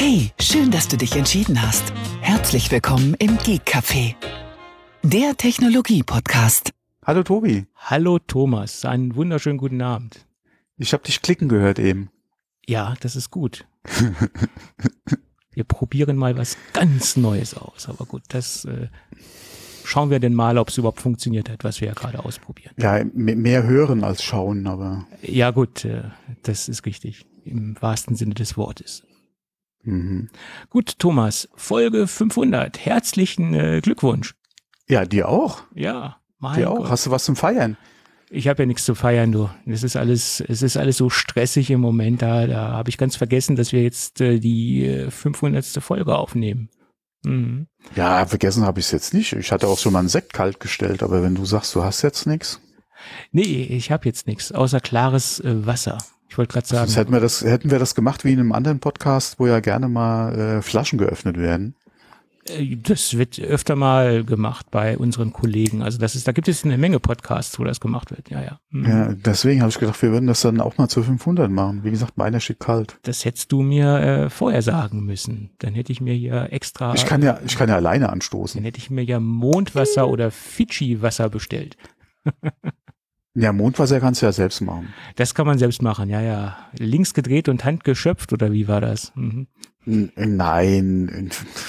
Hey, schön, dass du dich entschieden hast. Herzlich willkommen im Geek Café, der Technologie-Podcast. Hallo Tobi. Hallo Thomas, einen wunderschönen guten Abend. Ich habe dich klicken gehört eben. Ja, das ist gut. Wir probieren mal was ganz Neues aus. Aber gut, das schauen wir denn mal, ob es überhaupt funktioniert hat, was wir ja gerade ausprobieren. Ja, mehr hören als schauen, aber... Ja gut, das ist richtig. Im wahrsten Sinne des Wortes. Mhm. Gut, Thomas, Folge 500. Herzlichen Glückwunsch. Ja, dir auch. Ja, mein Dir auch. Gott. Hast du was zum Feiern? Ich habe ja nichts zu feiern, du. Es ist alles so stressig im Moment. Da habe ich ganz vergessen, dass wir jetzt die 500. Folge aufnehmen. Mhm. Ja, vergessen habe ich es jetzt nicht. Ich hatte auch schon mal einen Sekt kalt gestellt, aber wenn du sagst, du hast jetzt nichts. Nee, ich habe jetzt nichts, außer klares Wasser. Ich wollte gerade sagen. Hätten wir das gemacht wie in einem anderen Podcast, wo ja gerne mal Flaschen geöffnet werden. Das wird öfter mal gemacht bei unseren Kollegen. Also da gibt es eine Menge Podcasts, wo das gemacht wird. Ja. Mhm. Ja, deswegen habe ich gedacht, wir würden das dann auch mal zu 500 machen. Wie gesagt, meiner steht kalt. Das hättest du mir vorher sagen müssen. Dann hätte ich mir hier extra. Ich kann ja alleine anstoßen. Dann hätte ich mir ja Mondwasser oder Fidschi-Wasser bestellt. Ja, Mondwasser kannst du ja selbst machen. Das kann man selbst machen, ja. Links gedreht und Hand geschöpft, oder wie war das? Mhm. Nein.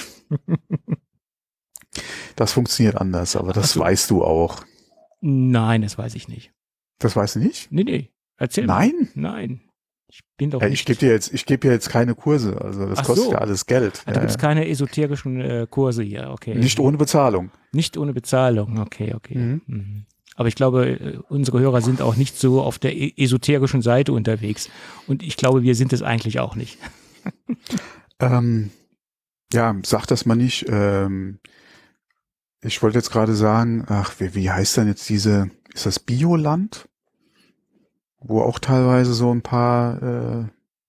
Das funktioniert anders, aber das weißt du auch. Nein, das weiß ich nicht. Das weißt du nicht? Nee. Erzähl Nein? mal. Nein. Ich bin doch Ja, nicht. ich gebe dir jetzt keine Kurse, also das kostet ja alles Geld. Da gibt es keine esoterischen Kurse hier, okay. Nicht ohne Bezahlung. Nicht ohne Bezahlung, okay. Mhm. Mhm. Aber ich glaube, unsere Hörer sind auch nicht so auf der esoterischen Seite unterwegs. Und ich glaube, wir sind es eigentlich auch nicht. Ja, sag das mal nicht. Ich wollte jetzt gerade sagen, wie heißt denn jetzt ist das Bioland? Wo auch teilweise so ein paar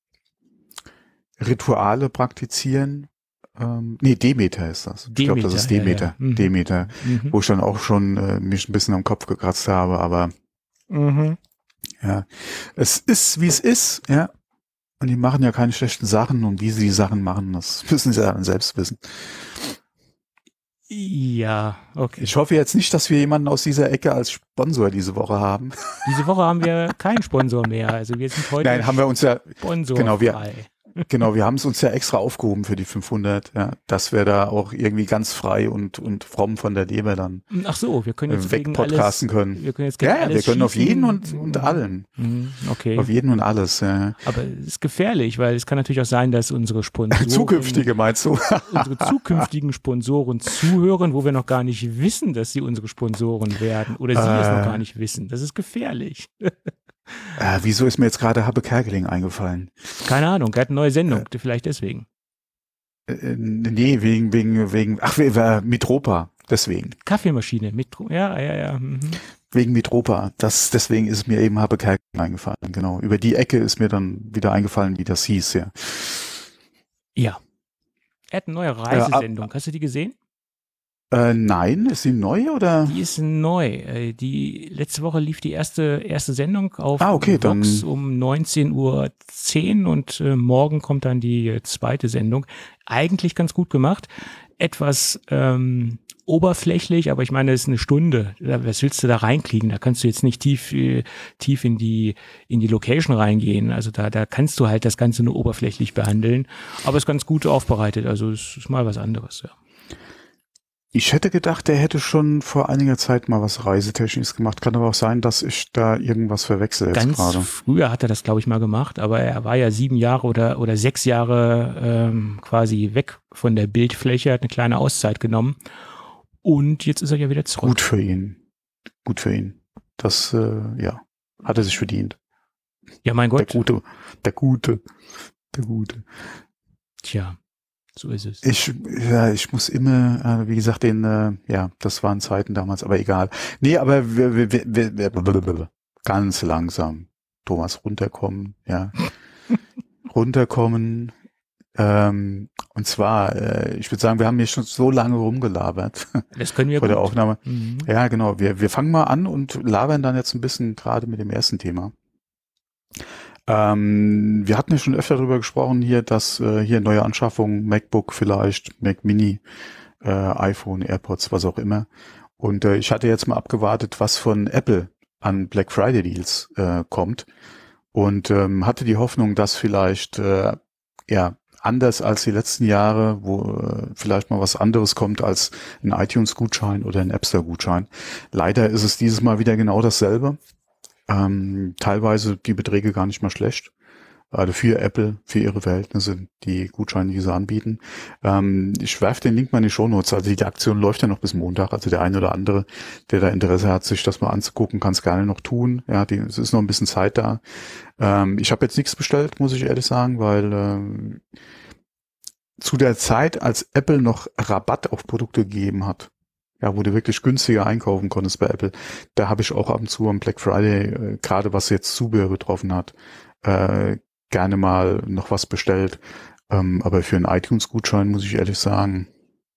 Rituale praktizieren. Demeter ist das. Ich glaube, das ist Demeter. Ja. Mhm. Demeter, Mhm. wo ich dann auch schon mich ein bisschen am Kopf gekratzt habe, aber ja, es ist, wie es ist, ja. Und die machen ja keine schlechten Sachen und wie sie die Sachen machen, das müssen sie dann selbst wissen. Ja, okay. Ich hoffe jetzt nicht, dass wir jemanden aus dieser Ecke als Sponsor diese Woche haben. Diese Woche haben wir keinen Sponsor mehr. Also wir sind heute Nein, haben wir uns ja, sponsorfrei. Genau, wir haben es uns ja extra aufgehoben für die 500, ja, dass wir da auch irgendwie ganz frei und fromm von der Leber dann Ach so, wir können jetzt wegpodcasten können. Wir können jetzt wir können auf jeden schießen. und allen. Okay. Auf jeden und alles, ja. Aber es ist gefährlich, weil es kann natürlich auch sein, dass unsere Sponsoren, Zukünftige meinst du? unsere zukünftigen Sponsoren zuhören, wo wir noch gar nicht wissen, dass sie unsere Sponsoren werden oder sie es noch gar nicht wissen. Das ist gefährlich. Wieso ist mir jetzt gerade Habe Kerkeling eingefallen? Keine Ahnung, er hat eine neue Sendung, vielleicht deswegen. Nee, wegen Mitropa, deswegen. Kaffeemaschine, ja. Mhm. Wegen Mitropa, deswegen ist mir eben Habe Kerkeling eingefallen, genau. Über die Ecke ist mir dann wieder eingefallen, wie das hieß, ja. Ja. Er hat eine neue Reisesendung, hast du die gesehen? Nein, ist sie neu oder? Die ist neu. Die letzte Woche lief die erste Sendung auf okay, Vox dann um 19:10 Uhr und morgen kommt dann die zweite Sendung. Eigentlich ganz gut gemacht. Etwas oberflächlich, aber ich meine, es ist eine Stunde. Was willst du da reinkriegen? Da kannst du jetzt nicht tief in die Location reingehen. Also da kannst du halt das Ganze nur oberflächlich behandeln. Aber es ist ganz gut aufbereitet. Also es ist mal was anderes, ja. Ich hätte gedacht, der hätte schon vor einiger Zeit mal was Reisetechnisches gemacht. Kann aber auch sein, dass ich da irgendwas verwechsel jetzt Ganz gerade. früher hat er das, glaube ich, mal gemacht, aber er war ja 7 Jahre oder 6 Jahre quasi weg von der Bildfläche, hat eine kleine Auszeit genommen und jetzt ist er ja wieder zurück. Gut für ihn. Das, hat er sich verdient. Ja, mein Gott. Der Gute. Tja. So ist es. Ich muss immer, wie gesagt, das waren Zeiten damals, aber egal. Nee, aber wir ganz langsam, Thomas, runterkommen, ja. Runterkommen. Und zwar, ich würde sagen, wir haben hier schon so lange rumgelabert. Das können wir vor der gut. Aufnahme. Mhm. Ja, genau. Wir fangen mal an und labern dann jetzt ein bisschen gerade mit dem ersten Thema. Wir hatten ja schon öfter darüber gesprochen hier, dass hier neue Anschaffungen, MacBook vielleicht, Mac Mini, iPhone, AirPods, was auch immer. Und ich hatte jetzt mal abgewartet, was von Apple an Black Friday Deals kommt und hatte die Hoffnung, dass vielleicht anders als die letzten Jahre, wo vielleicht mal was anderes kommt als ein iTunes-Gutschein oder ein App Store-Gutschein. Leider ist es dieses Mal wieder genau dasselbe. Teilweise die Beträge gar nicht mal schlecht. Also für Apple, für ihre Verhältnisse, die Gutscheine, die sie anbieten. Ich werfe den Link mal in die Shownotes. Also die Aktion läuft ja noch bis Montag. Also der eine oder andere, der da Interesse hat, sich das mal anzugucken, kann es gerne noch tun. Ja, es ist noch ein bisschen Zeit da. Ich habe jetzt nichts bestellt, muss ich ehrlich sagen, weil zu der Zeit, als Apple noch Rabatt auf Produkte gegeben hat, ja, wo du wirklich günstiger einkaufen konntest bei Apple, da habe ich auch ab und zu am Black Friday, gerade was jetzt Zubehör betroffen hat, gerne mal noch was bestellt. Aber für einen iTunes-Gutschein muss ich ehrlich sagen,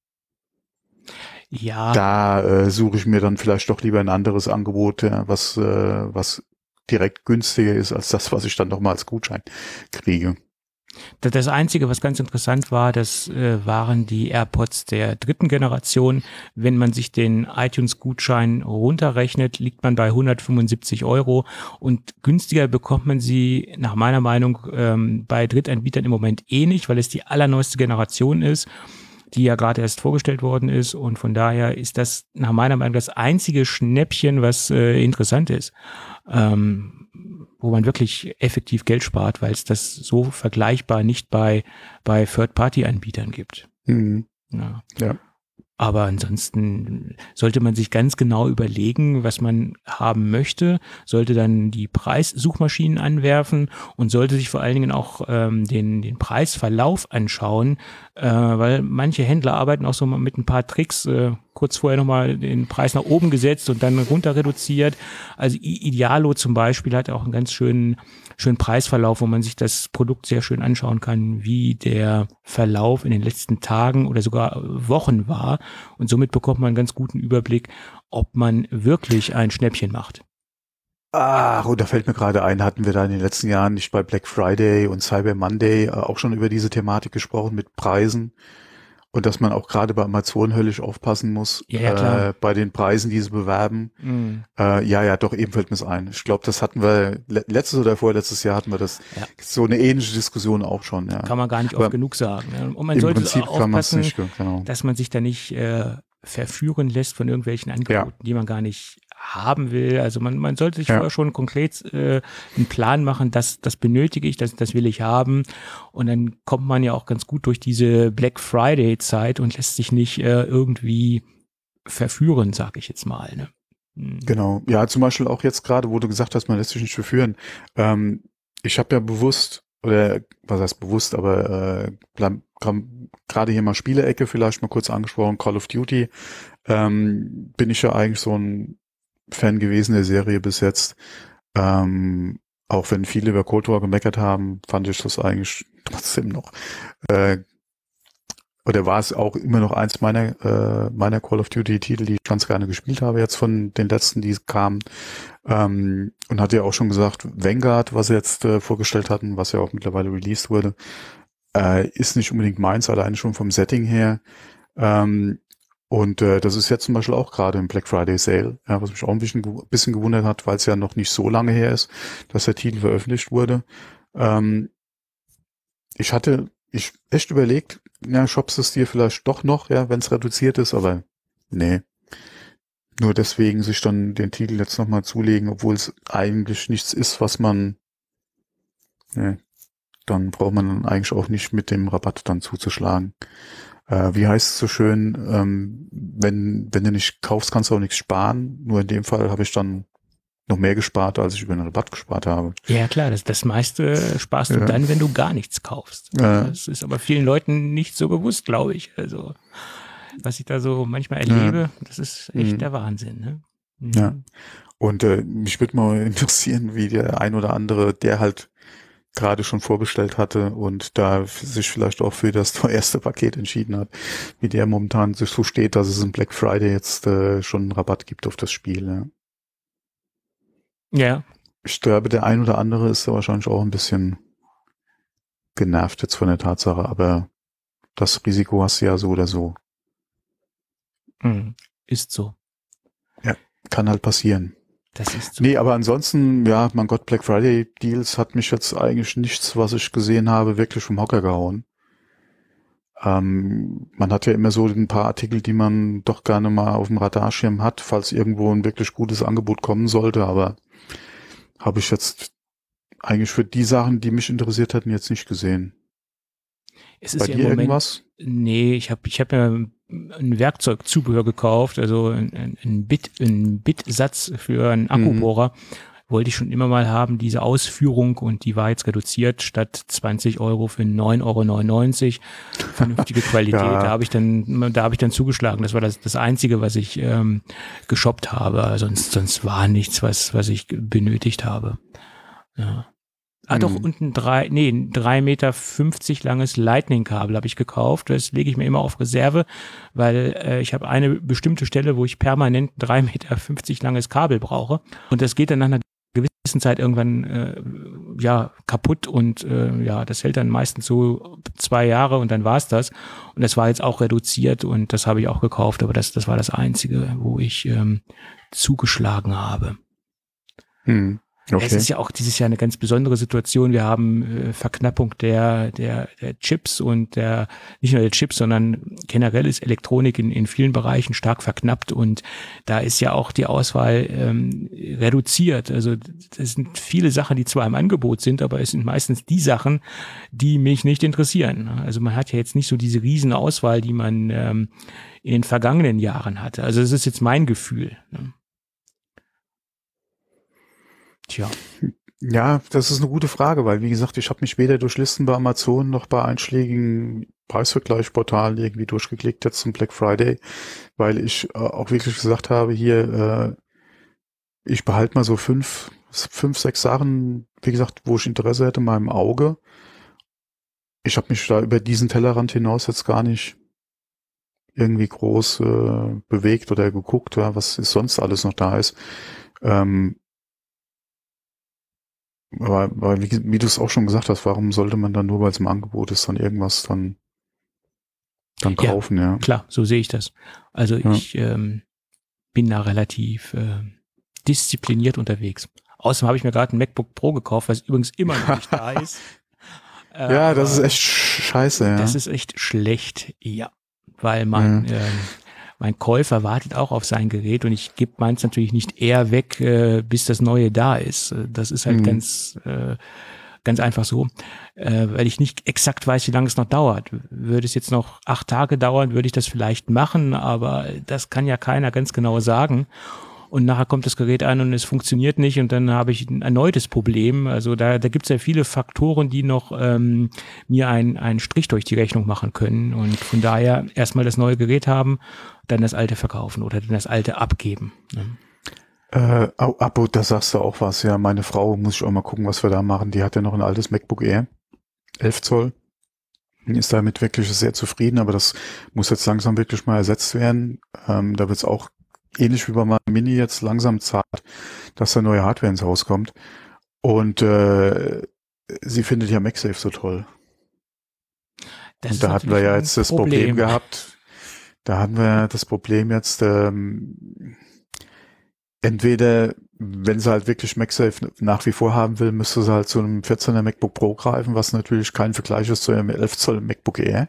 ja, da suche ich mir dann vielleicht doch lieber ein anderes Angebot, ja, was direkt günstiger ist als das, was ich dann noch mal als Gutschein kriege. Das Einzige, was ganz interessant war, das waren die AirPods der 3. Generation. Wenn man sich den iTunes-Gutschein runterrechnet, liegt man bei 175 € und günstiger bekommt man sie nach meiner Meinung bei Drittanbietern im Moment nicht, weil es die allerneueste Generation ist, die ja gerade erst vorgestellt worden ist, und von daher ist das nach meiner Meinung das einzige Schnäppchen, was interessant ist. Wo man wirklich effektiv Geld spart, weil es das so vergleichbar nicht bei Third-Party-Anbietern gibt. Mhm. Ja. Aber ansonsten sollte man sich ganz genau überlegen, was man haben möchte, sollte dann die Preissuchmaschinen anwerfen und sollte sich vor allen Dingen auch den Preisverlauf anschauen, weil manche Händler arbeiten auch so mit ein paar Tricks, kurz vorher nochmal den Preis nach oben gesetzt und dann runter reduziert. Also Idealo zum Beispiel hat auch einen ganz schönen Preisverlauf, wo man sich das Produkt sehr schön anschauen kann, wie der Verlauf in den letzten Tagen oder sogar Wochen war. Und somit bekommt man einen ganz guten Überblick, ob man wirklich ein Schnäppchen macht. Ach, und da fällt mir gerade ein, hatten wir da in den letzten Jahren nicht bei Black Friday und Cyber Monday auch schon über diese Thematik gesprochen mit Preisen und dass man auch gerade bei Amazon höllisch aufpassen muss, klar. bei den Preisen, die sie bewerben. Doch, eben fällt mir es ein. Ich glaube, das hatten wir letztes oder vorletztes Jahr hatten wir das so eine ähnliche Diskussion auch schon. Ja. Kann man gar nicht oft genug sagen. Ne? Und man im sollte Prinzip aufpassen, nicht, genau. dass man sich da nicht verführen lässt von irgendwelchen Angeboten, die man gar nicht haben will. Also man sollte sich vorher schon konkret einen Plan machen, das benötige ich, das will ich haben. Und dann kommt man ja auch ganz gut durch diese Black Friday Zeit und lässt sich nicht irgendwie verführen, sage ich jetzt mal. Ne? Genau. Ja, zum Beispiel auch jetzt gerade, wo du gesagt hast, man lässt sich nicht verführen. Ich habe ja bewusst, oder was heißt bewusst, aber gerade hier mal Spielecke vielleicht mal kurz angesprochen, Call of Duty, bin ich ja eigentlich so ein Fan gewesen der Serie bis jetzt. Auch wenn viele über Cold War gemeckert haben, fand ich das eigentlich trotzdem noch. Oder war es auch immer noch eins meiner Call of Duty Titel, die ich ganz gerne gespielt habe, jetzt von den letzten, die kamen. Und hat ja auch schon gesagt, Vanguard, was sie jetzt vorgestellt hatten, was ja auch mittlerweile released wurde, ist nicht unbedingt meins, alleine schon vom Setting her. Und das ist jetzt zum Beispiel auch gerade im Black Friday Sale, ja, was mich auch ein bisschen gewundert hat, weil es ja noch nicht so lange her ist, dass der Titel veröffentlicht wurde. Ich echt überlegt, ja, shoppst es dir vielleicht doch noch, ja, wenn es reduziert ist, aber nee. Nur deswegen sich dann den Titel jetzt nochmal zulegen, obwohl es eigentlich nichts ist, was man, dann braucht man dann eigentlich auch nicht mit dem Rabatt dann zuzuschlagen. Wie heißt es so schön, wenn du nicht kaufst, kannst du auch nichts sparen. Nur in dem Fall habe ich dann noch mehr gespart, als ich über den Rabatt gespart habe. Ja klar, das meiste sparst du dann, wenn du gar nichts kaufst. Das ist aber vielen Leuten nicht so bewusst, glaube ich. Also was ich da so manchmal erlebe, das ist echt der Wahnsinn. Ne? Ja. Und mich würde mal interessieren, wie der ein oder andere, der halt gerade schon vorbestellt hatte und da sich vielleicht auch für das erste Paket entschieden hat, wie der momentan sich so steht, dass es im Black Friday jetzt schon einen Rabatt gibt auf das Spiel. Ja. Ich glaube, der ein oder andere ist da wahrscheinlich auch ein bisschen genervt jetzt von der Tatsache, aber das Risiko hast du ja so oder so. Ist so. Ja, kann halt passieren. Das ist so. Nee, aber ansonsten, ja, mein Gott, Black Friday Deals hat mich jetzt eigentlich nichts, was ich gesehen habe, wirklich vom Hocker gehauen. Man hat ja immer so ein paar Artikel, die man doch gerne mal auf dem Radarschirm hat, falls irgendwo ein wirklich gutes Angebot kommen sollte, aber habe ich jetzt eigentlich für die Sachen, die mich interessiert hätten, jetzt nicht gesehen. Es ist Bei ja dir im Moment, irgendwas? nee, ich hab ja ein Werkzeugzubehör gekauft, also ein Bitsatz für einen Akkubohrer. Wollte ich schon immer mal haben, diese Ausführung, und die war jetzt reduziert, statt 20 Euro für 9,99 Euro. Vernünftige Qualität. Ja. Da habe ich dann zugeschlagen. Das war das Einzige, was ich geshoppt habe. Sonst war nichts, was ich benötigt habe. Ja. Doch, und ein 3,50 Meter langes Lightning-Kabel habe ich gekauft. Das lege ich mir immer auf Reserve, weil ich habe eine bestimmte Stelle, wo ich permanent 3,50 Meter langes Kabel brauche. Und das geht dann nach einer gewissen Zeit irgendwann kaputt, und das hält dann meistens so 2 Jahre, und dann war's das. Und das war jetzt auch reduziert, und das habe ich auch gekauft, aber das war das Einzige, wo ich zugeschlagen habe. Okay. Es ist ja auch dieses Jahr eine ganz besondere Situation. Wir haben Verknappung der Chips, und nicht nur der Chips, sondern generell ist Elektronik in vielen Bereichen stark verknappt, und da ist ja auch die Auswahl reduziert. Also das sind viele Sachen, die zwar im Angebot sind, aber es sind meistens die Sachen, die mich nicht interessieren. Also man hat ja jetzt nicht so diese riesen Auswahl, die man in den vergangenen Jahren hatte. Also das ist jetzt mein Gefühl. Tja. Ja, das ist eine gute Frage, weil wie gesagt, ich habe mich weder durch Listen bei Amazon noch bei einschlägigen Preisvergleichsportalen irgendwie durchgeklickt jetzt zum Black Friday, weil ich auch wirklich gesagt habe, hier, ich behalte mal so fünf, 6 Sachen, wie gesagt, wo ich Interesse hätte in meinem Auge. Ich habe mich da über diesen Tellerrand hinaus jetzt gar nicht irgendwie groß bewegt oder geguckt, ja, was sonst alles noch da ist. Aber wie du es auch schon gesagt hast, warum sollte man dann nur, weil es im Angebot ist, dann irgendwas dann kaufen, ja. Klar, so sehe ich das. Also ich bin da relativ diszipliniert unterwegs. Außerdem habe ich mir gerade ein MacBook Pro gekauft, was übrigens immer noch nicht da ist. Ja, das ist echt scheiße, ja. Das ist echt schlecht, ja. Weil mein Käufer wartet auch auf sein Gerät, und ich gebe meins natürlich nicht eher weg, bis das neue da ist. Das ist halt ganz einfach so, weil ich nicht exakt weiß, wie lange es noch dauert. Würde es jetzt noch 8 Tage dauern, würde ich das vielleicht machen, aber das kann ja keiner ganz genau sagen. Und nachher kommt das Gerät an und es funktioniert nicht, und dann habe ich ein erneutes Problem. Also da gibt es ja viele Faktoren, die noch mir einen Strich durch die Rechnung machen können. Und von daher erstmal das neue Gerät haben, dann das alte verkaufen oder dann das alte abgeben. Abo, da sagst du auch was. Ja, meine Frau, muss ich auch mal gucken, was wir da machen. Die hat ja noch ein altes MacBook Air, 11 Zoll. Ist damit wirklich sehr zufrieden, aber das muss jetzt langsam wirklich mal ersetzt werden. Da wird es auch ähnlich wie bei meinem Mini jetzt langsam Zeit, dass da neue Hardware ins Haus kommt. Und sie findet ja MagSafe so toll. Und da hatten wir ja jetzt das Problem gehabt. Da haben wir das Problem jetzt, entweder, wenn sie halt wirklich MagSafe nach wie vor haben will, müsste sie halt zu einem 14er MacBook Pro greifen, was natürlich kein Vergleich ist zu einem 11 Zoll MacBook Air.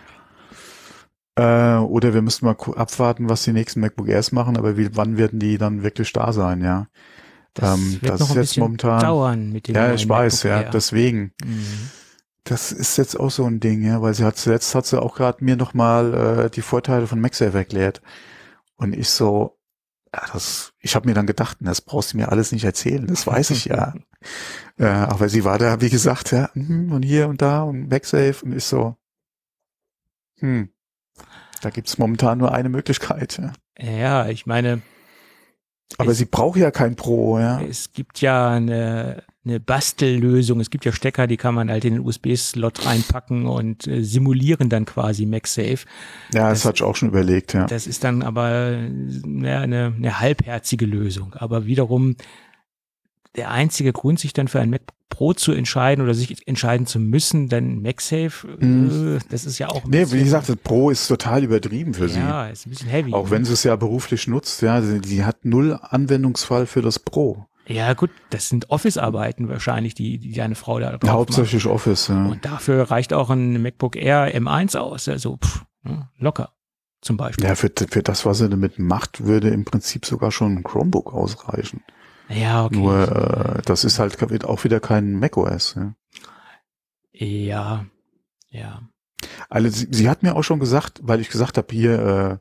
Oder wir müssten mal abwarten, was die nächsten MacBook Airs machen, aber wann werden die dann wirklich da sein, ja? Das wird noch ein bisschen momentan dauern mit dem Ja, ich weiß, MacBook ja, Air. Deswegen. Das ist jetzt auch so ein Ding, ja, weil zuletzt hat sie auch gerade mir nochmal die Vorteile von MagSafe erklärt. Und ich so, ja, ich habe mir dann gedacht, das brauchst du mir alles nicht erzählen, das weiß ich ja. Aber sie war da, wie gesagt, ja, und hier und da und MagSafe, und ich so, da gibt's momentan nur eine Möglichkeit. Ja, ich meine. Aber sie braucht ja kein Pro, ja. Es gibt ja eine Bastellösung. Es gibt ja Stecker, die kann man halt in den USB-Slot reinpacken und simulieren dann quasi MagSafe. Ja, das hatte ich auch schon überlegt, ja. Das ist dann aber eine halbherzige Lösung. Aber wiederum, der einzige Grund, sich dann für ein MacBook Pro zu entscheiden oder sich entscheiden zu müssen, dann MagSafe, das ist ja auch ein bisschen... Nee, wie gesagt, das Pro ist total übertrieben für sie. Ja, ist ein bisschen heavy. Auch wenn sie es ja beruflich nutzt, ja, sie hat 0 Anwendungsfall für das Pro. Ja gut, das sind Office-Arbeiten wahrscheinlich, die deine Frau da drauf Hauptsächlich macht. Office, ja. Und dafür reicht auch ein MacBook Air M1 aus, also locker zum Beispiel. Ja, für das, was sie damit macht, würde im Prinzip sogar schon ein Chromebook ausreichen. Ja, okay. Nur das ist halt auch wieder kein macOS. Ja. Also sie hat mir auch schon gesagt, weil ich gesagt habe, hier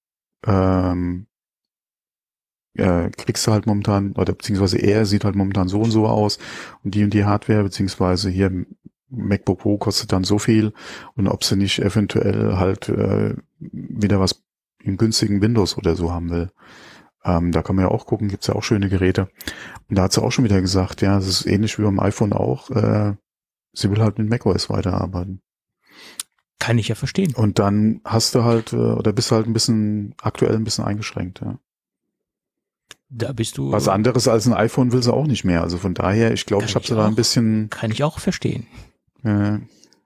kriegst du halt momentan, oder beziehungsweise er sieht halt momentan so und so aus und die Hardware, beziehungsweise hier MacBook Pro kostet dann so viel und ob sie nicht eventuell halt wieder was im günstigen Windows oder so haben will. Da kann man ja auch gucken, gibt's ja auch schöne Geräte. Und da hat sie auch schon wieder gesagt, ja, es ist ähnlich wie beim iPhone auch, sie will halt mit macOS weiterarbeiten. Kann ich ja verstehen. Und dann hast du halt, oder bist du halt aktuell ein bisschen eingeschränkt, ja. Da bist du. Was anderes als ein iPhone will sie auch nicht mehr. Also von daher, ich glaube, ich habe sie da ein bisschen. Kann ich auch verstehen. Ja.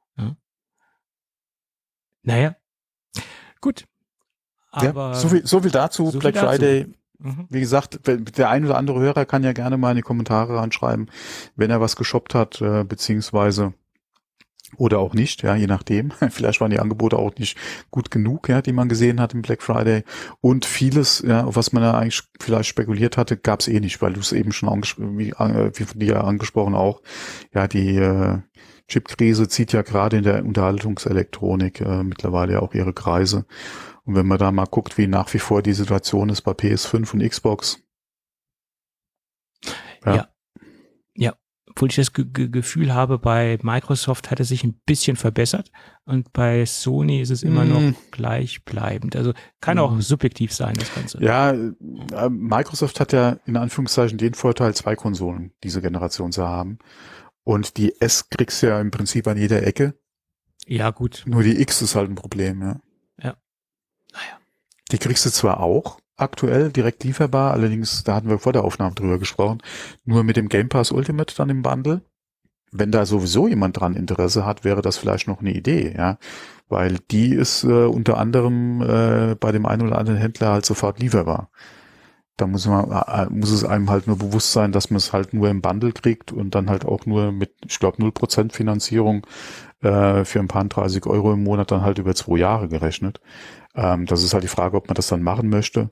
Naja. Gut. Aber ja, so viel dazu. So Black Friday. Wie gesagt, der ein oder andere Hörer kann ja gerne mal in die Kommentare anschreiben, wenn er was geshoppt hat, beziehungsweise oder auch nicht, ja, je nachdem. Vielleicht waren die Angebote auch nicht gut genug, ja, die man gesehen hat im Black Friday. Und vieles, ja, auf was man ja eigentlich vielleicht spekuliert hatte, gab es eh nicht, weil du es eben schon wie von dir angesprochen auch, ja, die Chipkrise zieht ja gerade in der Unterhaltungselektronik mittlerweile auch ihre Kreise. Und wenn man da mal guckt, wie nach wie vor die Situation ist bei PS5 und Xbox. Ja. Obwohl ich das Gefühl habe, bei Microsoft hat es sich ein bisschen verbessert und bei Sony ist es immer noch gleichbleibend. Also kann auch subjektiv sein, das Ganze. Ja, Microsoft hat ja in Anführungszeichen den Vorteil, 2 Konsolen diese Generation zu haben. Und die S kriegst du ja im Prinzip an jeder Ecke. Ja, gut. Nur die X ist halt ein Problem, ja. Ja. Naja. Die kriegst du zwar auch aktuell direkt lieferbar, allerdings, da hatten wir vor der Aufnahme drüber gesprochen, nur mit dem Game Pass Ultimate dann im Bundle. Wenn da sowieso jemand dran Interesse hat, wäre das vielleicht noch eine Idee, ja, weil die ist unter anderem bei dem einen oder anderen Händler halt sofort lieferbar. Da muss es einem halt nur bewusst sein, dass man es halt nur im Bundle kriegt und dann halt auch nur mit, ich glaube, 0% Finanzierung für ein paar 30 Euro im Monat dann halt über 2 Jahre gerechnet. Das ist halt die Frage, ob man das dann machen möchte.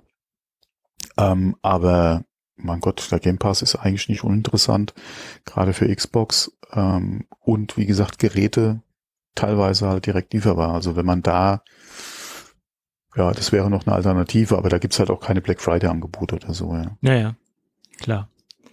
Aber mein Gott, der Game Pass ist eigentlich nicht uninteressant, gerade für Xbox. Und wie gesagt, Geräte teilweise halt direkt lieferbar. Also wenn man da, ja, das wäre noch eine Alternative, aber da gibt's halt auch keine Black Friday-Angebote oder so. Ja. Naja, klar.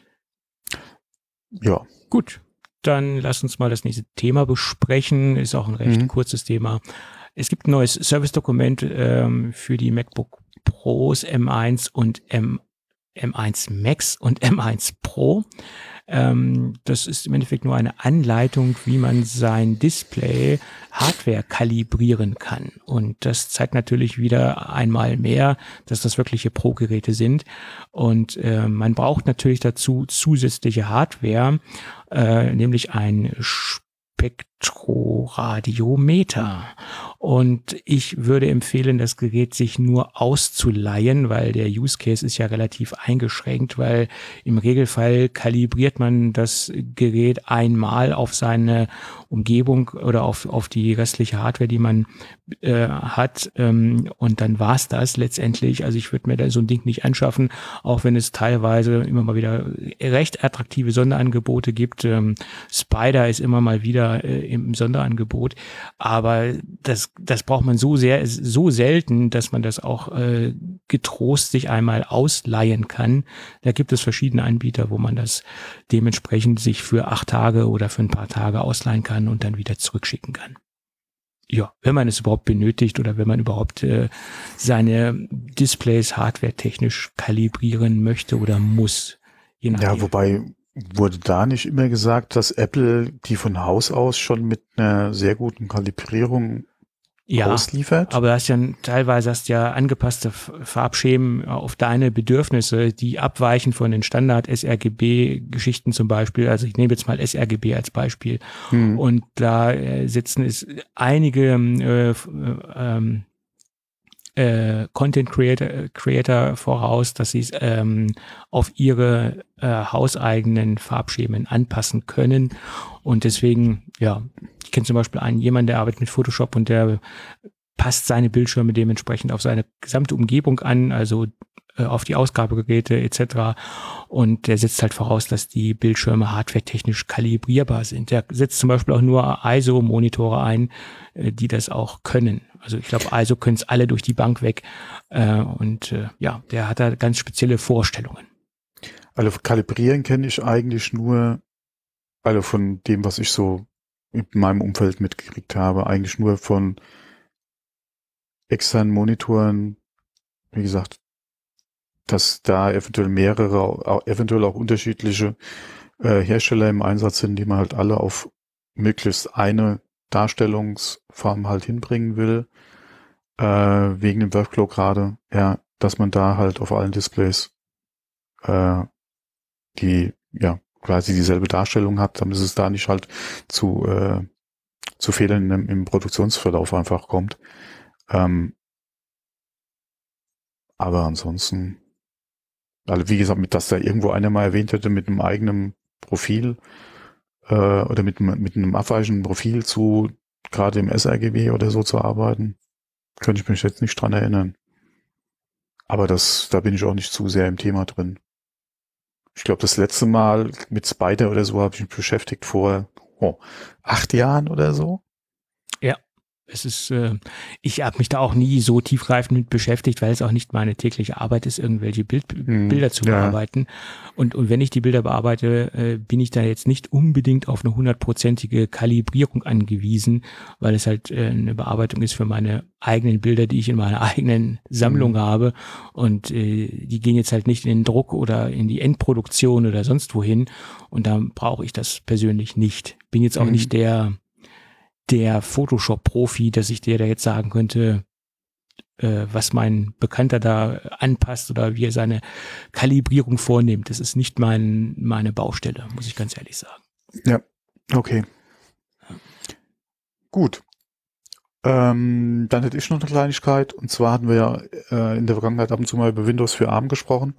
Ja. Gut, dann lass uns mal das nächste Thema besprechen. Ist auch ein recht kurzes Thema. Es gibt ein neues Service-Dokument für die MacBook Pros M1 und M1 Max und M1 Pro. Das ist im Endeffekt nur eine Anleitung, wie man sein Display Hardware kalibrieren kann. Und das zeigt natürlich wieder einmal mehr, dass das wirkliche Pro-Geräte sind. Und man braucht natürlich dazu zusätzliche Hardware, nämlich ein Spektroradiometer. Und ich würde empfehlen, das Gerät sich nur auszuleihen, weil der Use Case ist ja relativ eingeschränkt, weil im Regelfall kalibriert man das Gerät einmal auf seine Umgebung oder auf die restliche Hardware, die man hat, und dann war's das letztendlich. Also ich würde mir da so ein Ding nicht anschaffen, auch wenn es teilweise immer mal wieder recht attraktive Sonderangebote gibt. Spider ist immer mal wieder im Sonderangebot, aber das braucht man so selten, dass man das auch getrost sich einmal ausleihen kann. Da gibt es verschiedene Anbieter, wo man das dementsprechend sich für 8 Tage oder für ein paar Tage ausleihen kann und dann wieder zurückschicken kann. Ja, wenn man es überhaupt benötigt oder wenn man überhaupt seine Displays hardwaretechnisch kalibrieren möchte oder muss. Je nachdem. Ja, wobei wurde da nicht immer gesagt, dass Apple die von Haus aus schon mit einer sehr guten Kalibrierung ausliefert. Aber teilweise hast du ja angepasste Farbschemen auf deine Bedürfnisse, die abweichen von den Standard-sRGB-Geschichten zum Beispiel. Also ich nehme jetzt mal sRGB als Beispiel. Und da setzen es einige Content Creator voraus, dass sie es auf ihre hauseigenen Farbschemen anpassen können. Und deswegen, ich kenne zum Beispiel jemanden, der arbeitet mit Photoshop und der passt seine Bildschirme dementsprechend auf seine gesamte Umgebung an, also auf die Ausgabegeräte etc. Und der setzt halt voraus, dass die Bildschirme hardwaretechnisch kalibrierbar sind. Der setzt zum Beispiel auch nur ISO-Monitore ein, die das auch können. Also ich glaube, ISO können es alle durch die Bank weg. Der hat da ganz spezielle Vorstellungen. Also kalibrieren kenne ich eigentlich nur, also von dem, was ich so in meinem Umfeld mitgekriegt habe, eigentlich nur von externen Monitoren, wie gesagt, dass da eventuell auch unterschiedliche Hersteller im Einsatz sind, die man halt alle auf möglichst eine Darstellungsform halt hinbringen will, wegen dem Workflow gerade, dass man da halt auf allen Displays die quasi dieselbe Darstellung hat, damit es da nicht halt zu Fehlern im Produktionsverlauf einfach kommt. Aber ansonsten, also wie gesagt, dass da irgendwo einer mal erwähnt hätte, mit einem eigenen Profil oder mit einem abweichenden Profil zu gerade im sRGB oder so zu arbeiten, könnte ich mich jetzt nicht dran erinnern. Aber da bin ich auch nicht zu sehr im Thema drin. Ich glaube, das letzte Mal mit Spider oder so habe ich mich beschäftigt vor 8 Jahren oder so. Ja. Es ist, ich habe mich da auch nie so tiefgreifend mit beschäftigt, weil es auch nicht meine tägliche Arbeit ist, irgendwelche Bilder zu bearbeiten. Und wenn ich die Bilder bearbeite, bin ich da jetzt nicht unbedingt auf eine 100%ige Kalibrierung angewiesen, weil es halt eine Bearbeitung ist für meine eigenen Bilder, die ich in meiner eigenen Sammlung habe. Und die gehen jetzt halt nicht in den Druck oder in die Endproduktion oder sonst wohin. Und da brauche ich das persönlich nicht. Bin jetzt auch nicht der Photoshop-Profi, dass ich dir da jetzt sagen könnte, was mein Bekannter da anpasst oder wie er seine Kalibrierung vornimmt. Das ist nicht meine Baustelle, muss ich ganz ehrlich sagen. Ja, okay. Gut. Dann hätte ich noch eine Kleinigkeit. Und zwar hatten wir ja in der Vergangenheit ab und zu mal über Windows für ARM gesprochen.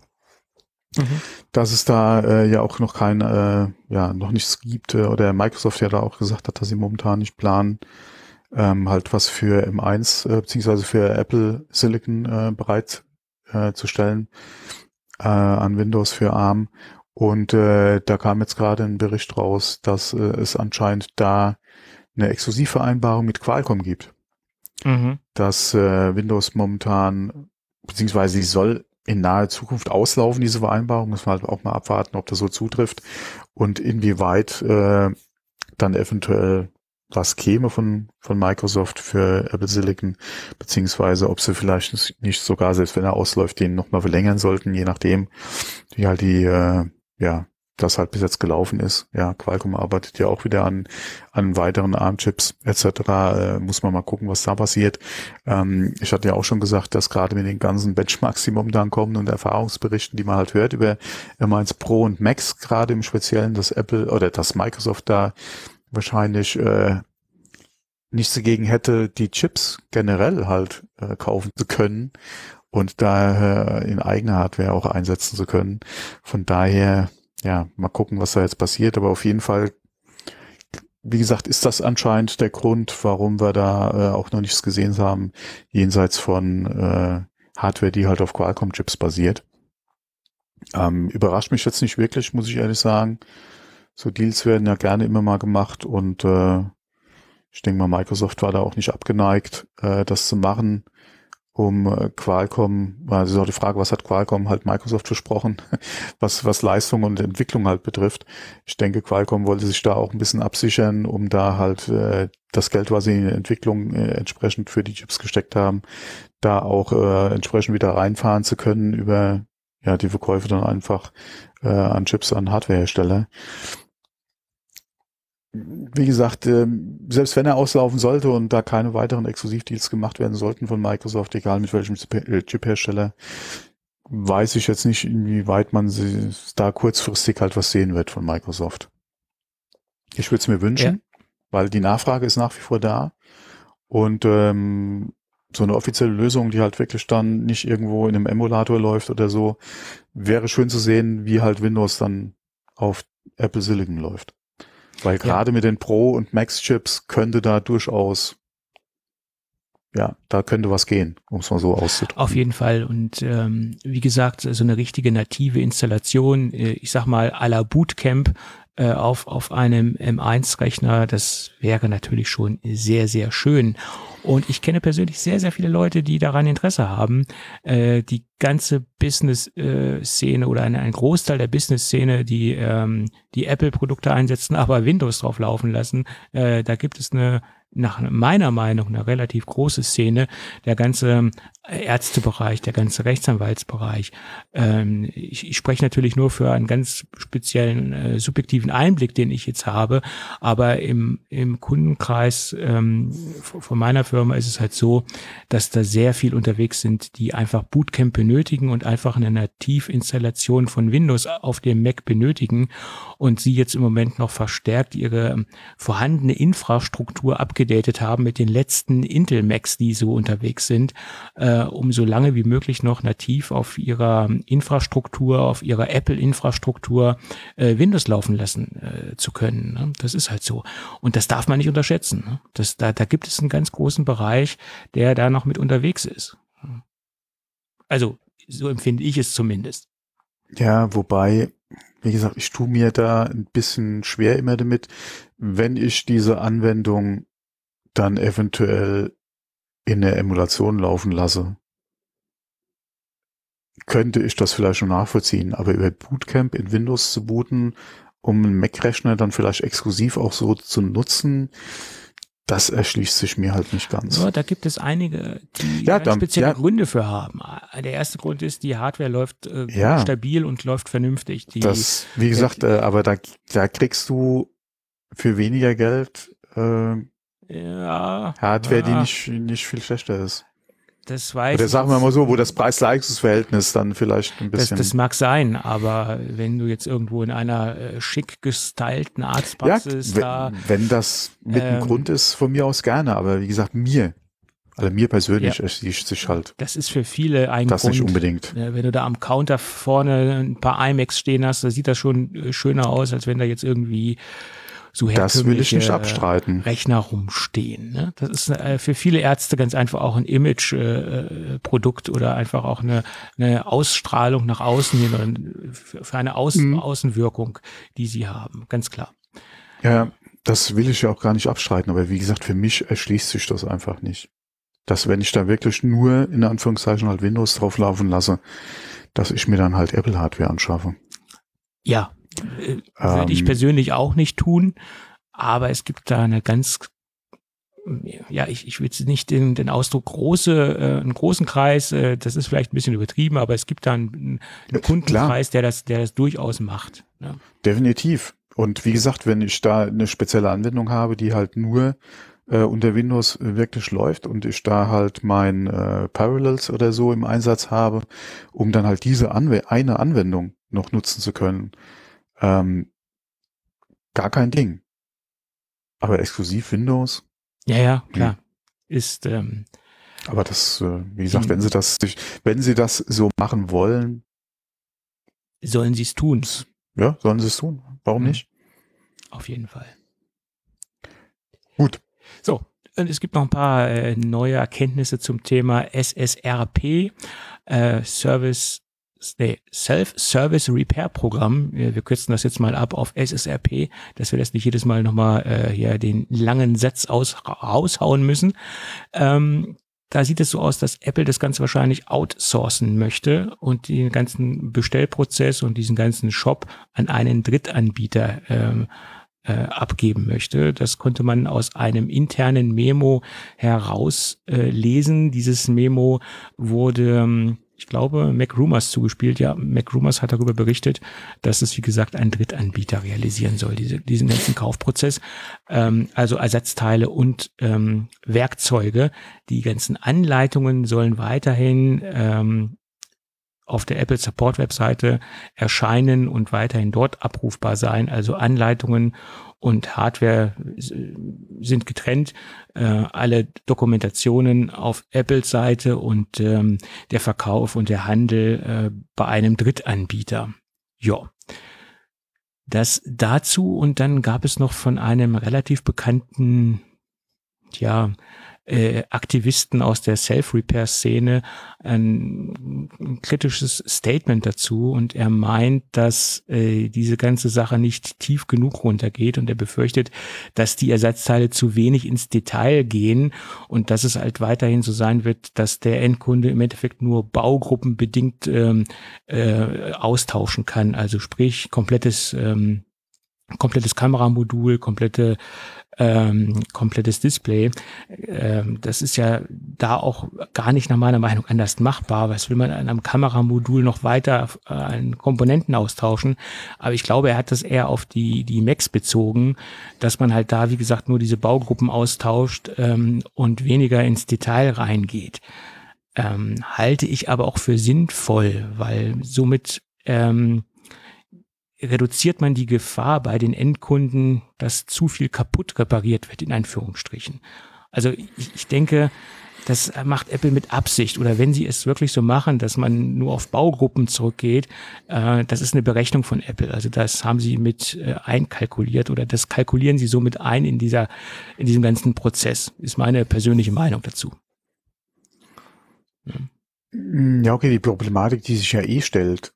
Dass es da ja auch noch noch nichts gibt, oder Microsoft ja da auch gesagt hat, dass sie momentan nicht planen, halt was für M1 beziehungsweise für Apple Silicon bereit zu stellen an Windows für ARM. Und da kam jetzt gerade ein Bericht raus, dass es anscheinend da eine Exklusivvereinbarung mit Qualcomm gibt. Dass Windows momentan, beziehungsweise sie soll in naher Zukunft auslaufen, diese Vereinbarung. Muss man halt auch mal abwarten, ob das so zutrifft und inwieweit dann eventuell was käme von Microsoft für Apple Silicon, beziehungsweise ob sie vielleicht nicht sogar, selbst wenn er ausläuft, den nochmal verlängern sollten, je nachdem, wie halt das halt bis jetzt gelaufen ist. Ja, Qualcomm arbeitet ja auch wieder an weiteren ARM-Chips etc. Muss man mal gucken, was da passiert. Ich hatte ja auch schon gesagt, dass gerade mit den ganzen Benchmarks, die momentan kommen und Erfahrungsberichten, die man halt hört über M1 Pro und Max, gerade im Speziellen, dass Apple oder dass Microsoft da wahrscheinlich nichts dagegen hätte, die Chips generell halt kaufen zu können und da in eigener Hardware auch einsetzen zu können. Von daher mal gucken, was da jetzt passiert, aber auf jeden Fall, wie gesagt, ist das anscheinend der Grund, warum wir da auch noch nichts gesehen haben, jenseits von Hardware, die halt auf Qualcomm-Chips basiert. Überrascht mich jetzt nicht wirklich, muss ich ehrlich sagen. So Deals werden ja gerne immer mal gemacht und ich denke mal, Microsoft war da auch nicht abgeneigt, das zu machen, um Qualcomm, also ist auch die Frage, was hat Qualcomm halt Microsoft versprochen, was Leistung und Entwicklung halt betrifft. Ich denke, Qualcomm wollte sich da auch ein bisschen absichern, um da halt das Geld, was sie in die Entwicklung entsprechend für die Chips gesteckt haben, da auch entsprechend wieder reinfahren zu können über die Verkäufe dann einfach an Chips an Hardwarehersteller. wie gesagt, selbst wenn er auslaufen sollte und da keine weiteren Exklusivdeals gemacht werden sollten von Microsoft, egal mit welchem Chip-Hersteller, weiß ich jetzt nicht, inwieweit man da kurzfristig halt was sehen wird von Microsoft. Ich würde es mir wünschen, weil die Nachfrage ist nach wie vor da und so eine offizielle Lösung, die halt wirklich dann nicht irgendwo in einem Emulator läuft oder so, wäre schön zu sehen, wie halt Windows dann auf Apple Silicon läuft. Weil gerade mit den Pro- und Max-Chips könnte da durchaus, da könnte was gehen, um es mal so auszudrücken. Auf jeden Fall. Und wie gesagt, so eine richtige native Installation, ich sag mal à la Bootcamp auf einem M1-Rechner, das wäre natürlich schon sehr, sehr schön. Und ich kenne persönlich sehr, sehr viele Leute, die daran Interesse haben. Die ganze Business-Szene oder ein Großteil der Business-Szene, die Apple-Produkte einsetzen, aber Windows drauf laufen lassen. Da gibt es nach meiner Meinung eine relativ große Szene, der ganze Ärztebereich, der ganze Rechtsanwaltsbereich. Ich spreche natürlich nur für einen ganz speziellen subjektiven Einblick, den ich jetzt habe, aber im Kundenkreis von meiner Firma ist es halt so, dass da sehr viel unterwegs sind, die einfach Bootcamp benötigen und einfach eine Nativinstallation von Windows auf dem Mac benötigen und sie jetzt im Moment noch verstärkt ihre vorhandene Infrastruktur abgedatet haben mit den letzten Intel Macs, die so unterwegs sind, um so lange wie möglich noch nativ auf ihrer Infrastruktur, auf ihrer Apple-Infrastruktur Windows laufen lassen zu können. Ne? Das ist halt so. Und das darf man nicht unterschätzen. Ne? Da gibt es einen ganz großen Bereich, der da noch mit unterwegs ist. Also, so empfinde ich es zumindest. Ja, wobei, wie gesagt, ich tue mir da ein bisschen schwer immer damit, wenn ich diese Anwendung dann eventuell in der Emulation laufen lasse. Könnte ich das vielleicht schon nachvollziehen, aber über Bootcamp in Windows zu booten, um einen Mac-Rechner dann vielleicht exklusiv auch so zu nutzen, das erschließt sich mir halt nicht ganz. Ja, da gibt es einige, die ganz spezielle Gründe für haben. Der erste Grund ist, die Hardware läuft stabil und läuft vernünftig. Wie gesagt, aber da kriegst du für weniger Geld Hardware, die nicht viel schlechter ist. Das weiß Oder sagen wir mal so, wo das Preis-Leistungs-Verhältnis dann vielleicht ein bisschen... Das mag sein, aber wenn du jetzt irgendwo in einer schick gestylten Arztpraxis wenn das mit einem Grund ist, von mir aus gerne, aber wie gesagt, mir persönlich erschließt sich halt. Das ist für viele ein das Grund. Nicht unbedingt. Wenn du da am Counter vorne ein paar iMacs stehen hast, da sieht das schon schöner aus, als wenn da jetzt irgendwie so das will ich nicht abstreiten. Rechner rumstehen. Ne? Das ist für viele Ärzte ganz einfach auch ein Image-Produkt oder einfach auch eine Ausstrahlung nach außen hin, für eine Außenwirkung, die sie haben, ganz klar. Ja, das will ich ja auch gar nicht abstreiten, aber wie gesagt, für mich erschließt sich das einfach nicht. Dass wenn ich da wirklich nur in Anführungszeichen halt Windows drauf laufen lasse, dass ich mir dann halt Apple-Hardware anschaffe. Ja. Würde ich persönlich auch nicht tun, aber es gibt da eine ganz, ich will jetzt nicht den Ausdruck einen großen Kreis, das ist vielleicht ein bisschen übertrieben, aber es gibt da einen Kundenkreis, der das durchaus macht. Ne? Definitiv. Und wie gesagt, wenn ich da eine spezielle Anwendung habe, die halt nur unter Windows wirklich läuft und ich da halt mein Parallels oder so im Einsatz habe, um dann halt diese eine Anwendung noch nutzen zu können, gar kein Ding. Aber exklusiv Windows? Ja, klar. Ist, aber das, wie gesagt, wenn sie das so machen wollen, sollen sie es tun. Ja, sollen sie es tun. Warum nicht? Auf jeden Fall. Gut. So. Und es gibt noch ein paar neue Erkenntnisse zum Thema SSRP, Self-Service Repair Programm. Wir kürzen das jetzt mal ab auf SSRP, dass wir das nicht jedes Mal nochmal hier den langen Satz raushauen müssen. Da sieht es so aus, dass Apple das Ganze wahrscheinlich outsourcen möchte und den ganzen Bestellprozess und diesen ganzen Shop an einen Drittanbieter abgeben möchte. Das konnte man aus einem internen Memo herauslesen. Dieses Memo wurde ich glaube, MacRumors zugespielt. Ja, MacRumors hat darüber berichtet, dass es, wie gesagt, ein Drittanbieter realisieren soll, diesen ganzen Kaufprozess. Also Ersatzteile und Werkzeuge. Die ganzen Anleitungen sollen weiterhin auf der Apple Support Webseite erscheinen und weiterhin dort abrufbar sein. Also Anleitungen und Hardware sind getrennt. Alle Dokumentationen auf Apples Seite und der Verkauf und der Handel bei einem Drittanbieter. Ja. Das dazu, und dann gab es noch von einem relativ bekannten, Aktivisten aus der Self-Repair-Szene ein kritisches Statement dazu, und er meint, dass diese ganze Sache nicht tief genug runtergeht, und er befürchtet, dass die Ersatzteile zu wenig ins Detail gehen und dass es halt weiterhin so sein wird, dass der Endkunde im Endeffekt nur baugruppenbedingt austauschen kann, also sprich komplettes Kameramodul, komplettes Display. Das ist ja da auch gar nicht nach meiner Meinung anders machbar. Was will man an einem Kameramodul noch weiter an Komponenten austauschen? Aber ich glaube, er hat das eher auf die Macs bezogen, dass man halt da, wie gesagt, nur diese Baugruppen austauscht und weniger ins Detail reingeht. Halte ich aber auch für sinnvoll, weil somit reduziert man die Gefahr bei den Endkunden, dass zu viel kaputt repariert wird, in Anführungsstrichen. Also ich denke, das macht Apple mit Absicht, oder wenn sie es wirklich so machen, dass man nur auf Baugruppen zurückgeht, das ist eine Berechnung von Apple. Also das haben sie mit einkalkuliert, oder das kalkulieren sie so mit ein in diesem ganzen Prozess, ist meine persönliche Meinung dazu. Ja, okay, die Problematik, die sich ja stellt,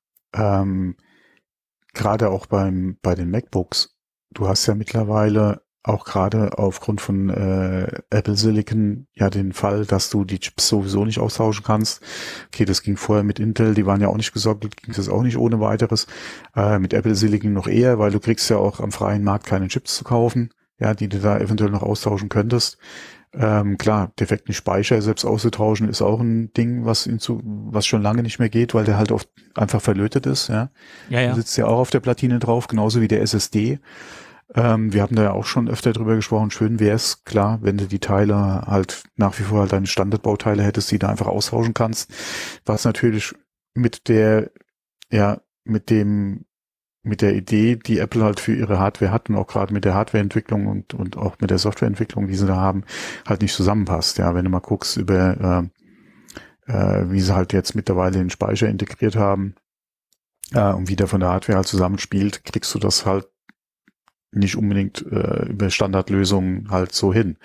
gerade auch bei den MacBooks, du hast ja mittlerweile auch gerade aufgrund von Apple Silicon ja den Fall, dass du die Chips sowieso nicht austauschen kannst. Okay, das ging vorher mit Intel, die waren ja auch nicht gesockelt, ging das auch nicht ohne weiteres. Mit Apple Silicon noch eher, weil du kriegst ja auch am freien Markt keine Chips zu kaufen, ja, die du da eventuell noch austauschen könntest. Klar, defekten Speicher selbst auszutauschen ist auch ein Ding, was schon lange nicht mehr geht, weil der halt oft einfach verlötet ist, ja. Ja. Der sitzt ja auch auf der Platine drauf, genauso wie der SSD. Wir haben da ja auch schon öfter drüber gesprochen. Schön wäre es, klar, wenn du die Teile halt nach wie vor halt deine Standardbauteile hättest, die du einfach austauschen kannst. Was natürlich mit der Idee, die Apple halt für ihre Hardware hat, und auch gerade mit der Hardwareentwicklung und auch mit der Softwareentwicklung, die sie da haben, halt nicht zusammenpasst. Ja, wenn du mal guckst über wie sie halt jetzt mittlerweile den Speicher integriert haben und wie der von der Hardware halt zusammenspielt, kriegst du das halt nicht unbedingt über Standardlösungen halt so hin.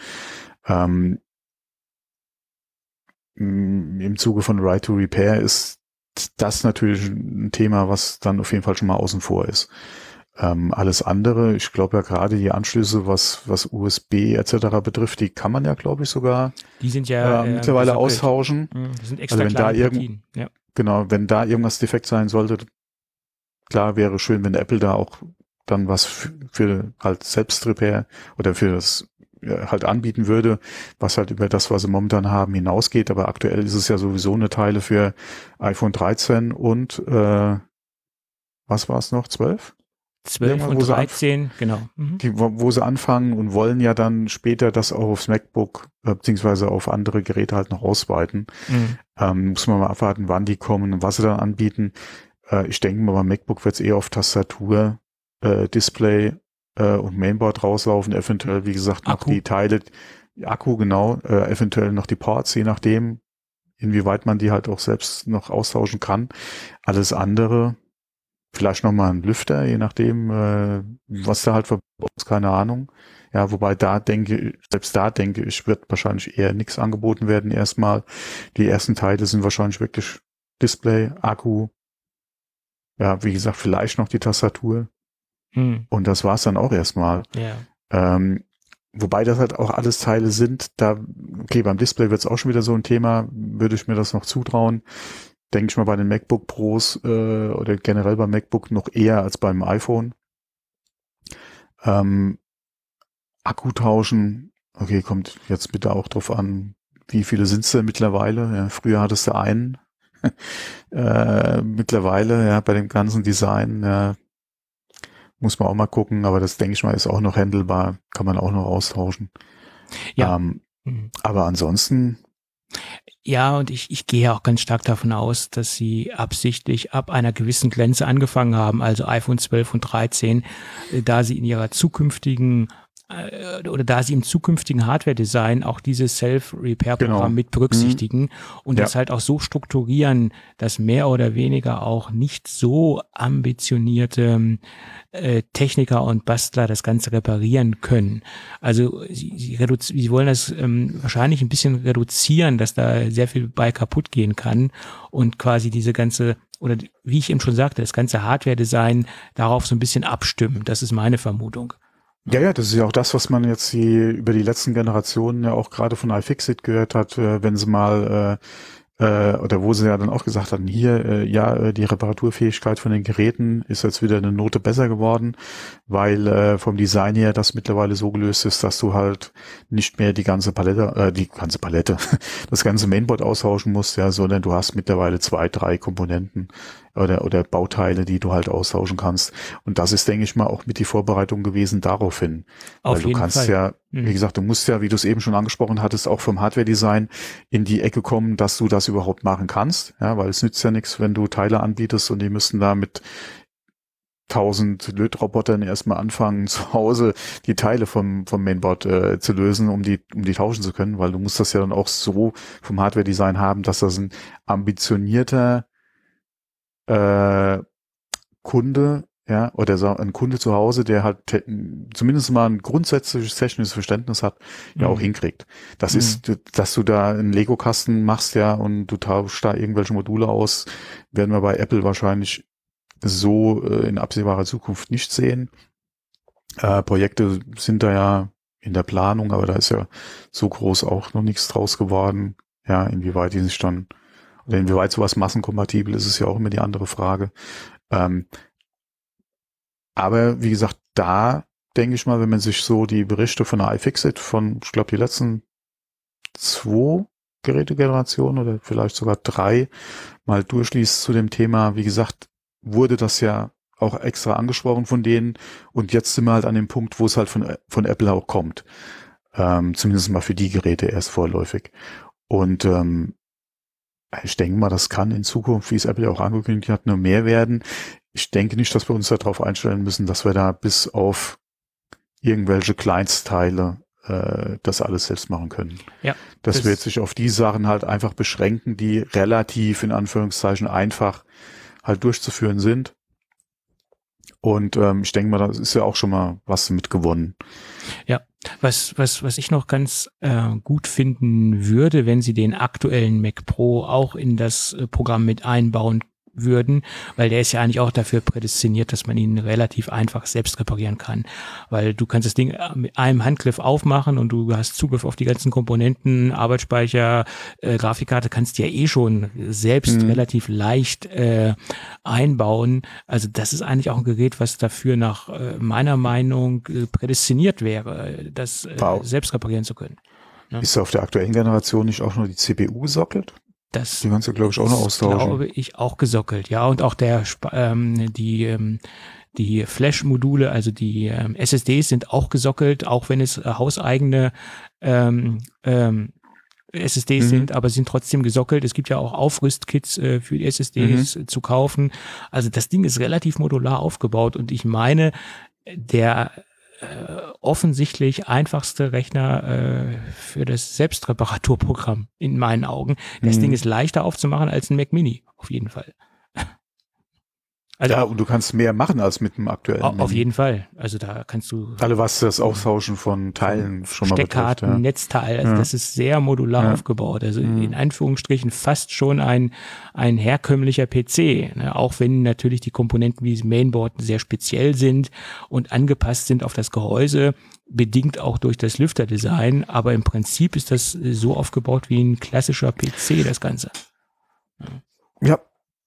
Im Zuge von Right to Repair ist das natürlich ein Thema, was dann auf jeden Fall schon mal außen vor ist. Alles andere, ich glaube ja gerade die Anschlüsse, was USB etc. betrifft, die kann man ja, glaube ich, sogar die sind ja mittlerweile austauschen. Die sind extra also wenn da irgendwas defekt sein sollte, klar wäre schön, wenn Apple da auch dann was für halt Selbstrepair oder für das halt anbieten würde, was halt über das, was sie momentan haben, hinausgeht. Aber aktuell ist es ja sowieso eine Teile für iPhone 13 und was war es noch? 12? 12 und 13, genau. Wo sie anfangen und wollen ja dann später das auch aufs MacBook beziehungsweise auf andere Geräte halt noch ausweiten. Muss man mal abwarten, wann die kommen und was sie dann anbieten. Ich denke mal, beim MacBook wird es eher auf Tastatur, Display und Mainboard rauslaufen, eventuell, wie gesagt, noch die Teile, Akku, genau, eventuell noch die Ports, je nachdem, inwieweit man die halt auch selbst noch austauschen kann. Alles andere, vielleicht nochmal ein Lüfter, je nachdem, was da halt verbaut ist, keine Ahnung. Ja, wobei selbst da denke ich, wird wahrscheinlich eher nichts angeboten werden erstmal. Die ersten Teile sind wahrscheinlich wirklich Display, Akku, ja, wie gesagt, vielleicht noch die Tastatur. Und das war's dann auch erstmal. Ja. Wobei das halt auch alles Teile sind, okay, beim Display wird's auch schon wieder so ein Thema, würde ich mir das noch zutrauen. Denke ich mal bei den MacBook Pros oder generell beim MacBook noch eher als beim iPhone. Akku tauschen, okay, kommt jetzt bitte auch drauf an, wie viele sind's denn mittlerweile? Ja, früher hattest du einen, Mittlerweile, ja, bei dem ganzen Design, muss man auch mal gucken, aber das, denke ich mal, ist auch noch handelbar, kann man auch noch austauschen. Ja. Aber ansonsten. Ja, und ich gehe auch ganz stark davon aus, dass sie absichtlich ab einer gewissen Grenze angefangen haben, also iPhone 12 und 13, da sie in ihrer zukünftigen oder da sie im zukünftigen Hardware-Design auch dieses Self-Repair-Programm mit berücksichtigen und das halt auch so strukturieren, dass mehr oder weniger auch nicht so ambitionierte Techniker und Bastler das Ganze reparieren können. Also sie wollen das wahrscheinlich ein bisschen reduzieren, dass da sehr viel bei kaputt gehen kann und quasi diese ganze, oder wie ich eben schon sagte, das ganze Hardware-Design darauf so ein bisschen abstimmen. Das ist meine Vermutung. Ja, das ist ja auch das, was man jetzt über die letzten Generationen ja auch gerade von iFixit gehört hat, wenn sie mal oder wo sie ja dann auch gesagt hatten, hier, die Reparaturfähigkeit von den Geräten ist jetzt wieder eine Note besser geworden, weil vom Design her das mittlerweile so gelöst ist, dass du halt nicht mehr das ganze Mainboard austauschen musst, ja, sondern du hast mittlerweile 2, 3 Komponenten oder Bauteile, die du halt austauschen kannst. Und das ist, denke ich mal, auch mit die Vorbereitung gewesen daraufhin. Weil du kannst ja, wie gesagt, du musst ja, wie du es eben schon angesprochen hattest, auch vom Hardware-Design in die Ecke kommen, dass du das überhaupt machen kannst. Ja, weil es nützt ja nichts, wenn du Teile anbietest und die müssen da mit 1000 Lötrobotern erstmal anfangen, zu Hause die Teile vom Mainboard zu lösen, um die tauschen zu können, weil du musst das ja dann auch so vom Hardware-Design haben, dass das ein ambitionierter Kunde, ja, oder so ein Kunde zu Hause, der halt zumindest mal ein grundsätzliches technisches Verständnis hat, ja auch hinkriegt. Das ist, dass du da einen Lego-Kasten machst, ja, und du tauschst da irgendwelche Module aus, werden wir bei Apple wahrscheinlich so in absehbarer Zukunft nicht sehen. Projekte sind da ja in der Planung, aber da ist ja so groß auch noch nichts draus geworden. Ja, inwieweit die sich dann, oder inwieweit sowas massenkompatibel ist, ist ja auch immer die andere Frage. Aber wie gesagt, da denke ich mal, wenn man sich so die Berichte von der iFixit von, ich glaube, die letzten 2 Gerätegenerationen oder vielleicht sogar 3 mal durchliest zu dem Thema, wie gesagt, wurde das ja auch extra angesprochen von denen und jetzt sind wir halt an dem Punkt, wo es halt von Apple auch kommt. Zumindest mal für die Geräte erst vorläufig. Und ich denke mal, das kann in Zukunft, wie es Apple auch angekündigt hat, nur mehr werden. Ich denke nicht, dass wir uns darauf einstellen müssen, dass wir da bis auf irgendwelche Kleinstteile das alles selbst machen können. Ja, das wird sich auf die Sachen halt einfach beschränken, die relativ in Anführungszeichen einfach halt durchzuführen sind. Und ich denke mal, das ist ja auch schon mal was mit gewonnen. Ja, was ich noch ganz gut finden würde, wenn sie den aktuellen Mac Pro auch in das Programm mit einbauen würden, weil der ist ja eigentlich auch dafür prädestiniert, dass man ihn relativ einfach selbst reparieren kann, weil du kannst das Ding mit einem Handgriff aufmachen und du hast Zugriff auf die ganzen Komponenten, Arbeitsspeicher, Grafikkarte, kannst du ja eh schon selbst relativ leicht einbauen. Also das ist eigentlich auch ein Gerät, was dafür nach meiner Meinung prädestiniert wäre, das selbst reparieren zu können. Ja. Ist auf der aktuellen Generation nicht auch nur die CPU gesockelt? Die kannst du, glaube ich, auch noch austauschen. Glaube ich, auch gesockelt, ja. Und auch die Flash-Module, also die SSDs sind auch gesockelt, auch wenn es hauseigene SSDs sind, aber sind trotzdem gesockelt. Es gibt ja auch Aufrüstkits für die SSDs zu kaufen. Also das Ding ist relativ modular aufgebaut und ich meine, der offensichtlich einfachste Rechner für das Selbstreparaturprogramm in meinen Augen. Das Ding ist leichter aufzumachen als ein Mac Mini, auf jeden Fall. Also ja, und du kannst mehr machen als mit dem aktuellen Auf jeden Fall. Also da kannst du... Alle, was das Austauschen von Teilen schon mal betrifft. Steckkarten, Netzteil, also das ist sehr modular aufgebaut. Also in Anführungsstrichen fast schon ein herkömmlicher PC. Ne? Auch wenn natürlich die Komponenten wie das Mainboard sehr speziell sind und angepasst sind auf das Gehäuse, bedingt auch durch das Lüfterdesign. Aber im Prinzip ist das so aufgebaut wie ein klassischer PC, das Ganze. Ja.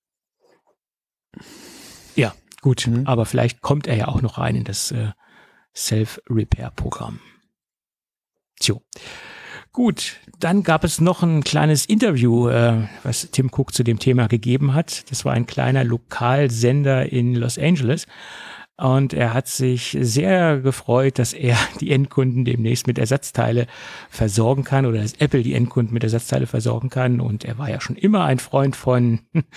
Ja, gut, aber vielleicht kommt er ja auch noch rein in das Self-Repair-Programm. Tjo. Gut, dann gab es noch ein kleines Interview, was Tim Cook zu dem Thema gegeben hat. Das war ein kleiner Lokalsender in Los Angeles. Und er hat sich sehr gefreut, dass er die Endkunden demnächst mit Ersatzteile versorgen kann oder dass Apple die Endkunden mit Ersatzteile versorgen kann. Und er war ja schon immer ein Freund von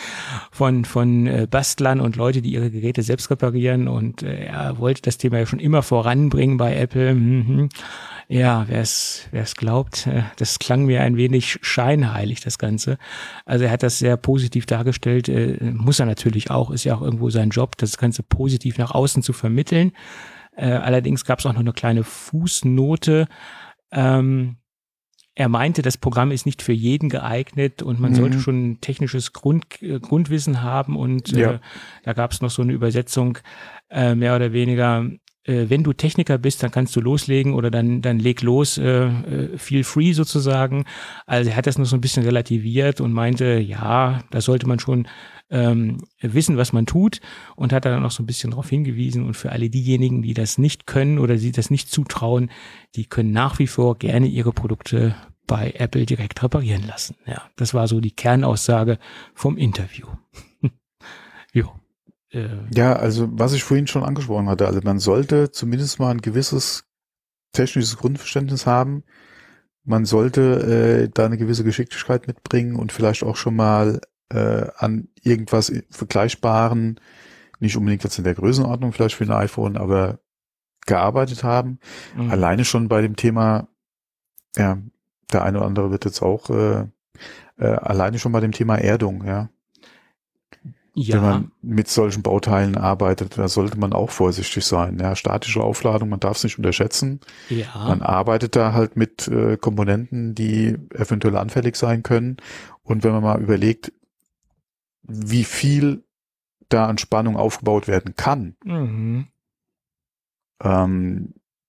Bastlern und Leute, die ihre Geräte selbst reparieren. Und er wollte das Thema ja schon immer voranbringen bei Apple. Ja, wer es glaubt, das klang mir ein wenig scheinheilig, das Ganze. Also er hat das sehr positiv dargestellt, muss er natürlich auch, ist ja auch irgendwo sein Job, das Ganze positiv nach außen zu vermitteln. Allerdings gab es auch noch eine kleine Fußnote. Er meinte, das Programm ist nicht für jeden geeignet und man sollte schon ein technisches Grundwissen haben und da gab es noch so eine Übersetzung, mehr oder weniger, wenn du Techniker bist, dann kannst du loslegen oder dann leg los, feel free sozusagen. Also er hat das noch so ein bisschen relativiert und meinte, ja, da sollte man schon wissen, was man tut und hat dann noch so ein bisschen darauf hingewiesen und für alle diejenigen, die das nicht können oder sie das nicht zutrauen, die können nach wie vor gerne ihre Produkte bei Apple direkt reparieren lassen. Ja, das war so die Kernaussage vom Interview. Jo. Ja, also was ich vorhin schon angesprochen hatte, also man sollte zumindest mal ein gewisses technisches Grundverständnis haben. Man sollte da eine gewisse Geschicklichkeit mitbringen und vielleicht auch schon mal an irgendwas Vergleichbaren, nicht unbedingt jetzt in der Größenordnung vielleicht für ein iPhone, aber gearbeitet haben. Alleine schon bei dem Thema, ja, der eine oder andere wird jetzt auch alleine schon bei dem Thema Erdung, ja. Ja. Wenn man mit solchen Bauteilen arbeitet, da sollte man auch vorsichtig sein. Ja, statische Aufladung, man darf es nicht unterschätzen. Ja. Man arbeitet da halt mit Komponenten, die eventuell anfällig sein können. Und wenn man mal überlegt, wie viel da an Spannung aufgebaut werden kann, an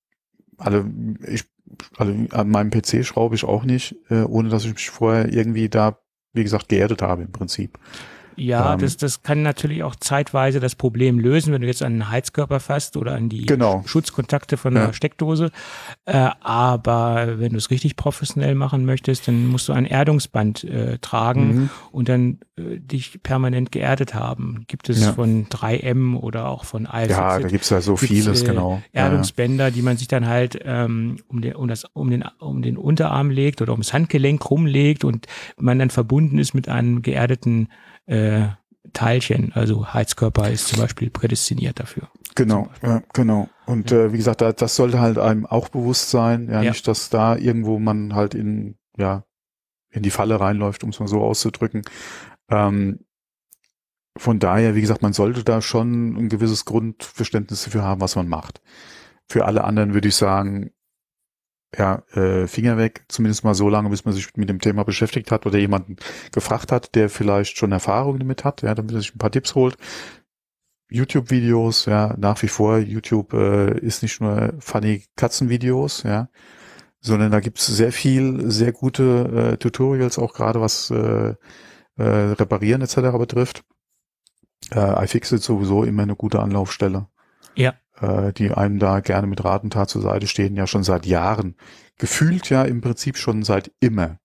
meinem PC schraube ich auch nicht, ohne dass ich mich vorher irgendwie da, wie gesagt, geerdet habe im Prinzip. Ja, das kann natürlich auch zeitweise das Problem lösen, wenn du jetzt an einen Heizkörper fasst oder an die Schutzkontakte von der Steckdose. Aber wenn du es richtig professionell machen möchtest, dann musst du ein Erdungsband tragen und dann dich permanent geerdet haben. Gibt es von 3M oder auch von iFixit. Ja, da gibt's ja so vieles, genau. Erdungsbänder, die man sich dann halt um den Unterarm legt oder ums Handgelenk rumlegt und man dann verbunden ist mit einem geerdeten Teilchen, also Heizkörper ist zum Beispiel prädestiniert dafür. Genau, ja, genau. Und wie gesagt, das sollte halt einem auch bewusst sein, nicht, dass da irgendwo man halt in die Falle reinläuft, um es mal so auszudrücken. Von daher, wie gesagt, man sollte da schon ein gewisses Grundverständnis dafür haben, was man macht. Für alle anderen würde ich sagen, Finger weg, zumindest mal so lange, bis man sich mit dem Thema beschäftigt hat oder jemanden gefragt hat, der vielleicht schon Erfahrung damit hat, damit er sich ein paar Tipps holt. YouTube-Videos, nach wie vor, YouTube ist nicht nur funny Katzenvideos, sondern da gibt es sehr viel, sehr gute Tutorials, auch gerade was Reparieren etc. betrifft. iFixit sowieso immer eine gute Anlaufstelle. Ja. Die einem da gerne mit Rat und Tat zur Seite stehen, ja schon seit Jahren. Gefühlt im Prinzip schon seit immer.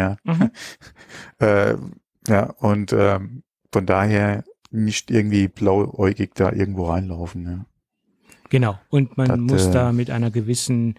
Und von daher nicht irgendwie blauäugig da irgendwo reinlaufen. Ja. Genau. Und man muss da mit einer gewissen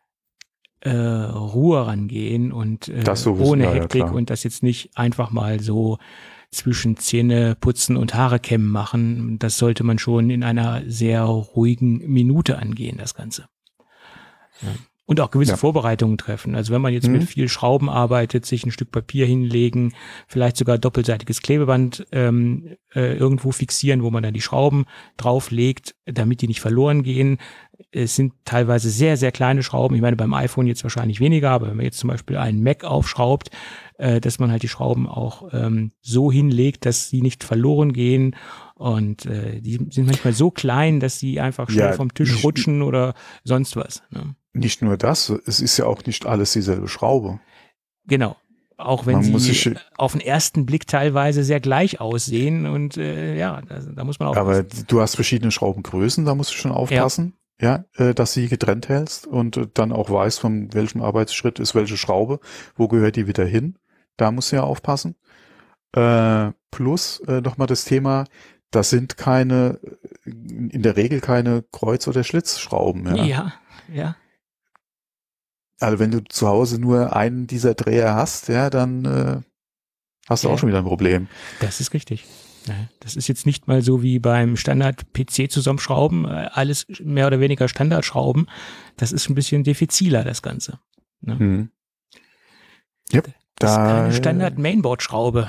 Ruhe rangehen und ohne Hektik und das jetzt nicht einfach mal so zwischen Zähne putzen und Haare kämmen machen. Das sollte man schon in einer sehr ruhigen Minute angehen, das Ganze. Ja. Und auch gewisse Vorbereitungen treffen. Also wenn man jetzt mit viel Schrauben arbeitet, sich ein Stück Papier hinlegen, vielleicht sogar doppelseitiges Klebeband irgendwo fixieren, wo man dann die Schrauben drauflegt, damit die nicht verloren gehen. Es sind teilweise sehr, sehr kleine Schrauben. Ich meine, beim iPhone jetzt wahrscheinlich weniger, aber wenn man jetzt zum Beispiel einen Mac aufschraubt, dass man halt die Schrauben auch so hinlegt, dass sie nicht verloren gehen. Und die sind manchmal so klein, dass sie einfach schnell vom Tisch rutschen oder sonst was. Ne? Nicht nur das, es ist ja auch nicht alles dieselbe Schraube. Genau. Auch wenn sie auf den ersten Blick teilweise sehr gleich aussehen und da muss man auch. Aber du hast verschiedene Schraubengrößen, da musst du schon aufpassen. ja, dass sie getrennt hältst und dann auch weißt, von welchem Arbeitsschritt ist welche Schraube, wo gehört die wieder hin. Da musst du ja aufpassen. Plus nochmal das Thema, das sind in der Regel keine Kreuz- oder Schlitzschrauben. Ja. Ja, ja. Also wenn du zu Hause nur einen dieser Dreher hast, ja, dann hast du auch schon wieder ein Problem. Das ist richtig. Ja, das ist jetzt nicht mal so wie beim Standard-PC zusammenschrauben, alles mehr oder weniger Standardschrauben. Das ist ein bisschen diffiziler, das Ganze. Ne? Hm. Yep, das ist keine Standard-Mainboard-Schraube.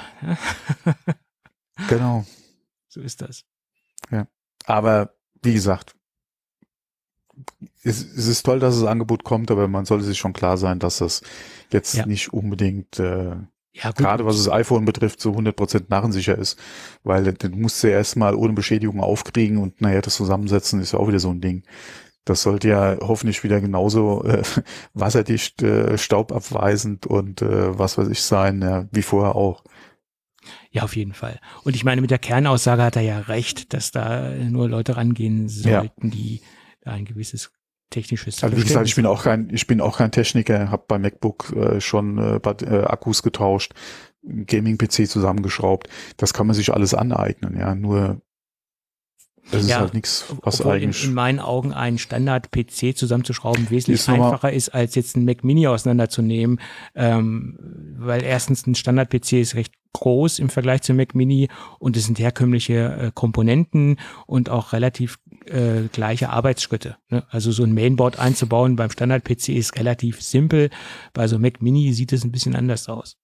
Genau. So ist das. Ja. Aber wie gesagt, es ist toll, dass das Angebot kommt, aber man sollte sich schon klar sein, dass das jetzt nicht unbedingt gerade was das iPhone betrifft, so 100% narrensicher ist, weil du musst ja erstmal ohne Beschädigung aufkriegen und das Zusammensetzen ist ja auch wieder so ein Ding. Das sollte ja hoffentlich wieder genauso wasserdicht, staubabweisend und was weiß ich sein, wie vorher auch. Ja, auf jeden Fall. Und ich meine, mit der Kernaussage hat er ja recht, dass da nur Leute rangehen sollten, die da ein gewisses technisches Also wie gesagt, ich bin auch kein Techniker, habe bei MacBook schon Akkus getauscht, Gaming-PC zusammengeschraubt. Das kann man sich alles aneignen, ja. Nur das ist halt nichts, was eigentlich in meinen Augen ein Standard-PC zusammenzuschrauben wesentlich einfacher ist, als jetzt ein Mac Mini auseinanderzunehmen, weil erstens ein Standard-PC ist recht groß im Vergleich zum Mac Mini und es sind herkömmliche Komponenten und auch relativ gleiche Arbeitsschritte. Ne? Also so ein Mainboard einzubauen beim Standard-PC ist relativ simpel, bei so Mac Mini sieht es ein bisschen anders aus.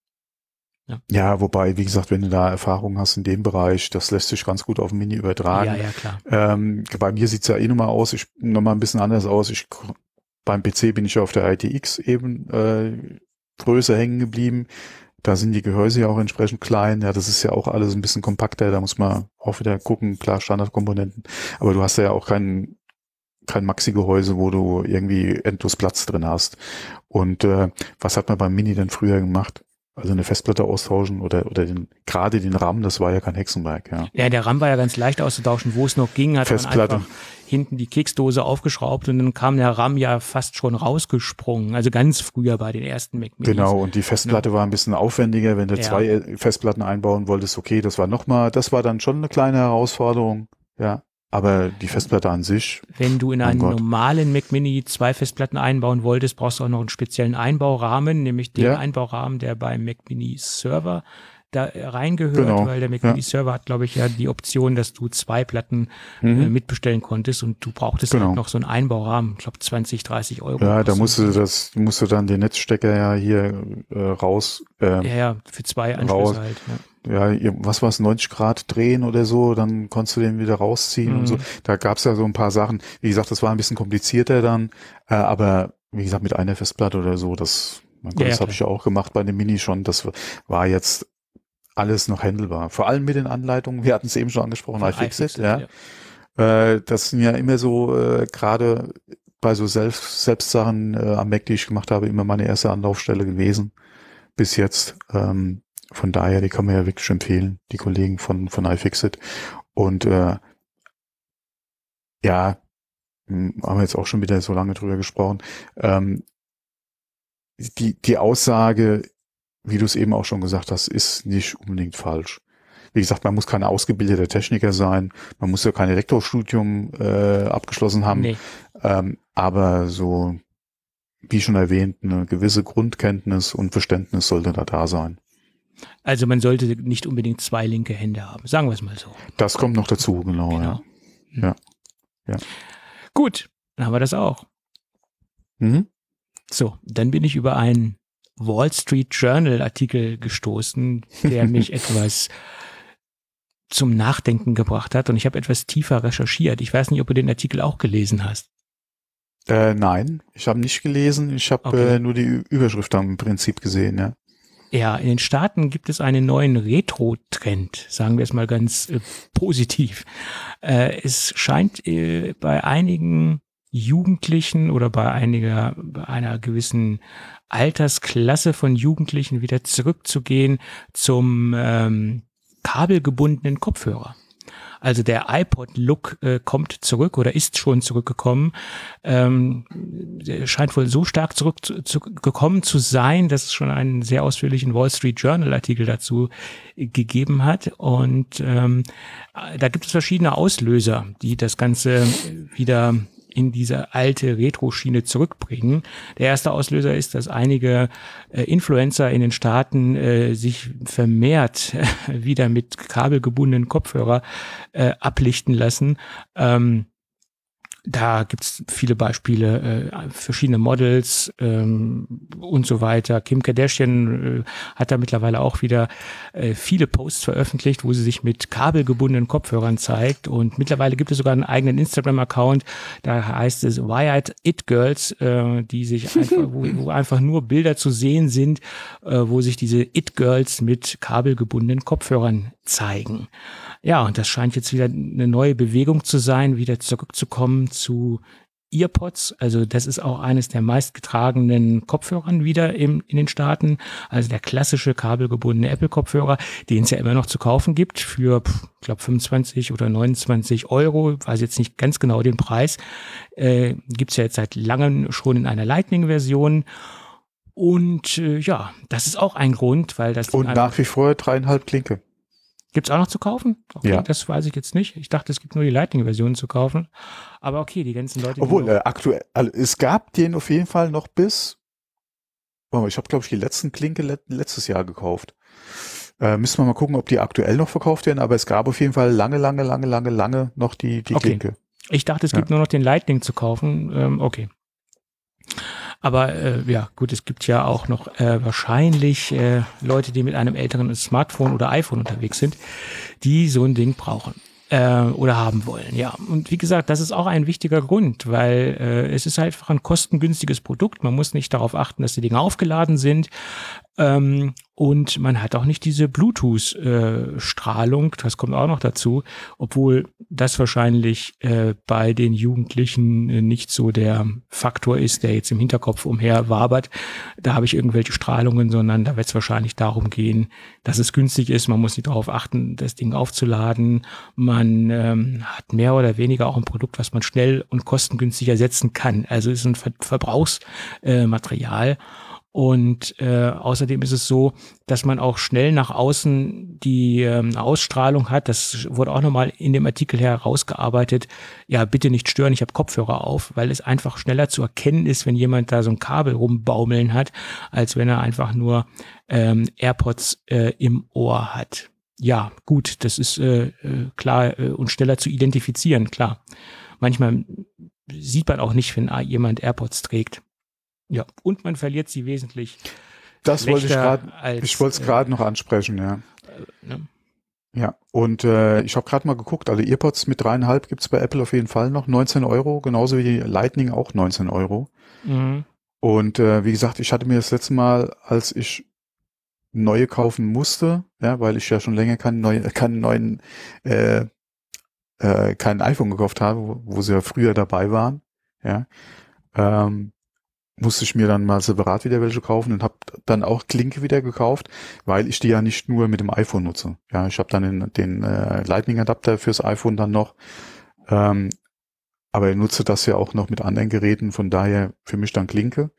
Ja, wobei, wie gesagt, wenn du da Erfahrung hast in dem Bereich, das lässt sich ganz gut auf dem Mini übertragen. Ja, klar. Bei mir sieht's ja nochmal ein bisschen anders aus. Beim PC bin ich auf der ITX eben größer hängen geblieben. Da sind die Gehäuse ja auch entsprechend klein. Ja, das ist ja auch alles ein bisschen kompakter. Da muss man auch wieder gucken, klar, Standardkomponenten. Aber du hast ja auch kein Maxi-Gehäuse, wo du irgendwie endlos Platz drin hast. Und was hat man beim Mini denn früher gemacht? Also eine Festplatte austauschen oder gerade den RAM, das war ja kein Hexenwerk, ja. Ja, der RAM war ja ganz leicht auszutauschen, wo es noch ging, hat man einfach hinten die Keksdose aufgeschraubt und dann kam der RAM ja fast schon rausgesprungen, also ganz früher bei den ersten Mac Minis. Genau, und die Festplatte war ein bisschen aufwendiger, wenn du 2 Festplatten einbauen wolltest, okay, das war dann schon eine kleine Herausforderung, ja. Aber die Festplatte an sich. Wenn du in einen normalen Mac Mini 2 Festplatten einbauen wolltest, brauchst du auch noch einen speziellen Einbaurahmen, nämlich den Einbaurahmen, der beim Mac Mini Server da reingehört, weil der Mac Mini Server hat, glaube ich, ja die Option, dass du 2 Platten mitbestellen konntest und du brauchtest halt noch so einen Einbaurahmen, ich glaube 20, 30 Euro. Ja, da musst du dann den Netzstecker ja hier raus. Für 2 Anschlüsse halt, Ja, was war's, 90 Grad drehen oder so, dann konntest du den wieder rausziehen und so. Da gab's ja so ein paar Sachen. Wie gesagt, das war ein bisschen komplizierter dann, aber wie gesagt, mit einer Festplatte oder so, das habe ich ja auch gemacht bei dem Mini schon. Das war jetzt alles noch handelbar. Vor allem mit den Anleitungen, wir hatten es eben schon angesprochen, iFixit, ja. Das sind ja immer so, gerade bei so Selbstsachen am Mac, die ich gemacht habe, immer meine erste Anlaufstelle gewesen. Bis jetzt. Von daher, die kann man ja wirklich empfehlen, die Kollegen von iFixit. Und haben wir jetzt auch schon wieder so lange drüber gesprochen. Die Aussage, wie du es eben auch schon gesagt hast, ist nicht unbedingt falsch. Wie gesagt, man muss kein ausgebildeter Techniker sein, man muss ja kein Elektrostudium abgeschlossen haben. Nee. Aber so, wie schon erwähnt, eine gewisse Grundkenntnis und Verständnis sollte da sein. Also man sollte nicht unbedingt 2 linke Hände haben, sagen wir es mal so. Das kommt noch dazu, genau. Ja. Gut, dann haben wir das auch. So, dann bin ich über einen Wall Street Journal Artikel gestoßen, der mich etwas zum Nachdenken gebracht hat und ich habe etwas tiefer recherchiert. Ich weiß nicht, ob du den Artikel auch gelesen hast. Nein, ich habe nicht gelesen. Ich habe nur die Überschrift im Prinzip gesehen, ja. Ja, in den Staaten gibt es einen neuen Retro-Trend, sagen wir es mal ganz positiv. Es scheint bei einigen Jugendlichen oder bei einer gewissen Altersklasse von Jugendlichen wieder zurückzugehen zum kabelgebundenen Kopfhörer. Also der iPod-Look kommt zurück oder ist schon zurückgekommen. Der scheint wohl so stark zurückgekommen zu sein, dass es schon einen sehr ausführlichen Wall Street Journal-Artikel dazu gegeben hat. Und da gibt es verschiedene Auslöser, die das Ganze wieder in diese alte Retro-Schiene zurückbringen. Der erste Auslöser ist, dass einige Influencer in den Staaten sich vermehrt wieder mit kabelgebundenen Kopfhörer ablichten lassen. Da gibt's viele Beispiele, verschiedene Models und so weiter. Kim Kardashian hat da mittlerweile auch wieder viele Posts veröffentlicht, wo sie sich mit kabelgebundenen Kopfhörern zeigt. Und mittlerweile gibt es sogar einen eigenen Instagram-Account, da heißt es Wired It Girls, die sich einfach, wo einfach nur Bilder zu sehen sind, wo sich diese It Girls mit kabelgebundenen Kopfhörern zeigen. Ja, und das scheint jetzt wieder eine neue Bewegung zu sein, wieder zurückzukommen zu EarPods. Also das ist auch eines der meistgetragenen Kopfhörern wieder in den Staaten. Also der klassische kabelgebundene Apple-Kopfhörer, den es ja immer noch zu kaufen gibt für, ich glaube, 25 oder 29 Euro. Ich weiß jetzt nicht ganz genau den Preis. Gibt's ja jetzt seit langem schon in einer Lightning-Version. Und ja, das ist auch ein Grund, weil das... Und nach wie vor 3,5 Klinke. Gibt's auch noch zu kaufen? Okay, ja. Das weiß ich jetzt nicht. Ich dachte, es gibt nur die Lightning-Version zu kaufen. Aber okay, die ganzen Leute... Obwohl, aktuell, also es gab den auf jeden Fall noch bis... ich habe, glaube ich, die letzten Klinke letztes Jahr gekauft. Müssen wir mal gucken, ob die aktuell noch verkauft werden. Aber es gab auf jeden Fall lange noch die okay. Klinke. Ich dachte, es gibt nur noch den Lightning zu kaufen. Okay. Aber ja, gut, es gibt ja auch noch wahrscheinlich Leute, die mit einem älteren Smartphone oder iPhone unterwegs sind, die so ein Ding brauchen oder haben wollen. Ja, und wie gesagt, das ist auch ein wichtiger Grund, weil es ist halt einfach ein kostengünstiges Produkt. Man muss nicht darauf achten, dass die Dinge aufgeladen sind. Und man hat auch nicht diese Bluetooth-Strahlung, das kommt auch noch dazu, obwohl das wahrscheinlich bei den Jugendlichen nicht so der Faktor ist, der jetzt im Hinterkopf umher wabert. Da habe ich irgendwelche Strahlungen, sondern da wird es wahrscheinlich darum gehen, dass es günstig ist. Man muss nicht darauf achten, das Ding aufzuladen. Man hat mehr oder weniger auch ein Produkt, was man schnell und kostengünstig ersetzen kann. Also es ist ein Verbrauchsmaterial. Und außerdem ist es so, dass man auch schnell nach außen die Ausstrahlung hat. Das wurde auch nochmal in dem Artikel herausgearbeitet. Ja, bitte nicht stören, ich habe Kopfhörer auf, weil es einfach schneller zu erkennen ist, wenn jemand da so ein Kabel rumbaumeln hat, als wenn er einfach nur AirPods im Ohr hat. Ja, gut, das ist klar und schneller zu identifizieren, klar. Manchmal sieht man auch nicht, wenn jemand AirPods trägt. Ja, und man verliert sie wesentlich. Das wollte ich gerade, ich wollte es gerade noch ansprechen, ja. Ne? Ja, und ich habe gerade mal geguckt, alle EarPods mit 3,5 gibt's bei Apple auf jeden Fall noch, 19 Euro, genauso wie die Lightning auch 19 Euro. Mhm. Und wie gesagt, ich hatte mir das letzte Mal, als ich neue kaufen musste, ja, weil ich ja schon länger kein iPhone gekauft habe, wo sie ja früher dabei waren, ja, musste ich mir dann mal separat wieder welche kaufen und habe dann auch Klinke wieder gekauft, weil ich die ja nicht nur mit dem iPhone nutze. Ja, ich habe dann den Lightning-Adapter fürs iPhone dann noch, aber ich nutze das ja auch noch mit anderen Geräten, von daher für mich dann Klinke.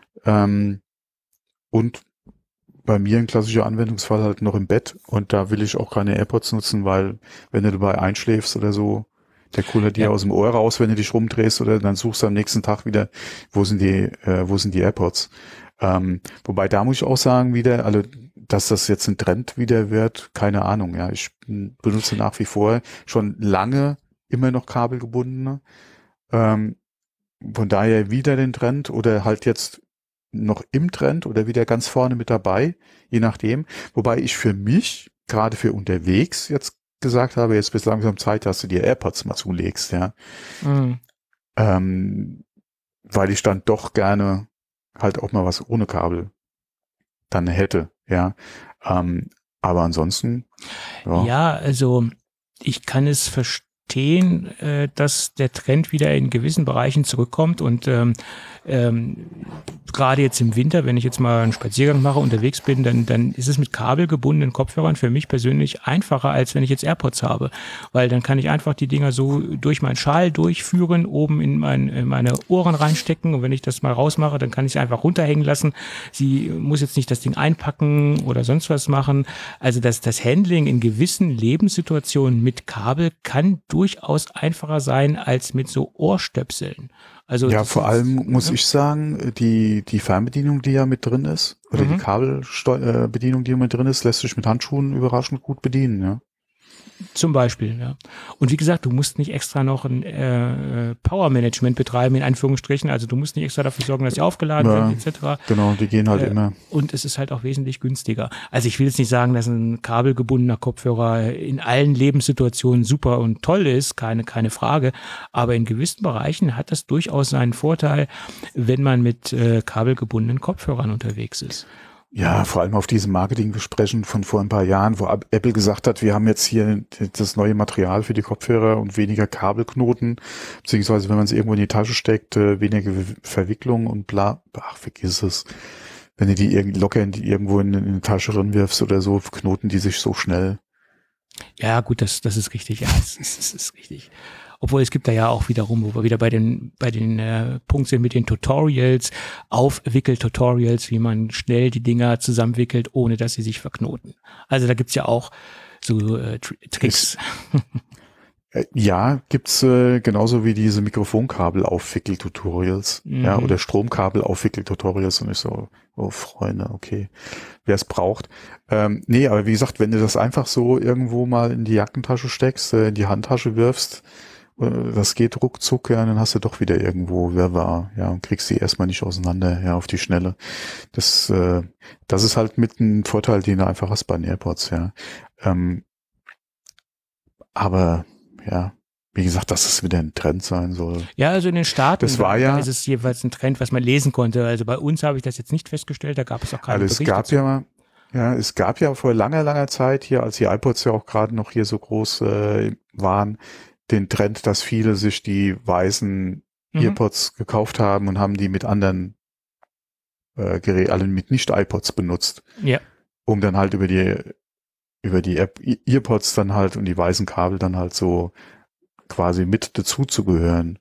Und bei mir ein klassischer Anwendungsfall halt noch im Bett und da will ich auch keine AirPods nutzen, weil wenn du dabei einschläfst oder so, der kullert dir aus dem Ohr raus, wenn du dich rumdrehst oder dann suchst du am nächsten Tag wieder, wo sind die AirPods. Wobei da muss ich auch sagen wieder, also dass das jetzt ein Trend wieder wird, keine Ahnung. Ja, ich benutze nach wie vor schon lange immer noch kabelgebundene. Von daher wieder den Trend oder halt jetzt noch im Trend oder wieder ganz vorne mit dabei, je nachdem. Wobei ich für mich, gerade für unterwegs jetzt gesagt habe, jetzt bis langsam Zeit, dass du dir AirPods mal zulegst, ja. Mhm. Weil ich dann doch gerne halt auch mal was ohne Kabel dann hätte, ja. Aber ansonsten, ja. Ja, also ich kann es verstehen, dass der Trend wieder in gewissen Bereichen zurückkommt und gerade jetzt im Winter, wenn ich jetzt mal einen Spaziergang mache, unterwegs bin, dann ist es mit kabelgebundenen Kopfhörern für mich persönlich einfacher, als wenn ich jetzt AirPods habe, weil dann kann ich einfach die Dinger so durch meinen Schal durchführen, oben in meine Ohren reinstecken, und wenn ich das mal rausmache, dann kann ich sie einfach runterhängen lassen. Sie muss jetzt nicht das Ding einpacken oder sonst was machen. Also das Handling in gewissen Lebenssituationen mit Kabel kann durchaus einfacher sein als mit so Ohrstöpseln. Also ja, vor allem muss ich sagen, die Fernbedienung, die ja mit drin ist, oder die Kabelbedienung, die mit drin ist, lässt sich mit Handschuhen überraschend gut bedienen, ja. Zum Beispiel, ja. Und wie gesagt, du musst nicht extra noch ein Power-Management betreiben, in Anführungsstrichen. Also du musst nicht extra dafür sorgen, dass sie aufgeladen sind, etc. Genau, die gehen halt immer. Und es ist halt auch wesentlich günstiger. Also ich will jetzt nicht sagen, dass ein kabelgebundener Kopfhörer in allen Lebenssituationen super und toll ist, keine Frage. Aber in gewissen Bereichen hat das durchaus seinen Vorteil, wenn man mit kabelgebundenen Kopfhörern unterwegs ist. Ja, vor allem auf diesem Marketingversprechen von vor ein paar Jahren, wo Apple gesagt hat, wir haben jetzt hier das neue Material für die Kopfhörer und weniger Kabelknoten, beziehungsweise wenn man es irgendwo in die Tasche steckt, weniger Verwicklung und bla. Ach, vergiss es. Wenn du die locker irgendwo in eine Tasche reinwirfst oder so, knoten die sich so schnell. Ja, gut, das ist richtig. Ja, es ist richtig. Obwohl es gibt da ja auch wiederum, wo wir wieder bei den Punkt sind mit den Tutorials, Aufwickel-Tutorials, wie man schnell die Dinger zusammenwickelt, ohne dass sie sich verknoten. Also da gibt's ja auch so Tricks. Ja, gibt's genauso wie diese Mikrofonkabel-Aufwickel-Tutorials, ja, oder Stromkabel-Aufwickel-Tutorials, und ich so, oh Freunde, okay, wer es braucht. Nee, aber wie gesagt, wenn du das einfach so irgendwo mal in die Jackentasche steckst, in die Handtasche wirfst, das geht ruckzuck, ja, dann hast du doch wieder irgendwo Wirrwarr, ja, und kriegst sie erstmal nicht auseinander, ja, auf die Schnelle. Das ist halt mit einem Vorteil, den du einfach hast bei den AirPods, ja. Aber ja, wie gesagt, dass es wieder ein Trend sein soll. Ja, also in den Staaten das war ja, ist es jeweils ein Trend, was man lesen konnte. Also bei uns habe ich das jetzt nicht festgestellt, da gab es auch keine Berichte. Es gab ja vor langer Zeit hier, als die iPods ja auch gerade noch hier so groß waren, den Trend, dass viele sich die weißen EarPods gekauft haben und haben die mit anderen Geräten, also mit Nicht-iPods benutzt. Ja. Um dann halt über die App EarPods dann halt und die weißen Kabel dann halt so quasi mit dazu zu gehören.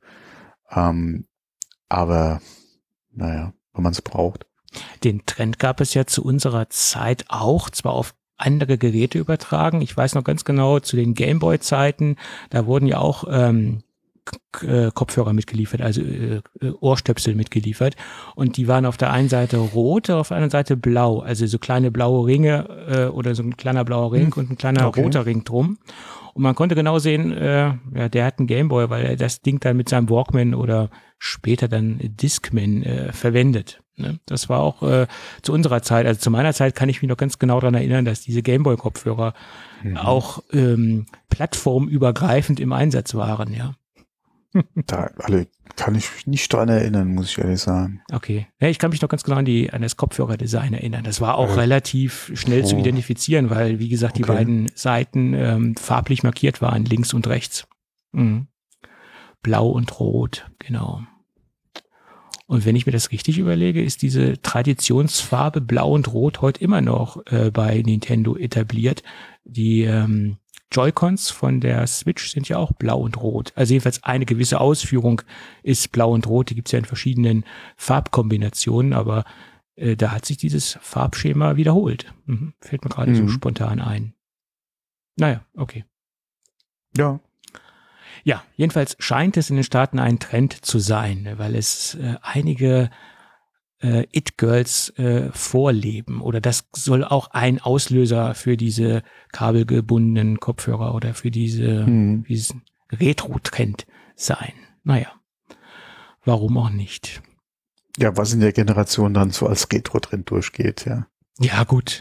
Aber naja, wenn man es braucht. Den Trend gab es ja zu unserer Zeit auch, zwar auf andere Geräte übertragen. Ich weiß noch ganz genau, zu den Gameboy-Zeiten, da wurden ja auch Kopfhörer mitgeliefert, also Ohrstöpsel mitgeliefert. Und die waren auf der einen Seite rot, auf der anderen Seite blau. Also so kleine blaue Ringe oder so ein kleiner blauer Ring und ein kleiner roter Ring drum. Und man konnte genau sehen, der hat einen Gameboy, weil er das Ding dann mit seinem Walkman oder später dann Discman verwendet. Ne? Das war auch zu unserer Zeit, also zu meiner Zeit kann ich mich noch ganz genau daran erinnern, dass diese Gameboy-Kopfhörer auch plattformübergreifend im Einsatz waren, ja. Da kann ich mich nicht dran erinnern, muss ich ehrlich sagen. Okay. Ja, ich kann mich noch ganz genau an das Kopfhörerdesign erinnern. Das war auch relativ schnell zu identifizieren, weil, wie gesagt, die beiden Seiten farblich markiert waren, links und rechts. Blau und rot, genau. Und wenn ich mir das richtig überlege, ist diese Traditionsfarbe Blau und Rot heute immer noch bei Nintendo etabliert. Die Joy-Cons von der Switch sind ja auch blau und rot. Also jedenfalls eine gewisse Ausführung ist blau und rot. Die gibt es ja in verschiedenen Farbkombinationen, aber da hat sich dieses Farbschema wiederholt. Fällt mir gerade so spontan ein. Naja, okay. Ja. Ja, jedenfalls scheint es in den Staaten ein Trend zu sein, weil es einige It-Girls vorleben, oder das soll auch ein Auslöser für diese kabelgebundenen Kopfhörer oder für diesen Retro-Trend sein. Naja, warum auch nicht? Ja, was in der Generation dann so als Retro-Trend durchgeht, ja. Ja, gut.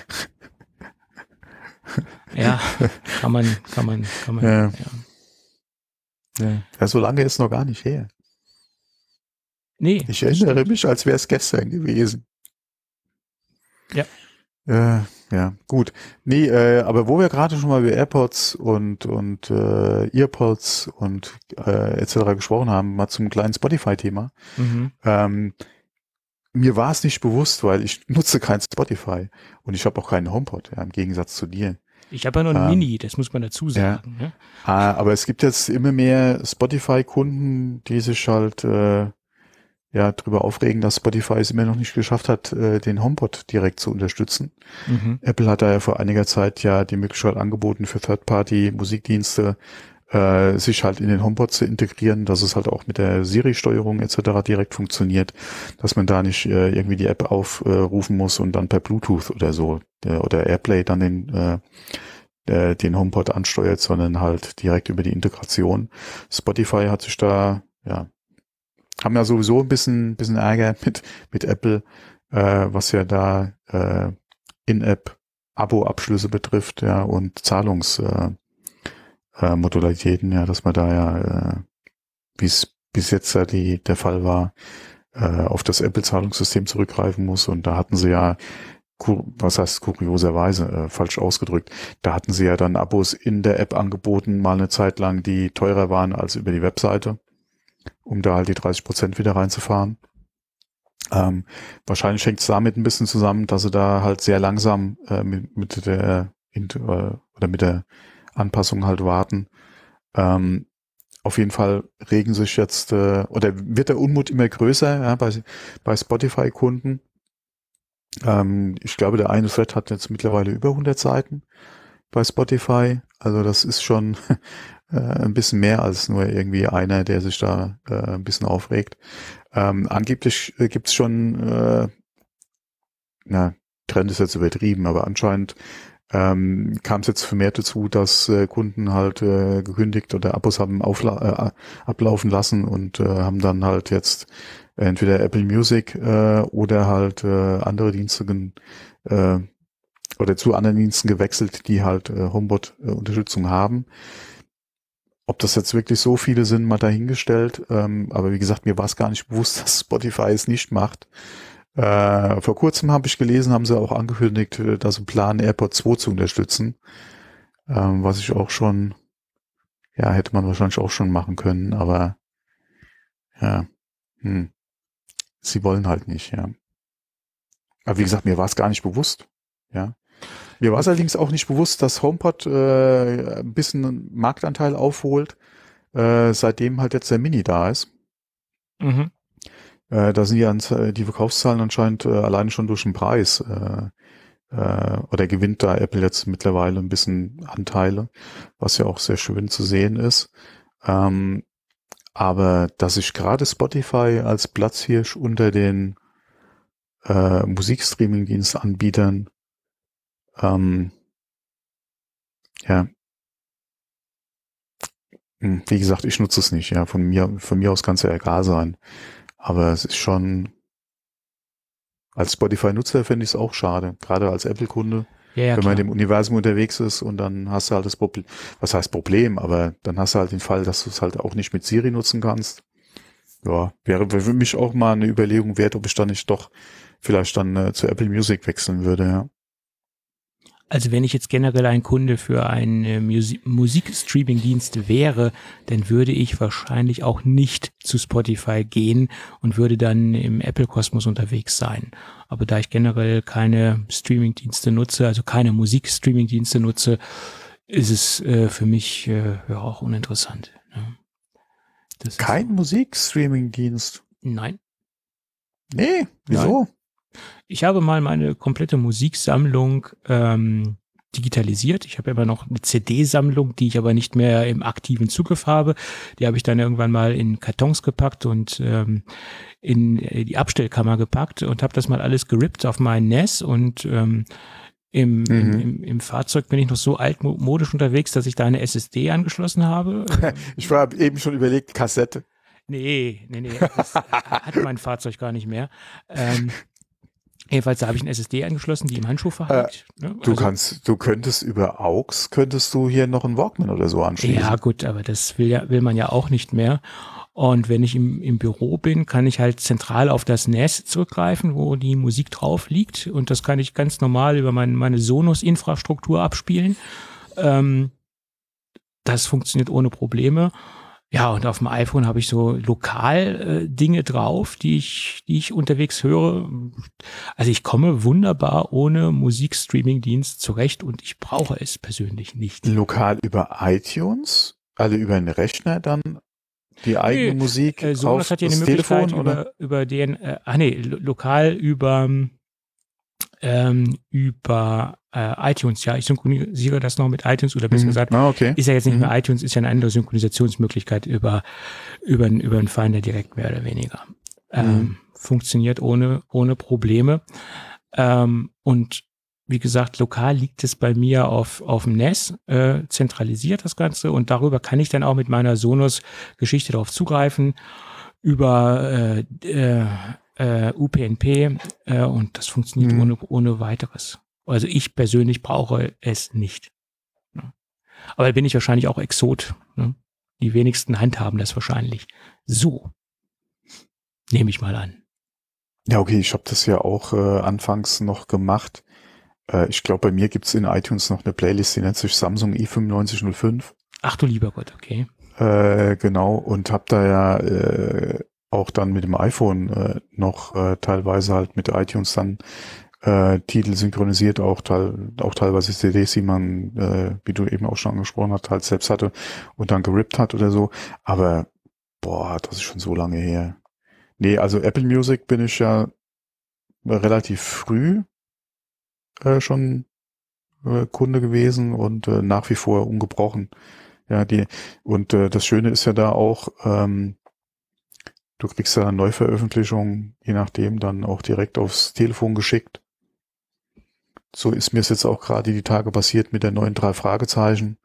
Ja, kann man. Ja. Ja, so lange ist noch gar nicht her. Nee. Ich erinnere mich, als wäre es gestern gewesen. Ja. Ja, gut. Nee, aber wo wir gerade schon mal über AirPods und Earpods und etc. gesprochen haben, mal zum kleinen Spotify-Thema. Mhm. Mir war es nicht bewusst, weil ich nutze kein Spotify und ich habe auch keinen HomePod, ja, im Gegensatz zu dir. Ich habe ja noch ein Mini, das muss man dazu sagen. Ja. Ne? Aber es gibt jetzt immer mehr Spotify-Kunden, die sich halt drüber aufregen, dass Spotify es immer noch nicht geschafft hat, den HomePod direkt zu unterstützen. Mhm. Apple hat da ja vor einiger Zeit ja die Möglichkeit angeboten, für Third-Party-Musikdienste sich halt in den HomePod zu integrieren, dass es halt auch mit der Siri-Steuerung etc. direkt funktioniert, dass man da nicht irgendwie die App aufrufen muss und dann per Bluetooth oder so oder AirPlay dann den HomePod ansteuert, sondern halt direkt über die Integration. Spotify hat sich da, haben ja sowieso ein bisschen Ärger mit Apple, was ja da In-App-Abo-Abschlüsse betrifft, ja, und Zahlungsmodalitäten, dass man da wie es bis jetzt der Fall war, auf das Apple-Zahlungssystem zurückgreifen muss. Und da hatten sie ja, was heißt kurioserweise, falsch ausgedrückt, da hatten sie ja dann Abos in der App angeboten, mal eine Zeit lang, die teurer waren als über die Webseite, um da halt die 30% wieder reinzufahren. Wahrscheinlich hängt es damit ein bisschen zusammen, dass sie da halt sehr langsam mit der Anpassung halt warten. Auf jeden Fall regen sich jetzt, oder wird der Unmut immer größer bei Spotify-Kunden. Ich glaube, der eine Thread hat jetzt mittlerweile über 100 Seiten bei Spotify. Also das ist schon ein bisschen mehr als nur irgendwie einer, der sich da ein bisschen aufregt. Angeblich gibt's schon, Trend ist jetzt übertrieben, aber anscheinend kam es jetzt vermehrt dazu, dass Kunden halt gekündigt oder Abos haben ablaufen lassen und haben dann halt jetzt entweder Apple Music oder halt andere Dienste oder zu anderen Diensten gewechselt, die halt HomePod-Unterstützung haben. Ob das jetzt wirklich so viele sind, mal dahingestellt. Aber wie gesagt, mir war es gar nicht bewusst, dass Spotify es nicht macht. Vor kurzem habe ich gelesen, haben sie auch angekündigt, dass sie planen, AirPods 2 zu unterstützen. Was ich auch schon, hätte man wahrscheinlich auch schon machen können, aber sie wollen halt nicht, ja. Aber wie gesagt, mir war es gar nicht bewusst, ja. Mir war es allerdings auch nicht bewusst, dass HomePod ein bisschen Marktanteil aufholt, seitdem halt jetzt der Mini da ist. Mhm. Da sind die Verkaufszahlen anscheinend alleine schon durch den Preis oder gewinnt da Apple jetzt mittlerweile ein bisschen Anteile, was ja auch sehr schön zu sehen ist. Aber dass sich gerade Spotify als Platzhirsch unter den Musikstreaming-Dienstanbietern wie gesagt, ich nutze es nicht, von mir aus kann es ja egal sein. Aber es ist schon, als Spotify-Nutzer finde ich es auch schade, gerade als Apple-Kunde, wenn man in dem Universum unterwegs ist und dann hast du halt das Problem, was heißt Problem, aber dann hast du halt den Fall, dass du es halt auch nicht mit Siri nutzen kannst. Ja, wäre für mich auch mal eine Überlegung wert, ob ich dann nicht doch vielleicht dann zu Apple Music wechseln würde, ja. Also wenn ich jetzt generell ein Kunde für einen Musikstreaming-Dienst wäre, dann würde ich wahrscheinlich auch nicht zu Spotify gehen und würde dann im Apple-Kosmos unterwegs sein. Aber da ich generell keine Streaming-Dienste nutze, also keine Musikstreaming-Dienste nutze, ist es für mich auch uninteressant. Ne? Kein Musikstreaming-Dienst? Nein. Nee, wieso? Nein. Ich habe mal meine komplette Musiksammlung digitalisiert. Ich habe immer noch eine CD-Sammlung, die ich aber nicht mehr im aktiven Zugriff habe. Die habe ich dann irgendwann mal in Kartons gepackt und in die Abstellkammer gepackt und habe das mal alles gerippt auf meinen NAS und im Fahrzeug bin ich noch so altmodisch unterwegs, dass ich da eine SSD angeschlossen habe. Ich war eben schon überlegt, Kassette. Nee, das hat mein Fahrzeug gar nicht mehr. Jedenfalls habe ich eine SSD angeschlossen, die im Handschuhfach liegt. Ne? Du könntest über AUX, hier noch einen Walkman oder so anschließen. Ja gut, aber das will man ja auch nicht mehr. Und wenn ich im Büro bin, kann ich halt zentral auf das NAS zurückgreifen, wo die Musik drauf liegt. Und das kann ich ganz normal über meine Sonos-Infrastruktur abspielen. Das funktioniert ohne Probleme. Ja, und auf dem iPhone habe ich so lokal Dinge drauf, die ich unterwegs höre. Also ich komme wunderbar ohne Musikstreaming-Dienst zurecht und ich brauche es persönlich nicht. Lokal über iTunes? Also über einen Rechner dann die eigene Musik Sonos auf hat ja eine das Möglichkeit Telefon, oder? über den, lokal über iTunes, ja, ich synchronisiere das noch mit iTunes oder besser gesagt, okay. ist ja jetzt nicht mehr iTunes, ist ja eine andere Synchronisationsmöglichkeit über einen Finder direkt mehr oder weniger. Funktioniert ohne Probleme. Und wie gesagt, lokal liegt es bei mir auf dem NAS, zentralisiert das Ganze und darüber kann ich dann auch mit meiner Sonos-Geschichte darauf zugreifen, über UPnP und das funktioniert ohne weiteres. Also ich persönlich brauche es nicht. Ne? Aber da bin ich wahrscheinlich auch Exot. Ne? Die wenigsten handhaben das wahrscheinlich. So. Nehme ich mal an. Ja, okay, ich habe das ja auch anfangs noch gemacht. Ich glaube, bei mir gibt's in iTunes noch eine Playlist, die nennt sich Samsung i9505. Ach du lieber Gott, okay. Genau, und habe da ja auch dann mit dem iPhone noch teilweise halt mit iTunes dann Titel synchronisiert, auch teilweise CDs, die man, wie du eben auch schon angesprochen hast, halt selbst hatte und dann gerippt hat oder so. Aber, das ist schon so lange her. Nee, also Apple Music bin ich ja relativ früh schon Kunde gewesen und nach wie vor ungebrochen. Ja, das Schöne ist ja da auch, du kriegst ja Neuveröffentlichungen, je nachdem, dann auch direkt aufs Telefon geschickt. So ist mir es jetzt auch gerade die Tage passiert mit der neuen 3 Fragezeichen.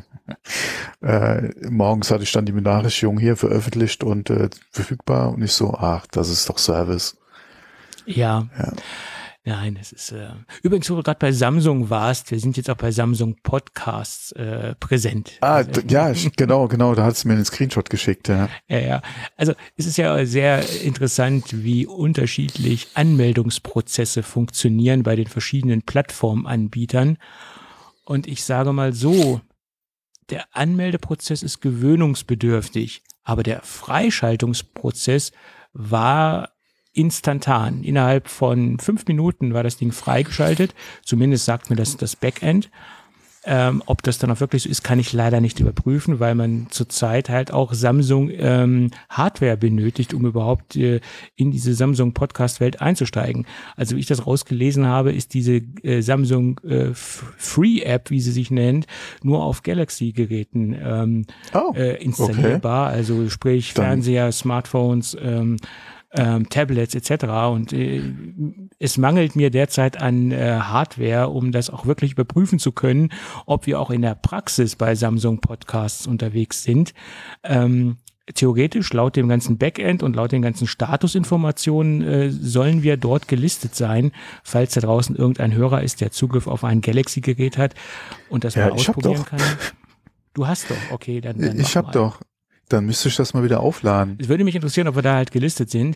Morgens hatte ich dann die Benachrichtigung hier veröffentlicht und verfügbar und ich so, ach, das ist doch Service. Ja. Nein, es ist übrigens, wo du gerade bei Samsung warst, wir sind jetzt auch bei Samsung Podcasts präsent. Genau, da hat es mir einen Screenshot geschickt. Ja. Ja. Also es ist ja sehr interessant, wie unterschiedlich Anmeldungsprozesse funktionieren bei den verschiedenen Plattformanbietern. Und ich sage mal so, der Anmeldeprozess ist gewöhnungsbedürftig, aber der Freischaltungsprozess war instantan. Innerhalb von 5 Minuten war das Ding freigeschaltet. Zumindest sagt mir das Backend. Ob das dann auch wirklich so ist, kann ich leider nicht überprüfen, weil man zurzeit halt auch Samsung Hardware benötigt, um überhaupt in diese Samsung Podcast-Welt einzusteigen. Also wie ich das rausgelesen habe, ist diese Samsung Free App, wie sie sich nennt, nur auf Galaxy-Geräten installierbar. Okay. Also sprich Fernseher, Smartphones, Tablets etc. Und es mangelt mir derzeit an Hardware, um das auch wirklich überprüfen zu können, ob wir auch in der Praxis bei Samsung Podcasts unterwegs sind. Theoretisch, laut dem ganzen Backend und laut den ganzen Statusinformationen sollen wir dort gelistet sein, falls da draußen irgendein Hörer ist, der Zugriff auf ein Galaxy-Gerät hat und das mal ausprobieren kann. Du hast doch, okay, dann ich habe doch. Dann müsste ich das mal wieder aufladen. Es würde mich interessieren, ob wir da halt gelistet sind.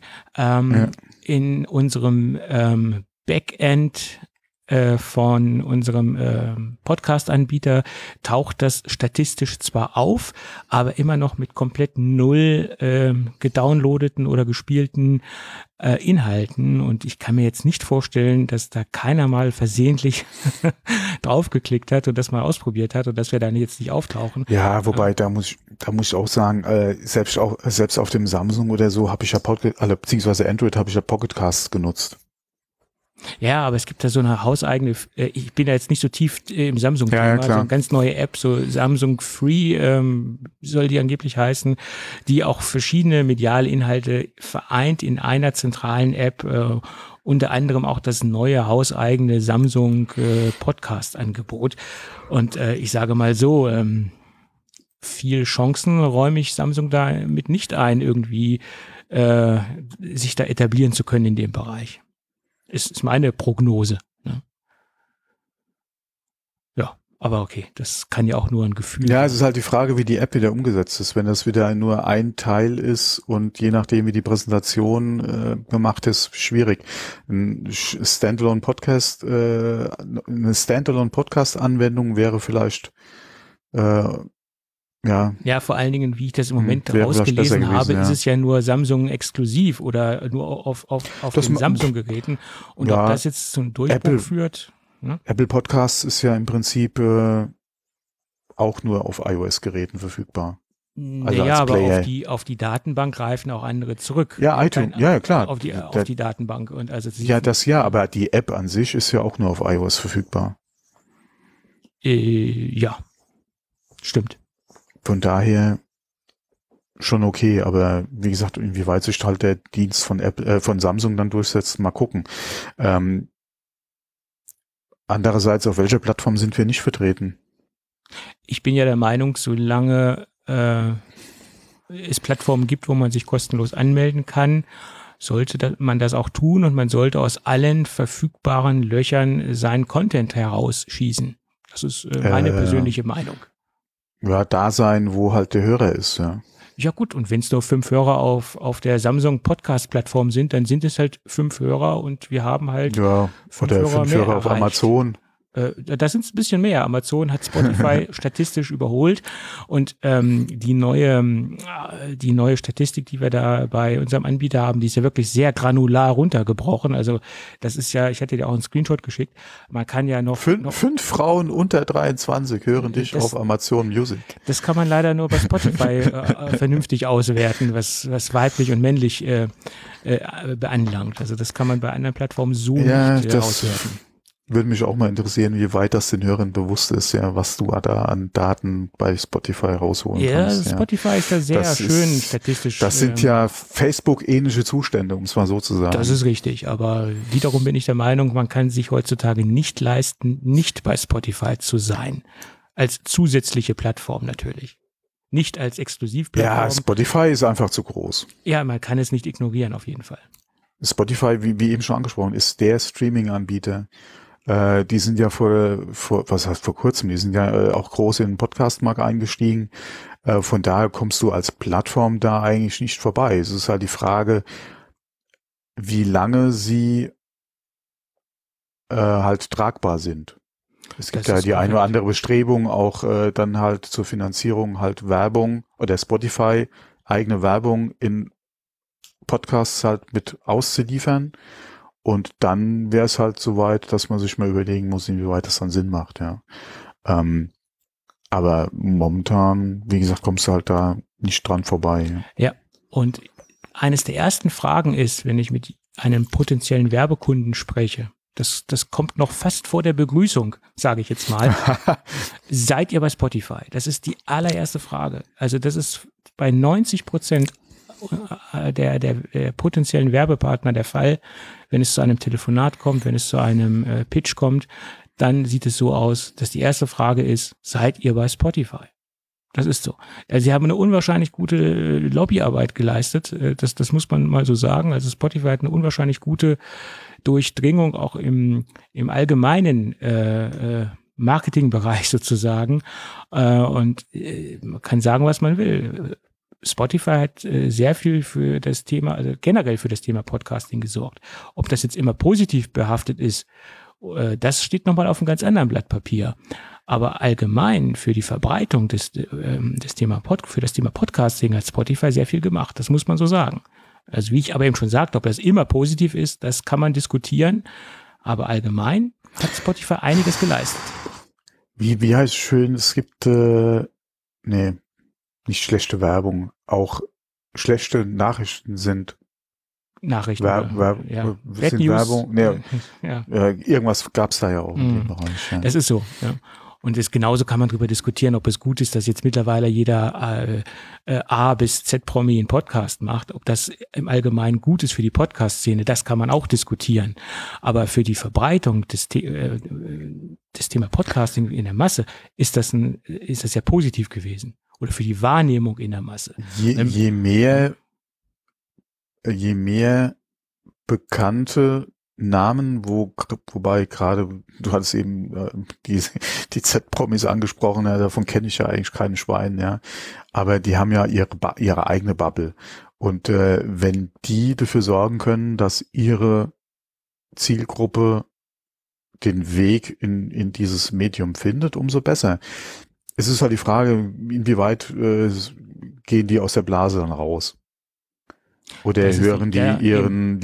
In unserem Backend von unserem Podcast-Anbieter taucht das statistisch zwar auf, aber immer noch mit komplett 0 gedownloadeten oder gespielten Inhalten. Und ich kann mir jetzt nicht vorstellen, dass da keiner mal versehentlich draufgeklickt hat und das mal ausprobiert hat und dass wir dann jetzt nicht auftauchen. Ja, wobei da muss ich auch sagen, selbst auf dem Samsung oder so habe ich ja beziehungsweise Android habe ich ja Pocketcasts genutzt. Ja, aber es gibt da so eine hauseigene, ich bin da jetzt nicht so tief im Samsung-Thema, so eine ganz neue App, so Samsung Free soll die angeblich heißen, die auch verschiedene mediale Inhalte vereint in einer zentralen App, unter anderem auch das neue hauseigene Samsung Podcast-Angebot. Und ich sage mal so, viel Chancen räume ich Samsung damit nicht ein, irgendwie sich da etablieren zu können in dem Bereich. Ist meine Prognose. Ne? Ja. Aber okay, das kann ja auch nur ein Gefühl Ja, sein. es ist halt die Frage, wie die App wieder umgesetzt ist. Wenn das wieder nur ein Teil ist und je nachdem, wie die Präsentation gemacht ist, schwierig. Eine Standalone-Podcast-Anwendung wäre vielleicht Ja, vor allen Dingen, wie ich das im Moment wäre vielleicht besser rausgelesen habe, gewesen, ist ja. es ja nur Samsung exklusiv oder nur auf Das den ma- Samsung-Geräten. Und ja, ob das jetzt zum Durchbruch Apple- führt, ne? Apple Podcasts ist ja im Prinzip auch nur auf iOS-Geräten verfügbar. Also Naja, als aber Player. auf die Datenbank greifen auch andere zurück. Ja, iTunes, ja, klar. Auf die Datenbank. Und also Aber die App an sich ist ja auch nur auf iOS verfügbar. Ja, stimmt. Von daher schon okay, aber wie gesagt, inwieweit sich halt der Dienst von Samsung dann durchsetzt, mal gucken. Andererseits, auf welcher Plattform sind wir nicht vertreten? Ich bin ja der Meinung, solange es Plattformen gibt, wo man sich kostenlos anmelden kann, sollte man das auch tun und man sollte aus allen verfügbaren Löchern seinen Content herausschießen. Das ist meine persönliche Meinung. Ja, da sein, wo halt der Hörer ist, ja. Ja gut, und wenn es nur 5 Hörer auf der Samsung Podcast-Plattform sind, dann sind es halt 5 Hörer und wir haben halt Ja, 5 oder Hörer 5 mehr Hörer auf erreicht. Amazon. Da sind es ein bisschen mehr. Amazon hat Spotify statistisch überholt und die neue Statistik, die wir da bei unserem Anbieter haben, die ist ja wirklich sehr granular runtergebrochen. Also das ist ja, ich hatte dir auch einen Screenshot geschickt. Man kann ja noch 5 Frauen unter 23 hören dich auf Amazon Music. Das kann man leider nur bei Spotify vernünftig auswerten, was weiblich und männlich beanlangt. Also das kann man bei anderen Plattformen so nicht auswerten. Würde mich auch mal interessieren, wie weit das den Hörern bewusst ist, ja, was du da an Daten bei Spotify rausholen kannst. Ja, Spotify ist da sehr schön statistisch. Das sind ja Facebook-ähnliche Zustände, um es mal so zu sagen. Das ist richtig, aber wiederum bin ich der Meinung, man kann sich heutzutage nicht leisten, nicht bei Spotify zu sein. Als zusätzliche Plattform natürlich. Nicht als Exklusivplattform. Ja, Spotify ist einfach zu groß. Ja, man kann es nicht ignorieren, auf jeden Fall. Spotify, wie eben schon angesprochen, ist der Streaming-Anbieter. Die sind ja vor kurzem, die sind ja auch groß in den Podcast-Markt eingestiegen. Von daher kommst du als Plattform da eigentlich nicht vorbei. Es ist halt die Frage, wie lange sie halt tragbar sind. Es gibt ja die eine oder andere Bestrebung, auch dann halt zur Finanzierung halt Werbung oder Spotify eigene Werbung in Podcasts halt mit auszuliefern. Und dann wäre es halt soweit, dass man sich mal überlegen muss, inwieweit das dann Sinn macht, ja. Aber momentan, wie gesagt, kommst du halt da nicht dran vorbei. Ja, und eines der ersten Fragen ist, wenn ich mit einem potenziellen Werbekunden spreche, das kommt noch fast vor der Begrüßung, sage ich jetzt mal. Seid ihr bei Spotify? Das ist die allererste Frage. Also das ist bei 90% der potenziellen Werbepartner der Fall, wenn es zu einem Telefonat kommt, wenn es zu einem Pitch kommt, dann sieht es so aus, dass die erste Frage ist, seid ihr bei Spotify? Das ist so. Also sie haben eine unwahrscheinlich gute Lobbyarbeit geleistet, das muss man mal so sagen. Also Spotify hat eine unwahrscheinlich gute Durchdringung auch im allgemeinen Marketingbereich sozusagen. Und man kann sagen, was man will. Spotify hat sehr viel für das Thema, also generell für das Thema Podcasting gesorgt. Ob das jetzt immer positiv behaftet ist, das steht nochmal auf einem ganz anderen Blatt Papier. Aber allgemein für die Verbreitung für das Thema Podcasting hat Spotify sehr viel gemacht. Das muss man so sagen. Also wie ich aber eben schon sagte, ob das immer positiv ist, das kann man diskutieren. Aber allgemein hat Spotify einiges geleistet. Wie heißt es schön, es gibt, nicht schlechte Werbung, auch schlechte Nachrichten sind Nachrichten. Bad News. Werbung. Nee, ja. Irgendwas gab es da ja auch in dem Bereich. Ja. Das ist so, ja. Und genauso kann man darüber diskutieren, ob es gut ist, dass jetzt mittlerweile jeder A bis Z-Promi einen Podcast macht. Ob das im Allgemeinen gut ist für die Podcast-Szene, das kann man auch diskutieren. Aber für die Verbreitung des Thema Podcasting in der Masse ist das ja positiv gewesen. Oder für die Wahrnehmung in der Masse. Je mehr Bekannte Namen, wobei gerade, du hattest eben die Z-Promis angesprochen, ja, davon kenne ich ja eigentlich keinen Schwein, ja. Aber die haben ja ihre eigene Bubble. Und wenn die dafür sorgen können, dass ihre Zielgruppe den Weg in dieses Medium findet, umso besser. Es ist halt die Frage, inwieweit gehen die aus der Blase dann raus? Oder hören die ihren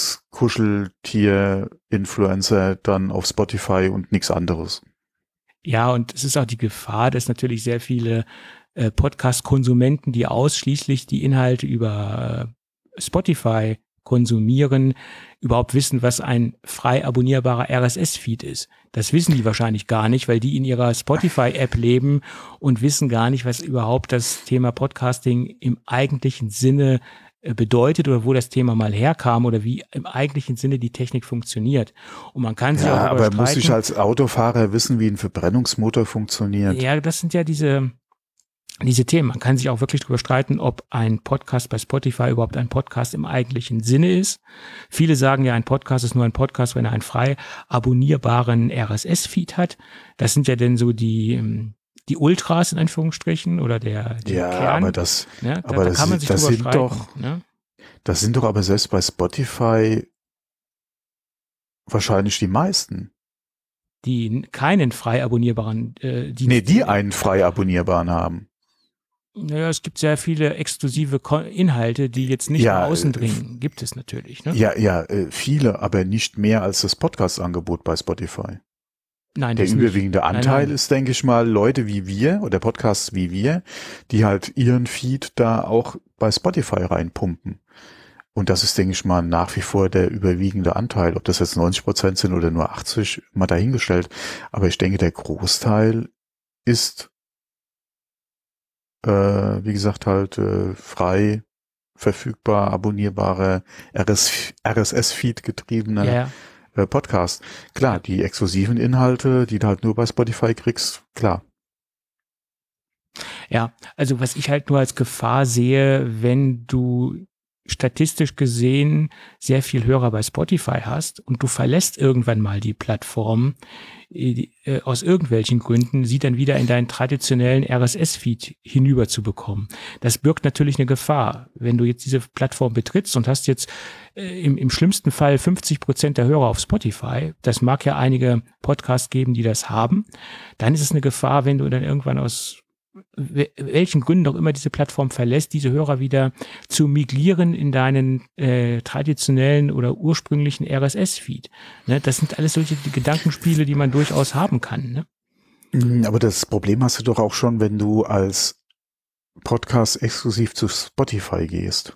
Lieblingskuscheltier-Influencer dann auf Spotify und nichts anderes? Ja, und es ist auch die Gefahr, dass natürlich sehr viele Podcast-Konsumenten, die ausschließlich die Inhalte über Spotify konsumieren, überhaupt wissen, was ein frei abonnierbarer RSS-Feed ist. Das wissen die wahrscheinlich gar nicht, weil die in ihrer Spotify-App leben und wissen gar nicht, was überhaupt das Thema Podcasting im eigentlichen Sinne bedeutet oder wo das Thema mal herkam oder wie im eigentlichen Sinne die Technik funktioniert. Und man kann sich auch aber muss ich als Autofahrer wissen, wie ein Verbrennungsmotor funktioniert? Ja, das sind ja diese Themen. Man kann sich auch wirklich darüber streiten, ob ein Podcast bei Spotify überhaupt ein Podcast im eigentlichen Sinne ist. Viele sagen ja, ein Podcast ist nur ein Podcast, wenn er einen frei abonnierbaren RSS-Feed hat. Das sind ja denn so die Ultras in Anführungsstrichen oder der Kern. Aber das, ne? aber da kann man sich drüber sind streiten. doch, ne? das sind doch aber selbst bei Spotify wahrscheinlich die meisten. Die keinen frei abonnierbaren die einen frei abonnierbaren haben. Naja, es gibt sehr viele exklusive Inhalte, die jetzt nicht nach außen dringen. Gibt es natürlich. Ne? Ja, viele, aber nicht mehr als das Podcast-Angebot bei Spotify. Nein, der überwiegende Anteil ist, denke ich mal, Leute wie wir oder Podcasts wie wir, die halt ihren Feed da auch bei Spotify reinpumpen. Und das ist, denke ich mal, nach wie vor der überwiegende Anteil. Ob das jetzt 90% sind oder nur 80, mal dahingestellt. Aber ich denke, der Großteil ist, wie gesagt, halt frei verfügbar, abonnierbare RSS-Feed getriebene Podcast. Klar, die exklusiven Inhalte, die du halt nur bei Spotify kriegst, klar. Ja, also was ich halt nur als Gefahr sehe, wenn du statistisch gesehen sehr viel Hörer bei Spotify hast und du verlässt irgendwann mal die Plattform aus irgendwelchen Gründen, sie dann wieder in deinen traditionellen RSS-Feed hinüber zu bekommen. Das birgt natürlich eine Gefahr. Wenn du jetzt diese Plattform betrittst und hast jetzt im schlimmsten Fall 50% der Hörer auf Spotify, das mag ja einige Podcasts geben, die das haben, dann ist es eine Gefahr, wenn du dann irgendwann aus welchen Gründen auch immer diese Plattform verlässt, diese Hörer wieder zu migrieren in deinen traditionellen oder ursprünglichen RSS-Feed. Ne? Das sind alles solche Gedankenspiele, die man durchaus haben kann. Ne? Aber das Problem hast du doch auch schon, wenn du als Podcast exklusiv zu Spotify gehst.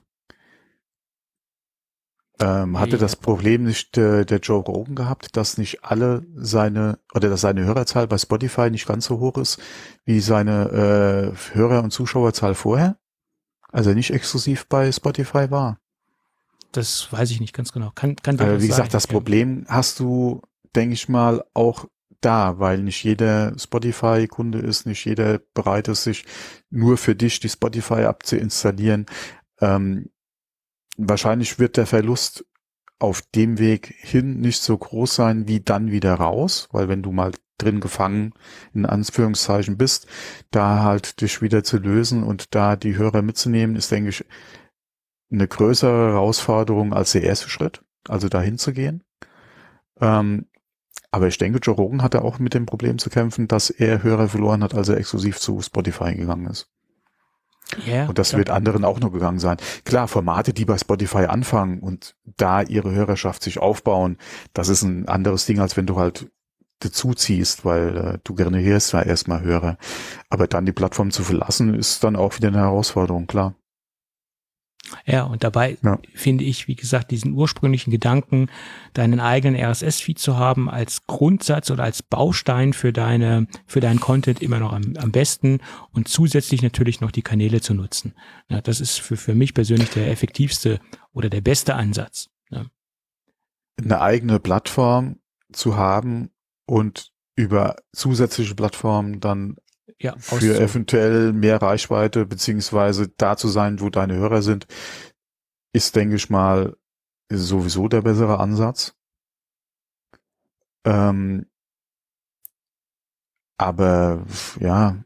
Hatte das Problem nicht der Joe Rogan gehabt, dass nicht dass seine Hörerzahl bei Spotify nicht ganz so hoch ist wie seine Hörer- und Zuschauerzahl vorher? Also nicht exklusiv bei Spotify war. Das weiß ich nicht ganz genau. Kann wie gesagt, das Problem hast du, denke ich mal, auch da, weil nicht jeder Spotify-Kunde ist, nicht jeder bereit ist, sich nur für dich die Spotify-App zu installieren. Wahrscheinlich wird der Verlust auf dem Weg hin nicht so groß sein wie dann wieder raus, weil wenn du mal drin gefangen, in Anführungszeichen bist, da halt dich wieder zu lösen und da die Hörer mitzunehmen, ist, denke ich, eine größere Herausforderung als der erste Schritt, also dahin zu gehen. Aber ich denke, Joe Rogan hatte auch mit dem Problem zu kämpfen, dass er Hörer verloren hat, als er exklusiv zu Spotify gegangen ist. Yeah, und das wird anderen auch noch gegangen sein. Klar, Formate, die bei Spotify anfangen und da ihre Hörerschaft sich aufbauen, das ist ein anderes Ding, als wenn du halt dazu ziehst, weil du generierst ja erstmal Hörer. Aber dann die Plattform zu verlassen, ist dann auch wieder eine Herausforderung, klar. Ja, und dabei finde ich, wie gesagt, diesen ursprünglichen Gedanken, deinen eigenen RSS-Feed zu haben als Grundsatz oder als Baustein für deinen Content immer noch am besten und zusätzlich natürlich noch die Kanäle zu nutzen. Ja, das ist für mich persönlich der effektivste oder der beste Ansatz. Ja. Eine eigene Plattform zu haben und über zusätzliche Plattformen dann für eventuell mehr Reichweite beziehungsweise da zu sein, wo deine Hörer sind, ist, denke ich mal, sowieso der bessere Ansatz. Aber ja.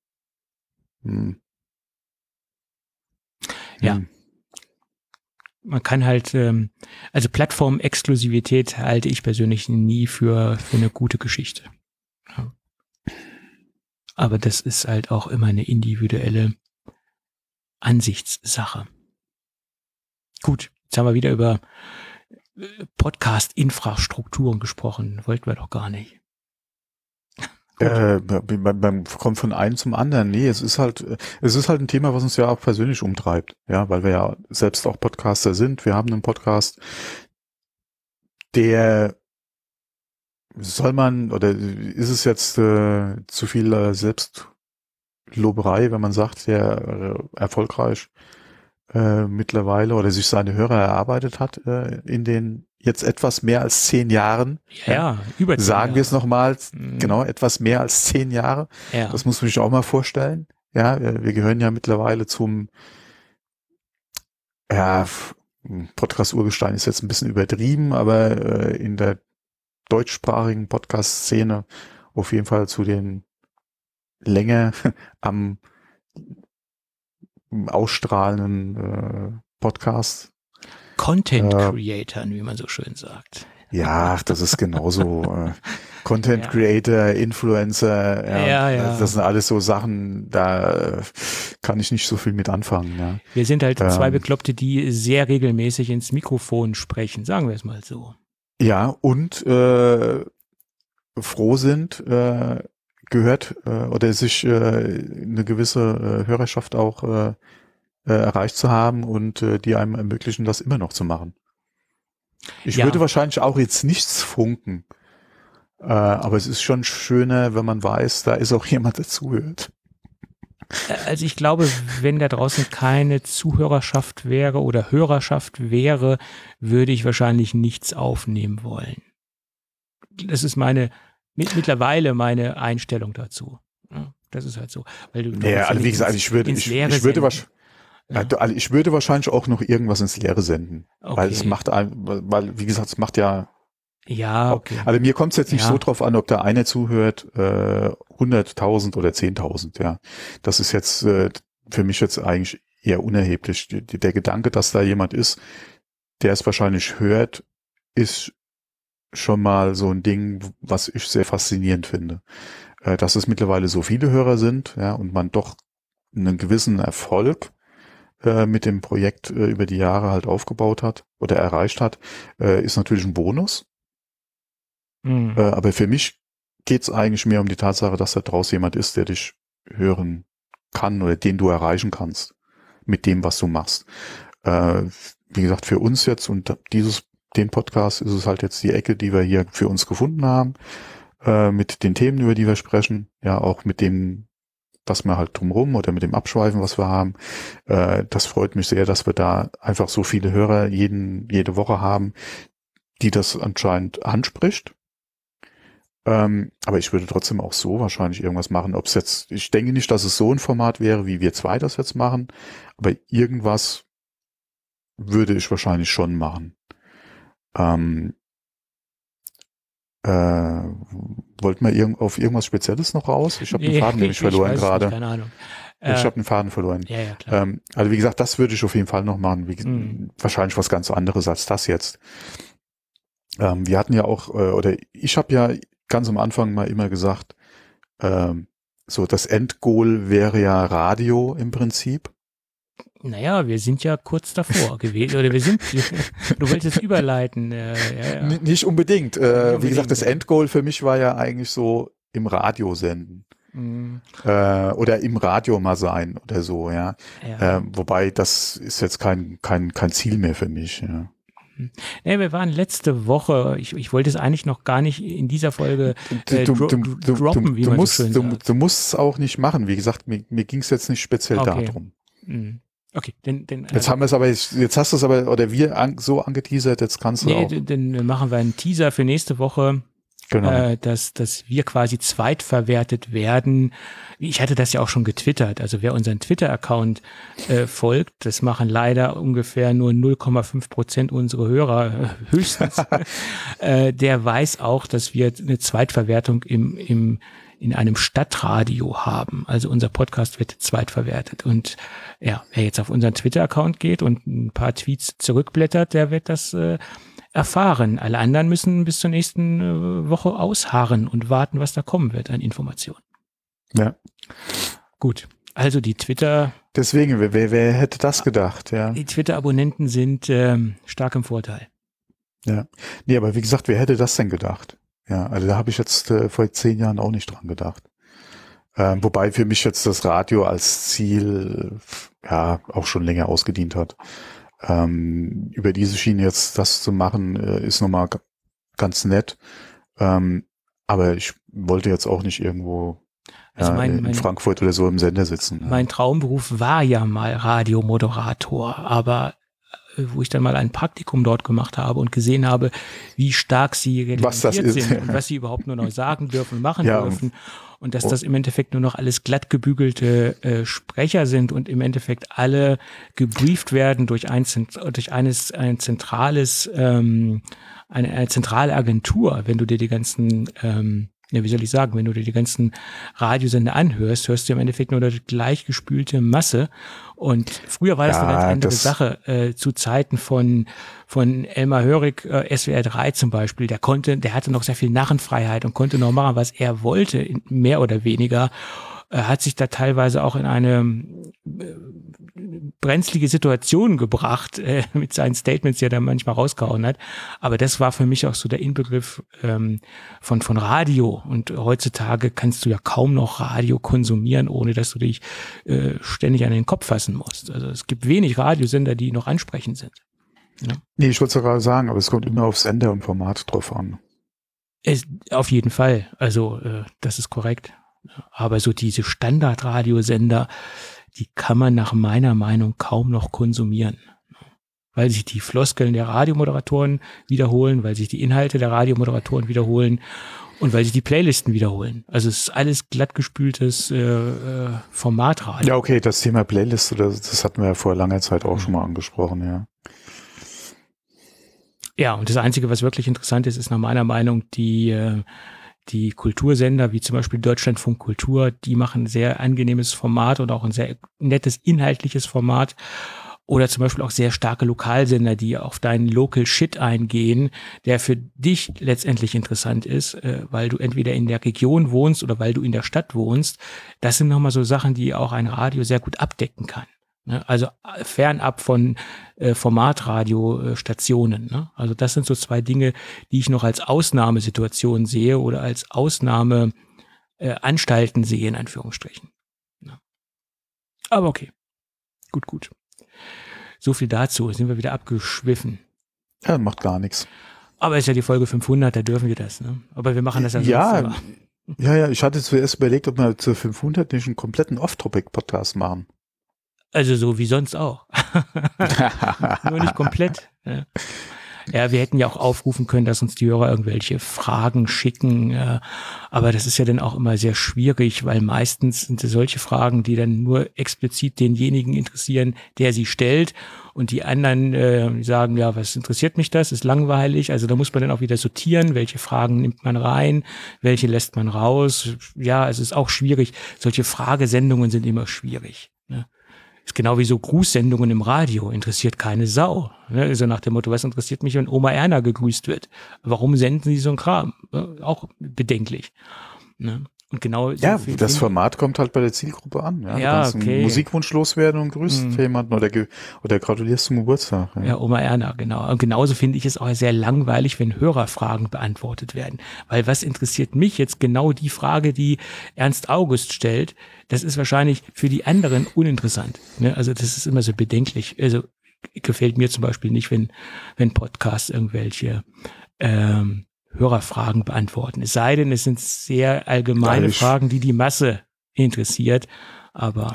Ja. Man kann halt, also Plattformexklusivität halte ich persönlich nie für eine gute Geschichte. Ja. Aber das ist halt auch immer eine individuelle Ansichtssache. Gut, jetzt haben wir wieder über Podcast-Infrastrukturen gesprochen. Wollten wir doch gar nicht. Kommt von einem zum anderen. Nee, es ist halt ein Thema, was uns ja auch persönlich umtreibt. Ja, weil wir ja selbst auch Podcaster sind. Wir haben einen Podcast, der soll man, oder ist es jetzt zu viel Selbstloberei, wenn man sagt, der erfolgreich mittlerweile oder sich seine Hörer erarbeitet hat in den jetzt etwas mehr als 10 Jahren. Ja, über 10 Sagen Jahre. wir es nochmal, genau, etwas mehr als 10 Jahre. Ja. Das muss man sich auch mal vorstellen. Ja, wir gehören ja mittlerweile zum Podcast-Urgestein ist jetzt ein bisschen übertrieben, aber in der deutschsprachigen Podcast-Szene auf jeden Fall zu den länger am ausstrahlenden Podcasts. Content Creatoren, wie man so schön sagt. Ja, das ist genauso. Content Creator, Influencer, ja. Das sind alles so Sachen, da kann ich nicht so viel mit anfangen. Ja. Wir sind halt zwei Bekloppte, die sehr regelmäßig ins Mikrofon sprechen, sagen wir es mal so. Ja, und froh sind, gehört oder sich eine gewisse Hörerschaft auch erreicht zu haben und die einem ermöglichen, das immer noch zu machen. Ich würde wahrscheinlich auch jetzt nichts funken, aber es ist schon schöner, wenn man weiß, da ist auch jemand, der zuhört. Also ich glaube, wenn da draußen keine Zuhörerschaft wäre oder Hörerschaft wäre, würde ich wahrscheinlich nichts aufnehmen wollen. Das ist mittlerweile meine Einstellung dazu. Ja, das ist halt so. Weil du also wie gesagt, ich würde wahrscheinlich auch noch irgendwas ins Leere senden. Okay. Weil wie gesagt, es macht ja. Ja, okay. Also mir kommt es jetzt nicht so drauf an, ob da einer zuhört, 100.000 oder 10.000, ja. Das ist jetzt für mich jetzt eigentlich eher unerheblich. Der Gedanke, dass da jemand ist, der es wahrscheinlich hört, ist schon mal so ein Ding, was ich sehr faszinierend finde. Dass es mittlerweile so viele Hörer sind, ja, und man doch einen gewissen Erfolg mit dem Projekt über die Jahre halt aufgebaut hat oder erreicht hat, ist natürlich ein Bonus. Mhm. Aber für mich geht's eigentlich mehr um die Tatsache, dass da draußen jemand ist, der dich hören kann oder den du erreichen kannst mit dem, was du machst. Wie gesagt, für uns jetzt und den Podcast ist es halt jetzt die Ecke, die wir hier für uns gefunden haben, mit den Themen, über die wir sprechen, ja auch mit dem, was wir halt drumherum oder mit dem Abschweifen, was wir haben. Das freut mich sehr, dass wir da einfach so viele Hörer jede Woche haben, die das anscheinend anspricht. Aber ich würde trotzdem auch so wahrscheinlich irgendwas machen. Ich denke nicht, dass es so ein Format wäre, wie wir zwei das jetzt machen, aber irgendwas würde ich wahrscheinlich schon machen. Wollten wir auf irgendwas Spezielles noch raus? Ich habe den Faden nämlich verloren gerade. Keine Ahnung. Ich habe den Faden verloren. Ja, klar. Also wie gesagt, das würde ich auf jeden Fall noch machen. Wahrscheinlich was ganz anderes als das jetzt. Wir hatten ja auch, oder ich habe ja ganz am Anfang mal immer gesagt, so das Endgoal wäre ja Radio im Prinzip. Naja, wir sind ja kurz davor gewesen, oder du wolltest es überleiten. Ja. Nicht unbedingt. Wie gesagt, das Endgoal für mich war ja eigentlich so im Radio senden. Oder im Radio mal sein oder so, ja. Wobei das ist jetzt kein Ziel mehr für mich, ja. Ja, wir waren letzte Woche, ich wollte es eigentlich noch gar nicht in dieser Folge droppen, wie man so schön sagt. Du musst es auch nicht machen. Wie gesagt, mir ging es jetzt nicht speziell darum. Okay, jetzt haben wir es aber, jetzt hast du es aber, oder wir so angeteasert, jetzt kannst du auch. Dann machen wir einen Teaser für nächste Woche. Genau. dass wir quasi zweitverwertet werden. Ich hatte das ja auch schon getwittert. Also wer unseren Twitter-Account folgt, das machen leider ungefähr nur 0,5% unserer Hörer höchstens. Der weiß auch, dass wir eine Zweitverwertung in einem Stadtradio haben. Also unser Podcast wird zweitverwertet. Und ja, wer jetzt auf unseren Twitter-Account geht und ein paar Tweets zurückblättert, der wird das erfahren. Alle anderen müssen bis zur nächsten Woche ausharren und warten, was da kommen wird an Informationen. Ja. Gut, also die Twitter... Deswegen, wer hätte das gedacht? Ja. Die Twitter-Abonnenten sind stark im Vorteil. Ja. Nee, aber wie gesagt, wer hätte das denn gedacht? Ja, also da habe ich jetzt vor 10 Jahren auch nicht dran gedacht. Wobei für mich jetzt das Radio als Ziel ja auch schon länger ausgedient hat. Über diese Schiene jetzt das zu machen, ist nochmal ganz nett. Aber ich wollte jetzt auch nicht irgendwo also in Frankfurt oder so im Sender sitzen. Mein Traumberuf war ja mal Radiomoderator, aber wo ich dann mal ein Praktikum dort gemacht habe und gesehen habe, wie stark sie reglementiert sind und was sie überhaupt nur noch sagen dürfen und machen dürfen. Und dass das im Endeffekt nur noch alles glatt gebügelte Sprecher sind und im Endeffekt alle gebrieft werden durch eine zentrale Agentur, wenn du dir die ganzen wenn du dir die ganzen Radiosender anhörst, hörst du im Endeffekt nur eine gleichgespülte Masse. Und früher war das eine ganz andere Sache. Zu Zeiten von Elmar Hörig, SWR 3 zum Beispiel, der hatte noch sehr viel Narrenfreiheit und konnte noch machen, was er wollte, mehr oder weniger. Hat sich da teilweise auch in eine brenzlige Situation gebracht mit seinen Statements, die er da manchmal rausgehauen hat. Aber das war für mich auch so der Inbegriff von Radio. Und heutzutage kannst du ja kaum noch Radio konsumieren, ohne dass du dich ständig an den Kopf fassen musst. Also es gibt wenig Radiosender, die noch ansprechend sind. Ja. Nee, ich wollte sogar sagen, aber es kommt immer auf Sender und Format drauf an. Auf jeden Fall. Also das ist korrekt. Aber so diese Standardradiosender, die kann man nach meiner Meinung kaum noch konsumieren. Weil sich die Floskeln der Radiomoderatoren wiederholen, weil sich die Inhalte der Radiomoderatoren wiederholen und weil sich die Playlisten wiederholen. Also es ist alles glattgespültes Formatradio. Ja, okay, das Thema Playlist, das hatten wir ja vor langer Zeit auch schon mal angesprochen, ja. Ja, und das Einzige, was wirklich interessant ist, ist nach meiner Meinung die Kultursender, wie zum Beispiel Deutschlandfunk Kultur, die machen ein sehr angenehmes Format und auch ein sehr nettes inhaltliches Format. Oder zum Beispiel auch sehr starke Lokalsender, die auf deinen Local Shit eingehen, der für dich letztendlich interessant ist, weil du entweder in der Region wohnst oder weil du in der Stadt wohnst. Das sind nochmal so Sachen, die auch ein Radio sehr gut abdecken kann. Also fernab von Formatradiostationen. Ne? Also das sind so zwei Dinge, die ich noch als Ausnahmesituation sehe oder als Ausnahmeanstalten sehe, in Anführungsstrichen. Ja. Aber okay, gut. So viel dazu, sind wir wieder abgeschwiffen. Ja, macht gar nichts. Aber ist ja die Folge 500, da dürfen wir das. Ne? Aber wir machen das ja sonst. Ja, ich hatte zuerst überlegt, ob wir zu 500 nicht einen kompletten Off-Topic-Podcast machen. Also so wie sonst auch. Nur nicht komplett. Ja, wir hätten ja auch aufrufen können, dass uns die Hörer irgendwelche Fragen schicken. Aber das ist ja dann auch immer sehr schwierig, weil meistens sind es solche Fragen, die dann nur explizit denjenigen interessieren, der sie stellt. Und die anderen sagen, ja, was interessiert mich das? Ist langweilig. Also da muss man dann auch wieder sortieren, welche Fragen nimmt man rein, welche lässt man raus. Ja, es ist auch schwierig. Solche Fragesendungen sind immer schwierig. Ne? Ist genau wie so Grußsendungen im Radio, interessiert keine Sau. Ne? Also nach dem Motto, was interessiert mich, wenn Oma Erna gegrüßt wird? Warum senden sie so einen Kram? Auch bedenklich. Ne? Und genau ja, so das Format kommt halt bei der Zielgruppe an. Ja, ja, du kannst einen Musikwunsch loswerden und grüßt jemanden oder gratulierst zum Geburtstag. Ja, Oma Erna, genau. Und genauso finde ich es auch sehr langweilig, wenn Hörerfragen beantwortet werden. Weil was interessiert mich jetzt genau die Frage, die Ernst August stellt? Das ist wahrscheinlich für die anderen uninteressant. Ne? Also das ist immer so bedenklich. Also gefällt mir zum Beispiel nicht, wenn Podcasts irgendwelche Hörerfragen beantworten. Es sei denn, es sind sehr allgemeine Fragen, die Masse interessiert. Aber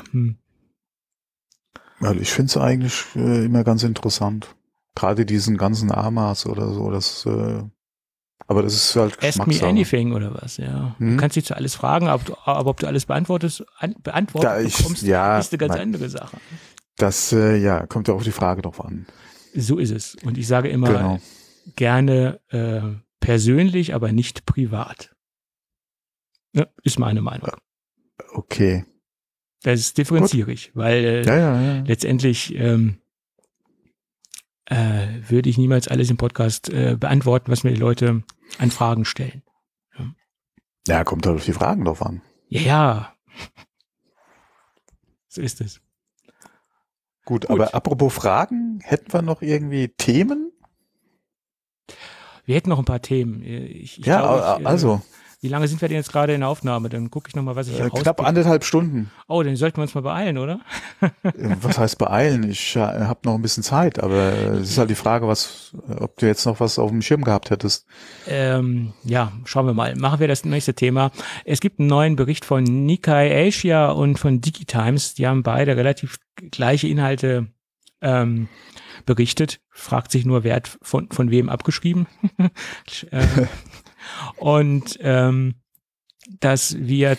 Also ich finde es eigentlich immer ganz interessant. Gerade diesen ganzen AMAs oder so, das Aber das ist halt Ask me Geschmackssache. anything oder was, ja. Du kannst dich zu alles fragen, aber ob du alles beantwortet bekommst, ist eine ganz andere Sache. Das, kommt ja auf die Frage drauf an. So ist es. Und ich sage immer gerne persönlich, aber nicht privat. Ja, ist meine Meinung. Okay. Das differenziere ich, weil letztendlich würde ich niemals alles im Podcast beantworten, was mir die Leute an Fragen stellen. Ja, kommt halt auf die Fragen drauf an. Ja. So ist es. Gut, aber apropos Fragen, hätten wir noch irgendwie Themen? Wir hätten noch ein paar Themen. Wie lange sind wir denn jetzt gerade in der Aufnahme? Dann gucke ich nochmal, was ich rauspicke. Knapp 1,5 Stunden. Oh, dann sollten wir uns mal beeilen, oder? Was heißt beeilen? Ich habe noch ein bisschen Zeit, aber es ist halt die Frage, ob du jetzt noch was auf dem Schirm gehabt hättest. Schauen wir mal. Machen wir das nächste Thema. Es gibt einen neuen Bericht von Nikkei Asia und von DigiTimes. Die haben beide relativ gleiche Inhalte berichtet. Fragt sich nur, wer hat von wem abgeschrieben. Und dass wir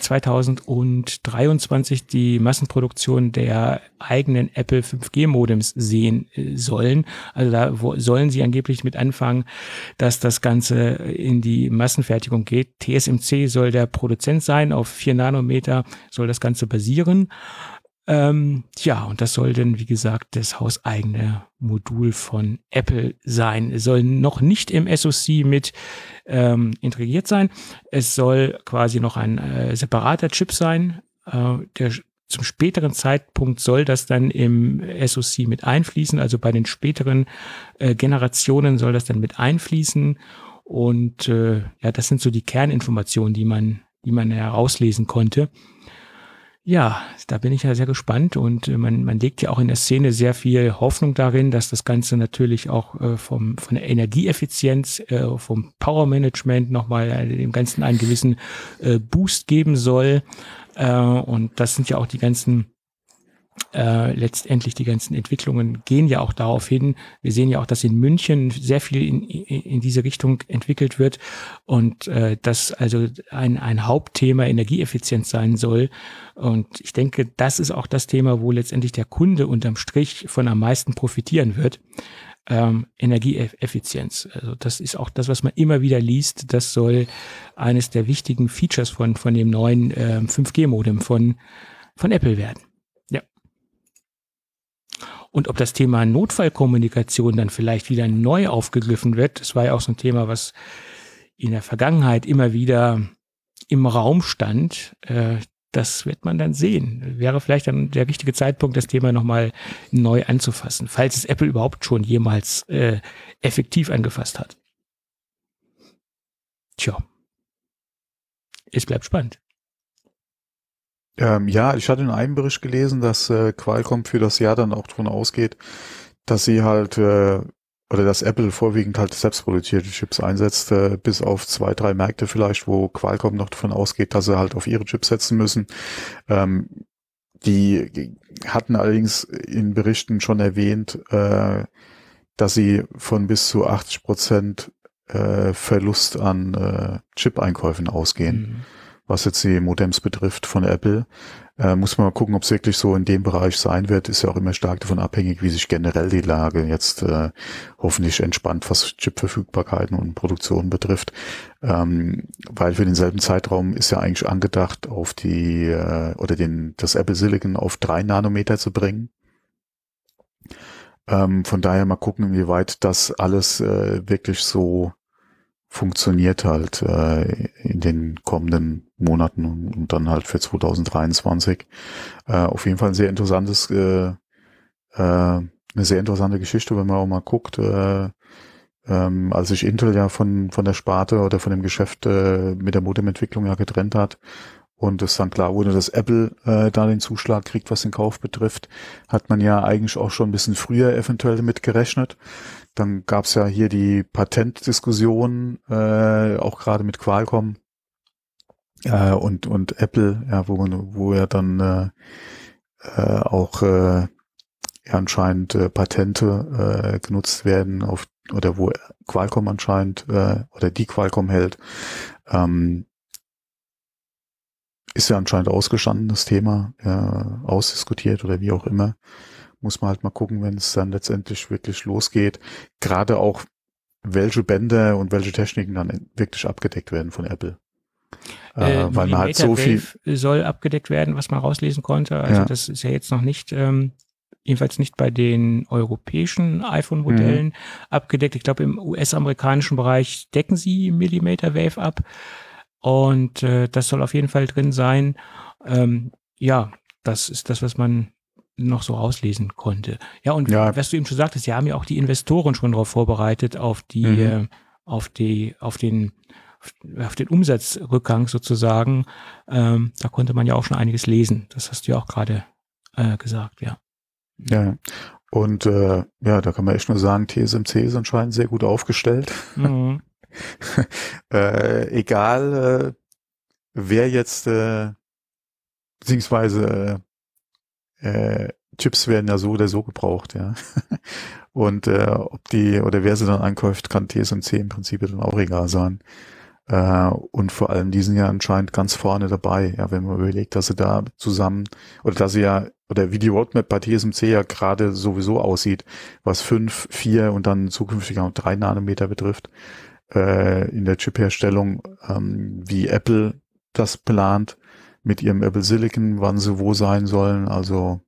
2023 die Massenproduktion der eigenen Apple 5G-Modems sehen sollen. Also da sollen sie angeblich mit anfangen, dass das Ganze in die Massenfertigung geht. TSMC soll der Produzent sein, auf 4 Nanometer soll das Ganze basieren. Und das soll dann, wie gesagt, das hauseigene Modul von Apple sein. Es soll noch nicht im SoC mit integriert sein. Es soll quasi noch ein separater Chip sein. Der zum späteren Zeitpunkt soll das dann im SoC mit einfließen. Also bei den späteren Generationen soll das dann mit einfließen. Und das sind so die Kerninformationen, die man herauslesen konnte. Ja, da bin ich ja sehr gespannt und man legt ja auch in der Szene sehr viel Hoffnung darin, dass das Ganze natürlich auch von der Energieeffizienz, vom Powermanagement nochmal dem Ganzen einen gewissen Boost geben soll. Und das sind ja auch die ganzen letztendlich die ganzen Entwicklungen gehen ja auch darauf hin. Wir sehen ja auch, dass in München sehr viel in diese Richtung entwickelt wird und dass also ein Hauptthema Energieeffizienz sein soll. Und ich denke, das ist auch das Thema, wo letztendlich der Kunde unterm Strich von am meisten profitieren wird. Energieeffizienz. Also das ist auch das, was man immer wieder liest. Das soll eines der wichtigen Features von dem neuen 5G-Modem von Apple werden. Und ob das Thema Notfallkommunikation dann vielleicht wieder neu aufgegriffen wird, das war ja auch so ein Thema, was in der Vergangenheit immer wieder im Raum stand. Das wird man dann sehen. Wäre vielleicht dann der richtige Zeitpunkt, das Thema nochmal neu anzufassen, falls es Apple überhaupt schon jemals effektiv angefasst hat. Tja, es bleibt spannend. Ich hatte in einem Bericht gelesen, dass Qualcomm für das Jahr dann auch davon ausgeht, dass sie halt oder dass Apple vorwiegend halt selbstproduzierte Chips einsetzt, bis auf 2, 3 Märkte vielleicht, wo Qualcomm noch davon ausgeht, dass sie halt auf ihre Chips setzen müssen. Die hatten allerdings in Berichten schon erwähnt, dass sie von bis zu 80% Verlust an Chip-Einkäufen ausgehen. Was jetzt die Modems betrifft von Apple. Muss man mal gucken, ob es wirklich so in dem Bereich sein wird. Ist ja auch immer stark davon abhängig, wie sich generell die Lage jetzt hoffentlich entspannt, was Chipverfügbarkeiten und Produktion betrifft. Weil für denselben Zeitraum ist ja eigentlich angedacht, auf das Apple Silicon auf 3 Nanometer zu bringen. Von daher mal gucken, inwieweit das alles wirklich so funktioniert halt in den kommenden Monaten und dann halt für 2023. Auf jeden Fall ein sehr interessantes, eine sehr interessante Geschichte, wenn man auch mal guckt. Als sich Intel ja von der Sparte oder von dem Geschäft mit der Modementwicklung ja getrennt hat und es dann klar wurde, dass Apple da den Zuschlag kriegt, was den Kauf betrifft, hat man ja eigentlich auch schon ein bisschen früher eventuell damit gerechnet. Dann gab's ja hier die Patentdiskussion, auch gerade mit Qualcomm und Apple, ja, wo ja dann auch anscheinend Patente genutzt werden, auf oder wo Qualcomm anscheinend oder die Qualcomm hält, ist ja anscheinend ausgestanden, das Thema, ausdiskutiert oder wie auch immer. Muss man halt mal gucken, wenn es dann letztendlich wirklich losgeht. Gerade auch, welche Bänder und welche Techniken dann wirklich abgedeckt werden von Apple. Weil man halt so viel soll abgedeckt werden, was man rauslesen konnte. Also das ist ja jetzt noch nicht, jedenfalls nicht bei den europäischen iPhone-Modellen abgedeckt. Ich glaube, im US-amerikanischen Bereich decken sie Millimeter Wave ab. Und das soll auf jeden Fall drin sein. Das ist das, was man noch so rauslesen konnte. Ja, und was du eben schon sagtest, ja, haben ja auch die Investoren schon darauf vorbereitet, auf den Umsatzrückgang sozusagen. Da konnte man ja auch schon einiges lesen. Das hast du ja auch gerade gesagt, ja. Ja, und da kann man echt nur sagen, TSMC ist anscheinend sehr gut aufgestellt. Mhm. Egal, wer jetzt, beziehungsweise Chips werden ja so oder so gebraucht, ja. Und ob die oder wer sie dann einkauft, kann TSMC im Prinzip dann auch egal sein. Und vor allem, die sind ja anscheinend ganz vorne dabei, ja, wenn man überlegt, dass sie da zusammen, oder wie die Roadmap bei TSMC ja gerade sowieso aussieht, was 5, 4 und dann zukünftig auch 3 Nanometer betrifft, in der Chip-Herstellung, wie Apple das plant mit ihrem Apple Silicon, wann sie wo sein sollen. Also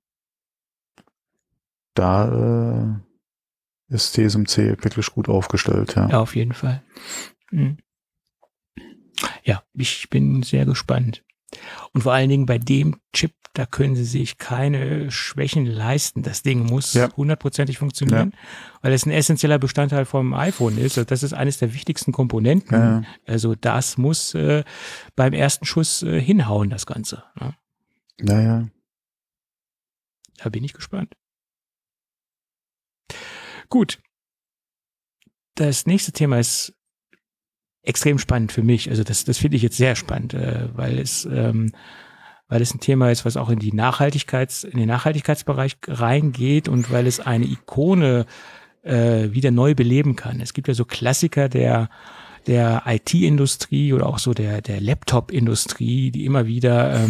da ist TSMC wirklich gut aufgestellt. Ja, auf jeden Fall. Mhm. Ja, ich bin sehr gespannt. Und vor allen Dingen bei dem Chip, da können sie sich keine Schwächen leisten. Das Ding muss hundertprozentig funktionieren, weil es ein essentieller Bestandteil vom iPhone ist. Also das ist eines der wichtigsten Komponenten. Ja. Also das muss beim ersten Schuss hinhauen, das Ganze. Ne? Naja. Da bin ich gespannt. Gut. Das nächste Thema ist extrem spannend für mich. Also das finde ich jetzt sehr spannend, weil es ein Thema ist, was auch in den Nachhaltigkeitsbereich reingeht und weil es eine Ikone wieder neu beleben kann. Es gibt ja so Klassiker der IT-Industrie oder auch so der Laptop-Industrie, die immer wieder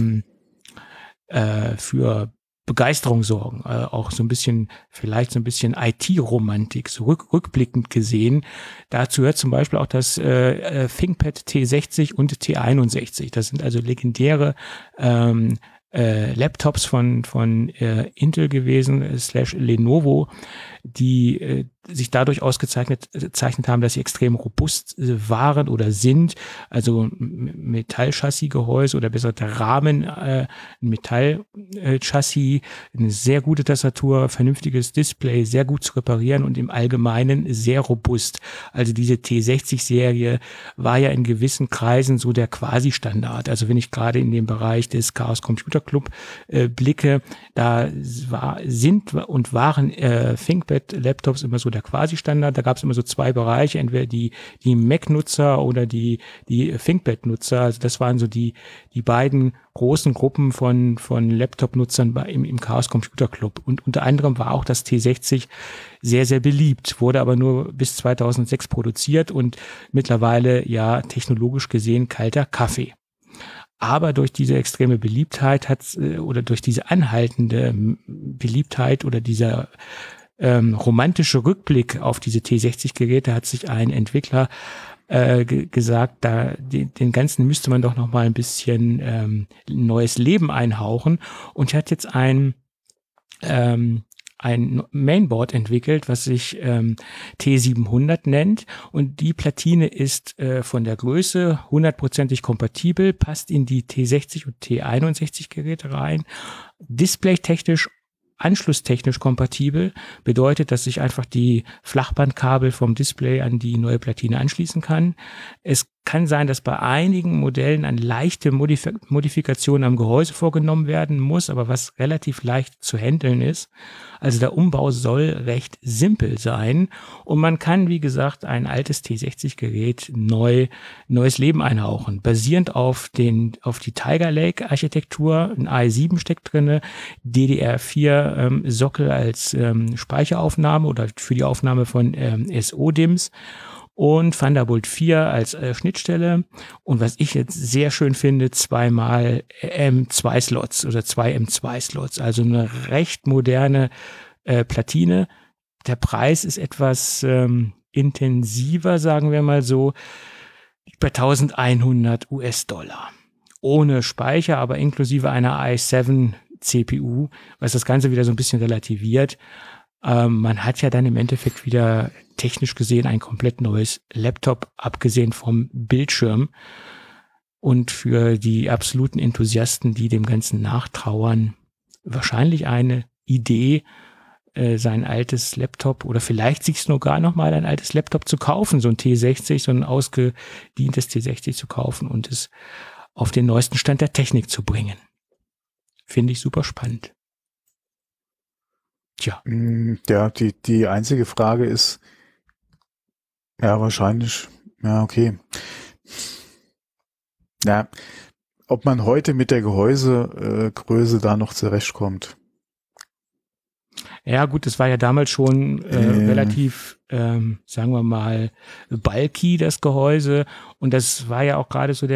für Begeisterung sorgen, auch vielleicht so ein bisschen IT-Romantik, so rückblickend gesehen. Dazu gehört zum Beispiel auch das ThinkPad T60 und T61. Das sind also legendäre Laptops von Intel gewesen, / Lenovo, die sich dadurch ausgezeichnet haben, dass sie extrem robust waren oder sind. Also Metallchassisgehäuse oder besser der Rahmen, ein Metallchassis, eine sehr gute Tastatur, vernünftiges Display, sehr gut zu reparieren und im Allgemeinen sehr robust. Also diese T60-Serie war ja in gewissen Kreisen so der Quasi-Standard. Also wenn ich gerade in den Bereich des Chaos Computer Club blicke, da waren ThinkPad-Laptops immer so der Quasi-Standard. Da gab es immer so zwei Bereiche, entweder die Mac-Nutzer oder die ThinkPad-Nutzer. Also das waren so die beiden großen Gruppen von Laptop-Nutzern im Chaos Computer Club. Und unter anderem war auch das T60 sehr, sehr beliebt, wurde aber nur bis 2006 produziert und mittlerweile ja technologisch gesehen kalter Kaffee. Aber durch diese extreme Beliebtheit oder durch diese anhaltende Beliebtheit oder dieser romantische Rückblick auf diese T60-Geräte hat sich ein Entwickler gesagt, den Ganzen müsste man doch noch mal ein bisschen neues Leben einhauchen und hat jetzt ein Mainboard entwickelt, was sich T700 nennt und die Platine ist von der Größe 100%ig kompatibel, passt in die T60 und T61 Geräte rein, displaytechnisch anschlusstechnisch kompatibel, bedeutet, dass ich einfach die Flachbandkabel vom Display an die neue Platine anschließen kann. Es kann sein, dass bei einigen Modellen eine leichte Modifikation am Gehäuse vorgenommen werden muss, aber was relativ leicht zu handeln ist. Also der Umbau soll recht simpel sein und man kann, wie gesagt, ein altes T60-Gerät neues Leben einhauchen. Basierend auf die Tiger Lake-Architektur, ein i7 steckt drinne, DDR4 Sockel als Speicheraufnahme oder für die Aufnahme von SO-DIMMs. Und Thunderbolt 4 als Schnittstelle. Und was ich jetzt sehr schön finde, 2 M2-Slots oder 2 M2-Slots. Also eine recht moderne Platine. Der Preis ist etwas intensiver, sagen wir mal so, bei $1.100 US-Dollar. Ohne Speicher, aber inklusive einer i7 CPU, was das Ganze wieder so ein bisschen relativiert. Man hat ja dann im Endeffekt wieder technisch gesehen ein komplett neues Laptop, abgesehen vom Bildschirm. Und für die absoluten Enthusiasten, die dem Ganzen nachtrauern, wahrscheinlich eine Idee, sein altes Laptop oder vielleicht sich sogar noch mal ein altes Laptop zu kaufen, so ein T60, so ein ausgedientes T60 zu kaufen und es auf den neuesten Stand der Technik zu bringen. Finde ich super spannend. Tja. Ja, die einzige Frage ist, ja, wahrscheinlich, ja, okay. Ja, ob man heute mit der Gehäusegröße da noch zurechtkommt. Ja gut, das war ja damals schon relativ, sagen wir mal, bulky, das Gehäuse. Und das war ja auch gerade so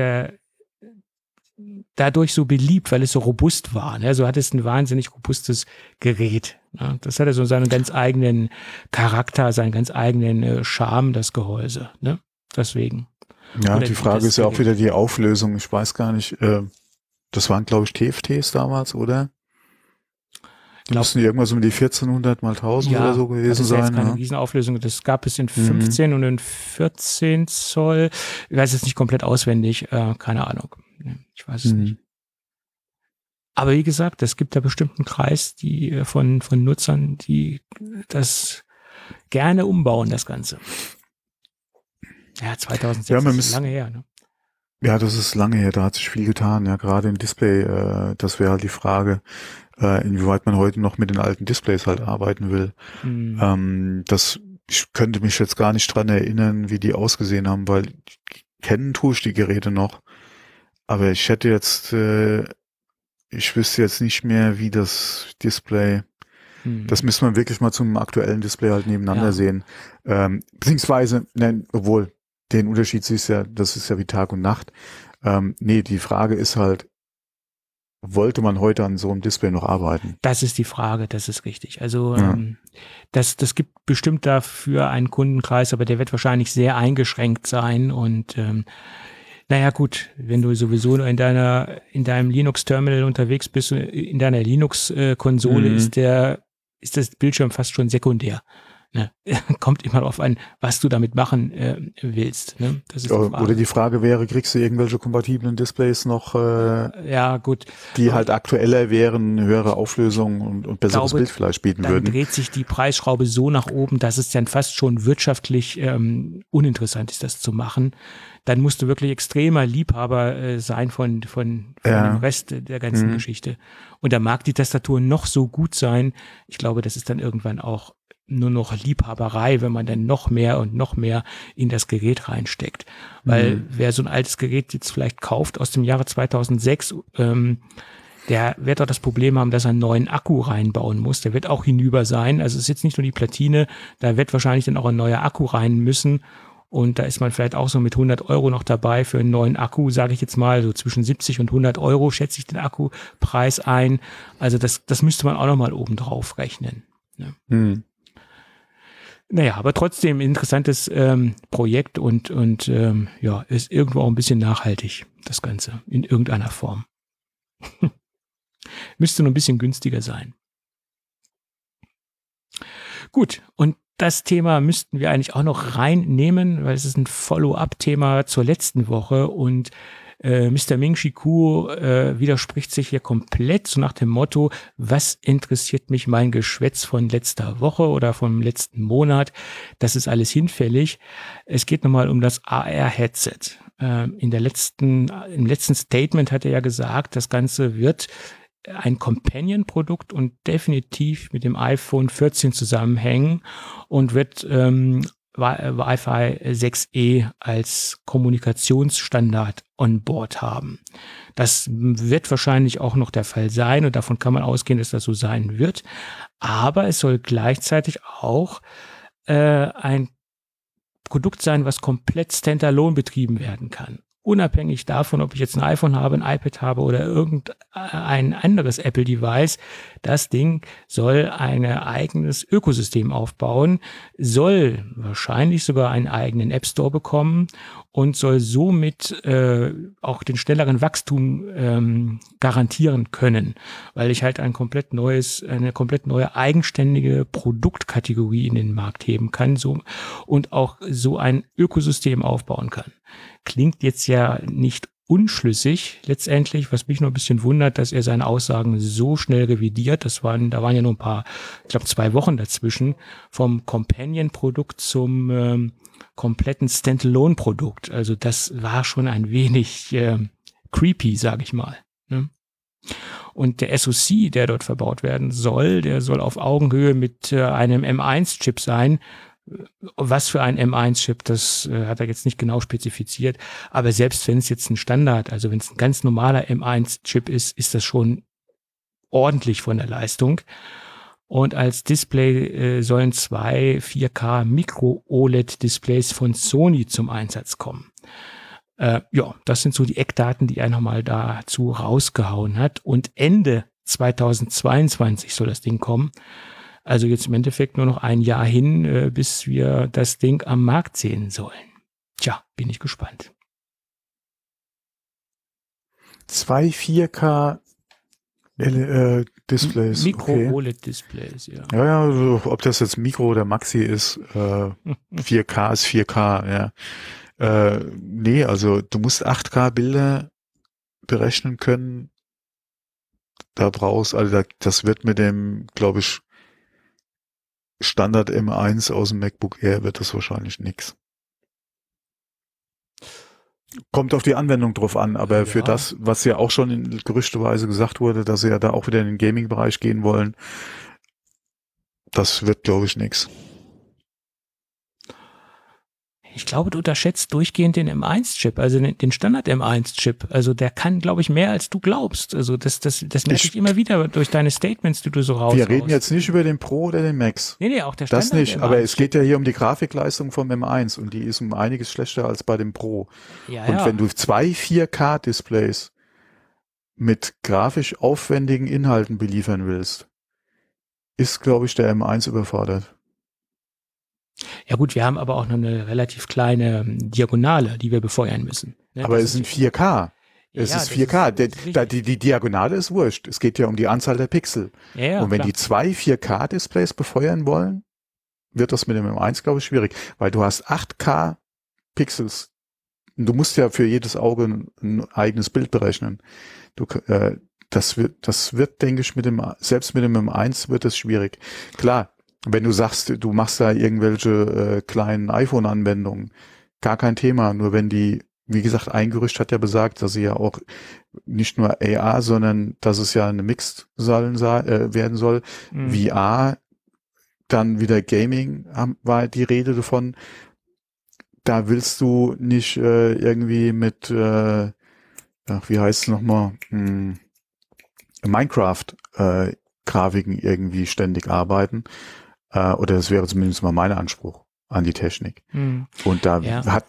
dadurch so beliebt, weil es so robust war. Ne? So hat es ein wahnsinnig robustes Gerät. Ne? Das hatte so seinen ganz eigenen Charakter, seinen ganz eigenen Charme, das Gehäuse. Ne? Deswegen. Ja, die Frage ist ja auch wieder die Auflösung. Ich weiß gar nicht, das waren, glaube ich, TFTs damals, oder? Die müssen irgendwas um die 1400 mal 1000 oder so gewesen sein. Das ist jetzt keine Riesenauflösung. Das gab es in 15 und in 14 Zoll. Ich weiß es nicht komplett auswendig. Keine Ahnung. Ich weiß es nicht. Aber wie gesagt, es gibt da bestimmt einen Kreis von Nutzern, die das gerne umbauen, das Ganze. Ja, 2006 ist lange her. Ne? Ja, das ist lange her. Da hat sich viel getan. Ja, gerade im Display. Das wäre halt die Frage, inwieweit man heute noch mit den alten Displays halt arbeiten will. Ich könnte mich jetzt gar nicht dran erinnern, wie die ausgesehen haben, weil kennen tue ich die Geräte noch. Aber ich hätte jetzt, ich wüsste jetzt nicht mehr, wie das Display, das müsste man wirklich mal zum aktuellen Display halt nebeneinander sehen. Beziehungsweise, obwohl, den Unterschied siehst ja, das ist ja wie Tag und Nacht. Die Frage ist halt, wollte man heute an so einem Display noch arbeiten? Das ist die Frage, das ist richtig. Also das gibt bestimmt dafür einen Kundenkreis, aber der wird wahrscheinlich sehr eingeschränkt sein und naja gut, wenn du sowieso in deinem Linux-Terminal unterwegs bist, in deiner Linux-Konsole ist das Bildschirm fast schon sekundär. Ne? Kommt immer darauf an, was du damit machen willst. Ne? Das ist oder die Frage wäre, kriegst du irgendwelche kompatiblen Displays noch, ja, gut. Die halt aktueller wären, höhere Auflösung und besseres Bild vielleicht bieten würden? Dann dreht sich die Preisschraube so nach oben, dass es dann fast schon wirtschaftlich uninteressant ist, das zu machen. Dann musst du wirklich extremer Liebhaber sein von dem Rest der ganzen Geschichte. Und da mag die Tastatur noch so gut sein. Ich glaube, das ist dann irgendwann auch nur noch Liebhaberei, wenn man dann noch mehr und noch mehr in das Gerät reinsteckt. Weil wer so ein altes Gerät jetzt vielleicht kauft aus dem Jahre 2006, der wird auch das Problem haben, dass er einen neuen Akku reinbauen muss. Der wird auch hinüber sein. Also es ist jetzt nicht nur die Platine, da wird wahrscheinlich dann auch ein neuer Akku rein müssen. Und da ist man vielleicht auch so mit 100 € noch dabei für einen neuen Akku, sage ich jetzt mal, so zwischen 70 und 100 € schätze ich den Akkupreis ein. Also das müsste man auch noch mal oben drauf rechnen. Ne? Naja, aber trotzdem interessantes Projekt und ist irgendwo auch ein bisschen nachhaltig, das Ganze, in irgendeiner Form. Müsste nur ein bisschen günstiger sein. Gut, und das Thema müssten wir eigentlich auch noch reinnehmen, weil es ist ein Follow-up-Thema zur letzten Woche und Mr. Ming-Chi Kuo widerspricht sich hier komplett, so nach dem Motto, was interessiert mich mein Geschwätz von letzter Woche oder vom letzten Monat? Das ist alles hinfällig. Es geht nochmal um das AR-Headset. im letzten Statement hat er ja gesagt, das Ganze wird ein Companion-Produkt und definitiv mit dem iPhone 14 zusammenhängen und wird Wi-Fi 6E als Kommunikationsstandard on board haben. Das wird wahrscheinlich auch noch der Fall sein und davon kann man ausgehen, dass das so sein wird. Aber es soll gleichzeitig auch ein Produkt sein, was komplett standalone betrieben werden kann. Unabhängig davon, ob ich jetzt ein iPhone habe, ein iPad habe oder irgendein anderes Apple-Device, das Ding soll ein eigenes Ökosystem aufbauen, soll wahrscheinlich sogar einen eigenen App Store bekommen und soll somit auch den schnelleren Wachstum garantieren können, weil ich halt eine komplett neue eigenständige Produktkategorie in den Markt heben kann und auch so ein Ökosystem aufbauen kann. Klingt jetzt ja nicht unschlüssig letztendlich, was mich nur ein bisschen wundert, dass er seine Aussagen so schnell revidiert. Da waren ja nur ein paar, ich glaube 2 Wochen dazwischen, vom Companion-Produkt zum kompletten Standalone-Produkt. Also das war schon ein wenig creepy, sage ich mal. Ne? Und der SoC, der dort verbaut werden soll, der soll auf Augenhöhe mit einem M1-Chip sein. Was für ein M1-Chip, das hat er jetzt nicht genau spezifiziert. Aber selbst wenn es jetzt ein Standard, also wenn es ein ganz normaler M1-Chip ist, ist das schon ordentlich von der Leistung. Und als Display sollen 2 4K Micro-OLED-Displays von Sony zum Einsatz kommen. Ja, das sind so die Eckdaten, die er nochmal dazu rausgehauen hat. Und Ende 2022 soll das Ding kommen. Also jetzt im Endeffekt nur noch ein Jahr hin, bis wir das Ding am Markt sehen sollen. Tja, bin ich gespannt. 2 4K Displays. Micro-OLED-Displays, ja. Ja, also, ob das jetzt Micro oder Maxi ist, 4K ist 4K, ja. Nee, also du musst 8K Bilder berechnen können. Da brauchst, also das wird mit dem, glaube ich, Standard M1 aus dem MacBook Air wird das wahrscheinlich nix. Kommt auf die Anwendung drauf an, aber ja, für das, was ja auch schon in gerüchteweise gesagt wurde, dass sie ja da auch wieder in den Gaming-Bereich gehen wollen, das wird, glaube ich, nix. Ich glaube, du unterschätzt durchgehend den M1-Chip, also den Standard-M1-Chip. Also der kann, glaube ich, mehr als du glaubst. Also das merke ich immer wieder durch deine Statements, die du so raushaust. Wir reden jetzt nicht über den Pro oder den Max. Nee, auch der Standard. Das nicht, aber es geht ja hier um die Grafikleistung vom M1 und die ist um einiges schlechter als bei dem Pro. Ja, und wenn du 2 4K-Displays mit grafisch aufwendigen Inhalten beliefern willst, ist, glaube ich, der M1 überfordert. Ja gut, wir haben aber auch noch eine relativ kleine Diagonale, die wir befeuern müssen. Ne? Aber es sind 4K. Es ist 4K. Die Diagonale ist wurscht. Es geht ja um die Anzahl der Pixel. Ja, und wenn klar. die 2 4K-Displays befeuern wollen, wird das mit dem M1, glaube ich, schwierig. Weil du hast 8K Pixels. Und du musst ja für jedes Auge ein eigenes Bild berechnen. Das wird, denke ich, selbst mit dem M1 wird es schwierig. Klar. Wenn du sagst, du machst da irgendwelche kleinen iPhone-Anwendungen, gar kein Thema. Nur wenn die, wie gesagt, ein Gerücht hat ja besagt, dass sie ja auch nicht nur AR, sondern dass es ja eine Mixed werden soll. VR, dann wieder Gaming, war die Rede davon. Da willst du nicht irgendwie mit, wie heißt es nochmal, Minecraft Grafiken irgendwie ständig arbeiten. Oder das wäre zumindest mal mein Anspruch an die Technik. Und da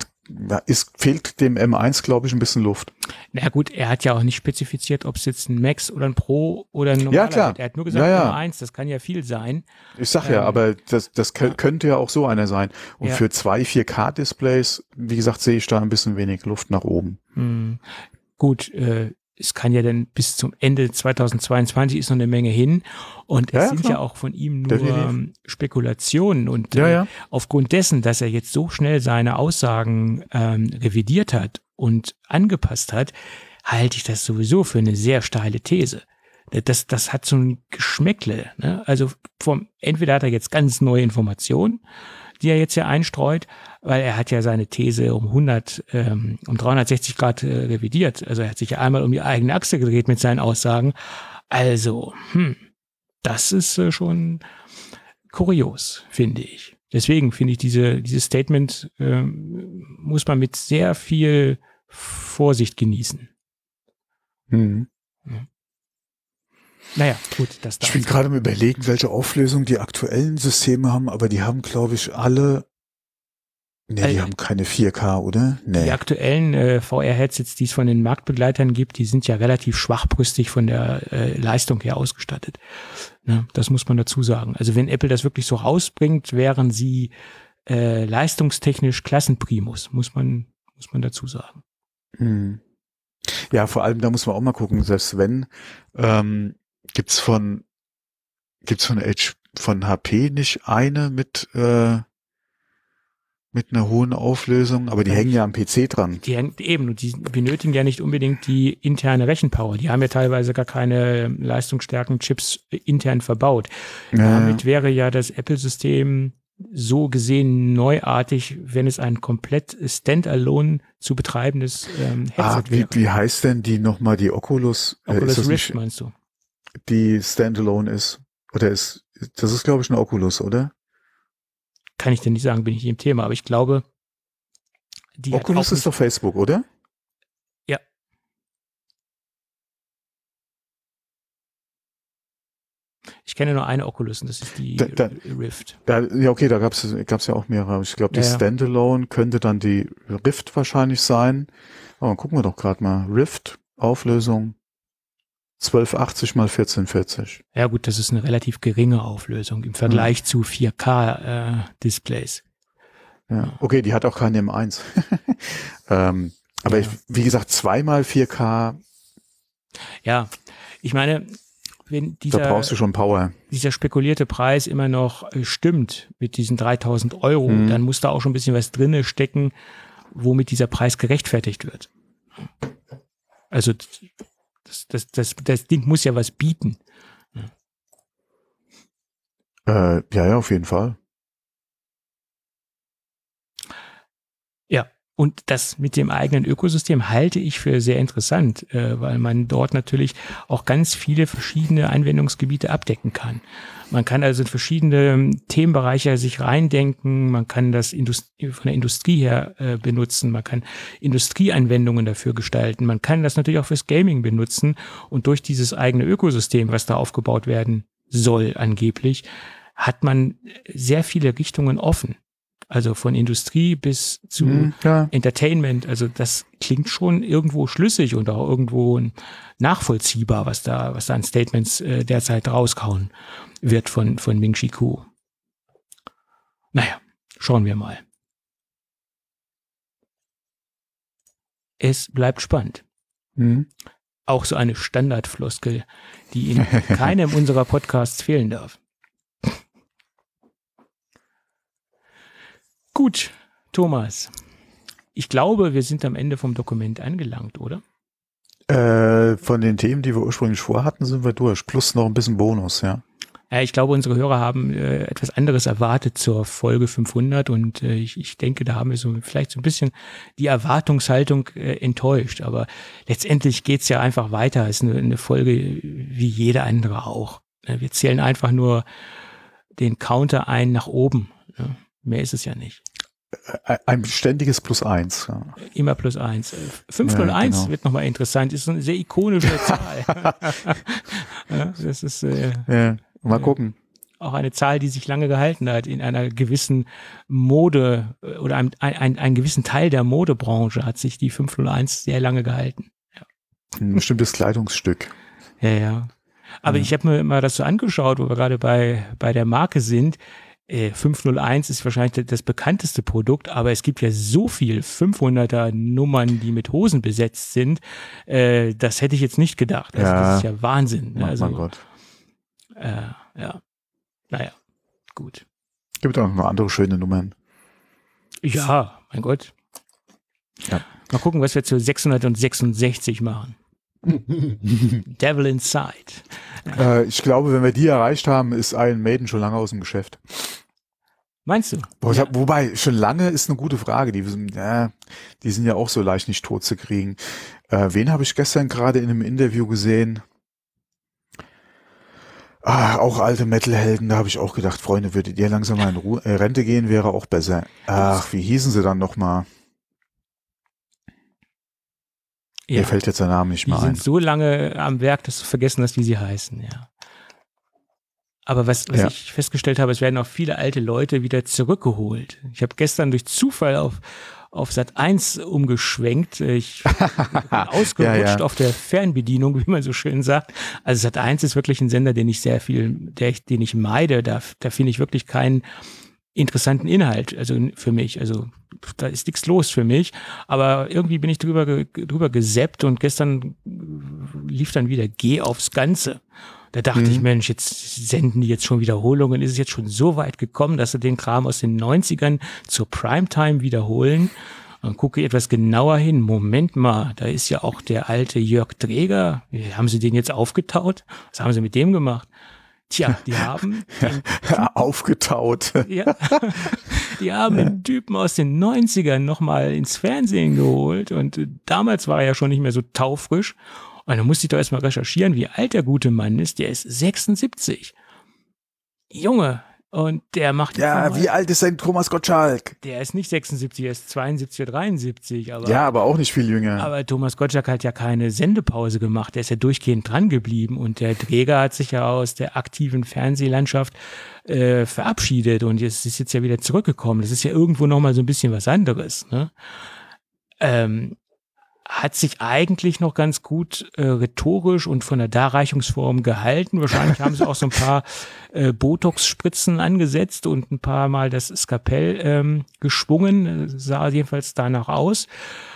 fehlt dem M1, glaube ich, ein bisschen Luft. Na gut, er hat ja auch nicht spezifiziert, ob es jetzt ein Max oder ein Pro oder ein normaler ja, klar. Hat. Er hat nur gesagt, M1, das kann ja viel sein. Ich sag ja, aber das könnte ja auch so einer sein. Und für 2 4K-Displays, wie gesagt, sehe ich da ein bisschen wenig Luft nach oben. Gut, es kann ja dann bis zum Ende 2022 ist noch eine Menge hin und es sind ja auch von ihm nur Spekulationen und aufgrund dessen, dass er jetzt so schnell seine Aussagen revidiert hat und angepasst hat, halte ich das sowieso für eine sehr steile These. Das hat so ein Geschmäckle, ne? Also entweder hat er jetzt ganz neue Informationen, die er jetzt ja einstreut, weil er hat ja seine These um 360 Grad revidiert. Also er hat sich ja einmal um die eigene Achse gedreht mit seinen Aussagen. Also, das ist schon kurios, finde ich. Deswegen finde ich dieses Statement muss man mit sehr viel Vorsicht genießen. Mhm. Ja. Naja, gut, das da. Ich bin gerade am Überlegen, welche Auflösung die aktuellen Systeme haben, aber die haben, glaube ich, alle. Nee, die haben keine 4K, oder? Nee. Die aktuellen VR-Headsets, die es von den Marktbegleitern gibt, die sind ja relativ schwachbrüstig von der Leistung her ausgestattet. Ne, das muss man dazu sagen. Also wenn Apple das wirklich so rausbringt, wären sie leistungstechnisch Klassenprimus, muss man dazu sagen. Hm. Ja, vor allem, da muss man auch mal gucken, selbst wenn, gibt's von HP nicht eine mit einer hohen Auflösung, aber die hängen ja am PC dran. Die hängen eben, und die benötigen ja nicht unbedingt die interne Rechenpower. Die haben ja teilweise gar keine leistungsstärken Chips intern verbaut. Damit wäre ja das Apple-System so gesehen neuartig, wenn es ein komplett standalone zu betreibendes Headset wäre. Wie heißt denn die nochmal, die Oculus? Oculus Rift meinst du? Die standalone ist. Oder das ist, glaube ich, eine Oculus, oder? Kann ich dir nicht sagen, bin ich nicht im Thema, aber ich glaube, die Oculus ist doch Facebook, oder? Ja. Ich kenne nur eine Oculus und das ist die Rift. Ja, okay, da gab's ja auch mehrere. Ich glaube, die Standalone könnte dann die Rift wahrscheinlich sein. Aber gucken wir doch gerade mal. Rift, Auflösung 1280 mal 1440. Ja gut, das ist eine relativ geringe Auflösung im Vergleich zu 4K-Displays. Ja, okay, die hat auch keine M1. Aber wie gesagt, 2x 4K. Ja, ich meine, wenn da brauchst du schon Power. Dieser spekulierte Preis immer noch stimmt mit diesen 3.000 €, dann muss da auch schon ein bisschen was drinne stecken, womit dieser Preis gerechtfertigt wird. Also das Ding muss ja was bieten. Ja, auf jeden Fall. Ja, und das mit dem eigenen Ökosystem halte ich für sehr interessant, weil man dort natürlich auch ganz viele verschiedene Anwendungsgebiete abdecken kann. Man kann also in verschiedene Themenbereiche sich reindenken, man kann das von der Industrie her benutzen, man kann Industrieanwendungen dafür gestalten, man kann das natürlich auch fürs Gaming benutzen und durch dieses eigene Ökosystem, was da aufgebaut werden soll angeblich, hat man sehr viele Richtungen offen. Also von Industrie bis zu Entertainment. Also das klingt schon irgendwo schlüssig und auch irgendwo nachvollziehbar, was da an Statements derzeit rauskauen wird von Ming-Chi Kuo. Naja, schauen wir mal. Es bleibt spannend. Auch so eine Standardfloskel, die in keinem unserer Podcasts fehlen darf. Gut, Thomas. Ich glaube, wir sind am Ende vom Dokument angelangt, oder? Von den Themen, die wir ursprünglich vorhatten, sind wir durch. Plus noch ein bisschen Bonus, ja. Ja, ich glaube, unsere Hörer haben etwas anderes erwartet zur Folge 500 und ich denke, da haben wir vielleicht so ein bisschen die Erwartungshaltung enttäuscht. Aber letztendlich geht's ja einfach weiter. Es ist eine Folge wie jede andere auch. Wir zählen einfach nur den Counter ein nach oben. Ja. Mehr ist es ja nicht. Ein ständiges +1. Ja. Immer +1. 501 wird nochmal interessant. Ist eine sehr ikonische Zahl. Das ist mal gucken. Auch eine Zahl, die sich lange gehalten hat in einer gewissen Mode oder ein gewissen Teil der Modebranche hat sich die 501 sehr lange gehalten. Ja. Ein bestimmtes Kleidungsstück. Ja. Aber ich habe mir mal das so angeschaut, wo wir gerade bei der Marke sind. 501 ist wahrscheinlich das bekannteste Produkt, aber es gibt ja so viel 500er Nummern, die mit Hosen besetzt sind. Das hätte ich jetzt nicht gedacht. Also das ist ja Wahnsinn. Also, mein Gott. Ja. Naja, gut. Gibt auch noch andere schöne Nummern. Ja, mein Gott. Ja. Mal gucken, was wir zu 666 machen. Devil Inside. Ich glaube, wenn wir die erreicht haben, ist Iron Maiden schon lange aus dem Geschäft. Meinst du? Wobei, schon lange ist eine gute Frage. Die sind ja auch so leicht nicht tot zu kriegen. Wen habe ich gestern gerade in einem Interview gesehen? Auch alte Metal-Helden, da habe ich auch gedacht, Freunde, würdet ihr langsam mal in Rente gehen, wäre auch besser. Ach, wie hießen sie dann nochmal? Ja. Mir fällt jetzt der Name nicht mehr ein. Die sind so lange am Werk, dass du vergessen hast, wie sie heißen, ja. Aber was ich festgestellt habe, es werden auch viele alte Leute wieder zurückgeholt. Ich habe gestern durch Zufall auf Sat.1 umgeschwenkt. Ich bin ausgerutscht auf der Fernbedienung, wie man so schön sagt. Also Sat.1 ist wirklich ein Sender, den ich den ich meide. Da finde ich wirklich keinen interessanten Inhalt, also für mich. Also da ist nichts los für mich. Aber irgendwie bin ich drüber gesäppt und gestern lief dann wieder Geh aufs Ganze. Da dachte ich, Mensch, jetzt senden die jetzt schon Wiederholungen. Ist es jetzt schon so weit gekommen, dass sie den Kram aus den 90ern zur Primetime wiederholen? Dann gucke ich etwas genauer hin. Moment mal, da ist ja auch der alte Jörg Dräger. Haben sie den jetzt aufgetaut? Was haben sie mit dem gemacht? Tja, die haben aufgetaut. Ja, die haben den Typen aus den 90ern nochmal ins Fernsehen geholt. Und damals war er ja schon nicht mehr so taufrisch. Und dann musste ich doch erstmal recherchieren, wie alt der gute Mann ist. Der ist 76. Junge. Und der macht... Ja, wie alt ist denn Thomas Gottschalk? Der ist nicht 76, er ist 72 oder 73. Aber auch nicht viel jünger. Aber Thomas Gottschalk hat ja keine Sendepause gemacht. Der ist ja durchgehend dran geblieben. Und der Dräger hat sich ja aus der aktiven Fernsehlandschaft verabschiedet. Und ist jetzt ja wieder zurückgekommen. Das ist ja irgendwo nochmal so ein bisschen was anderes. Ne? Hat sich eigentlich noch ganz gut rhetorisch und von der Darreichungsform gehalten. Wahrscheinlich haben sie auch so ein paar Botox-Spritzen angesetzt und ein paar Mal das Skalpell geschwungen. Sah jedenfalls danach aus.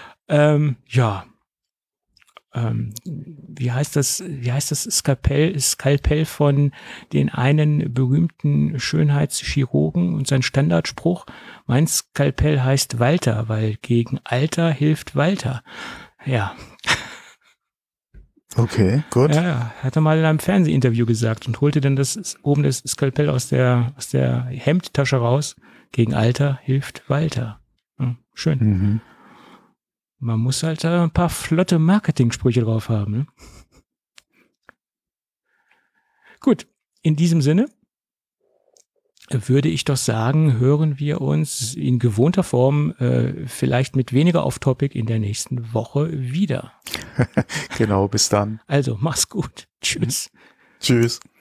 Wie heißt das Skalpell von den einen berühmten Schönheitschirurgen und sein Standardspruch: Mein Skalpell heißt Walter, weil gegen Alter hilft Walter. Ja. Okay, gut. Ja, hat er mal in einem Fernsehinterview gesagt und holte dann das Skalpell aus der Hemdtasche raus. Gegen Alter hilft Walter. Ja, schön. Mhm. Man muss halt ein paar flotte Marketing-Sprüche drauf haben. Ne? Gut, in diesem Sinne würde ich doch sagen, hören wir uns in gewohnter Form, vielleicht mit weniger Off-Topic in der nächsten Woche wieder. Genau, bis dann. Also, mach's gut. Tschüss. Tschüss.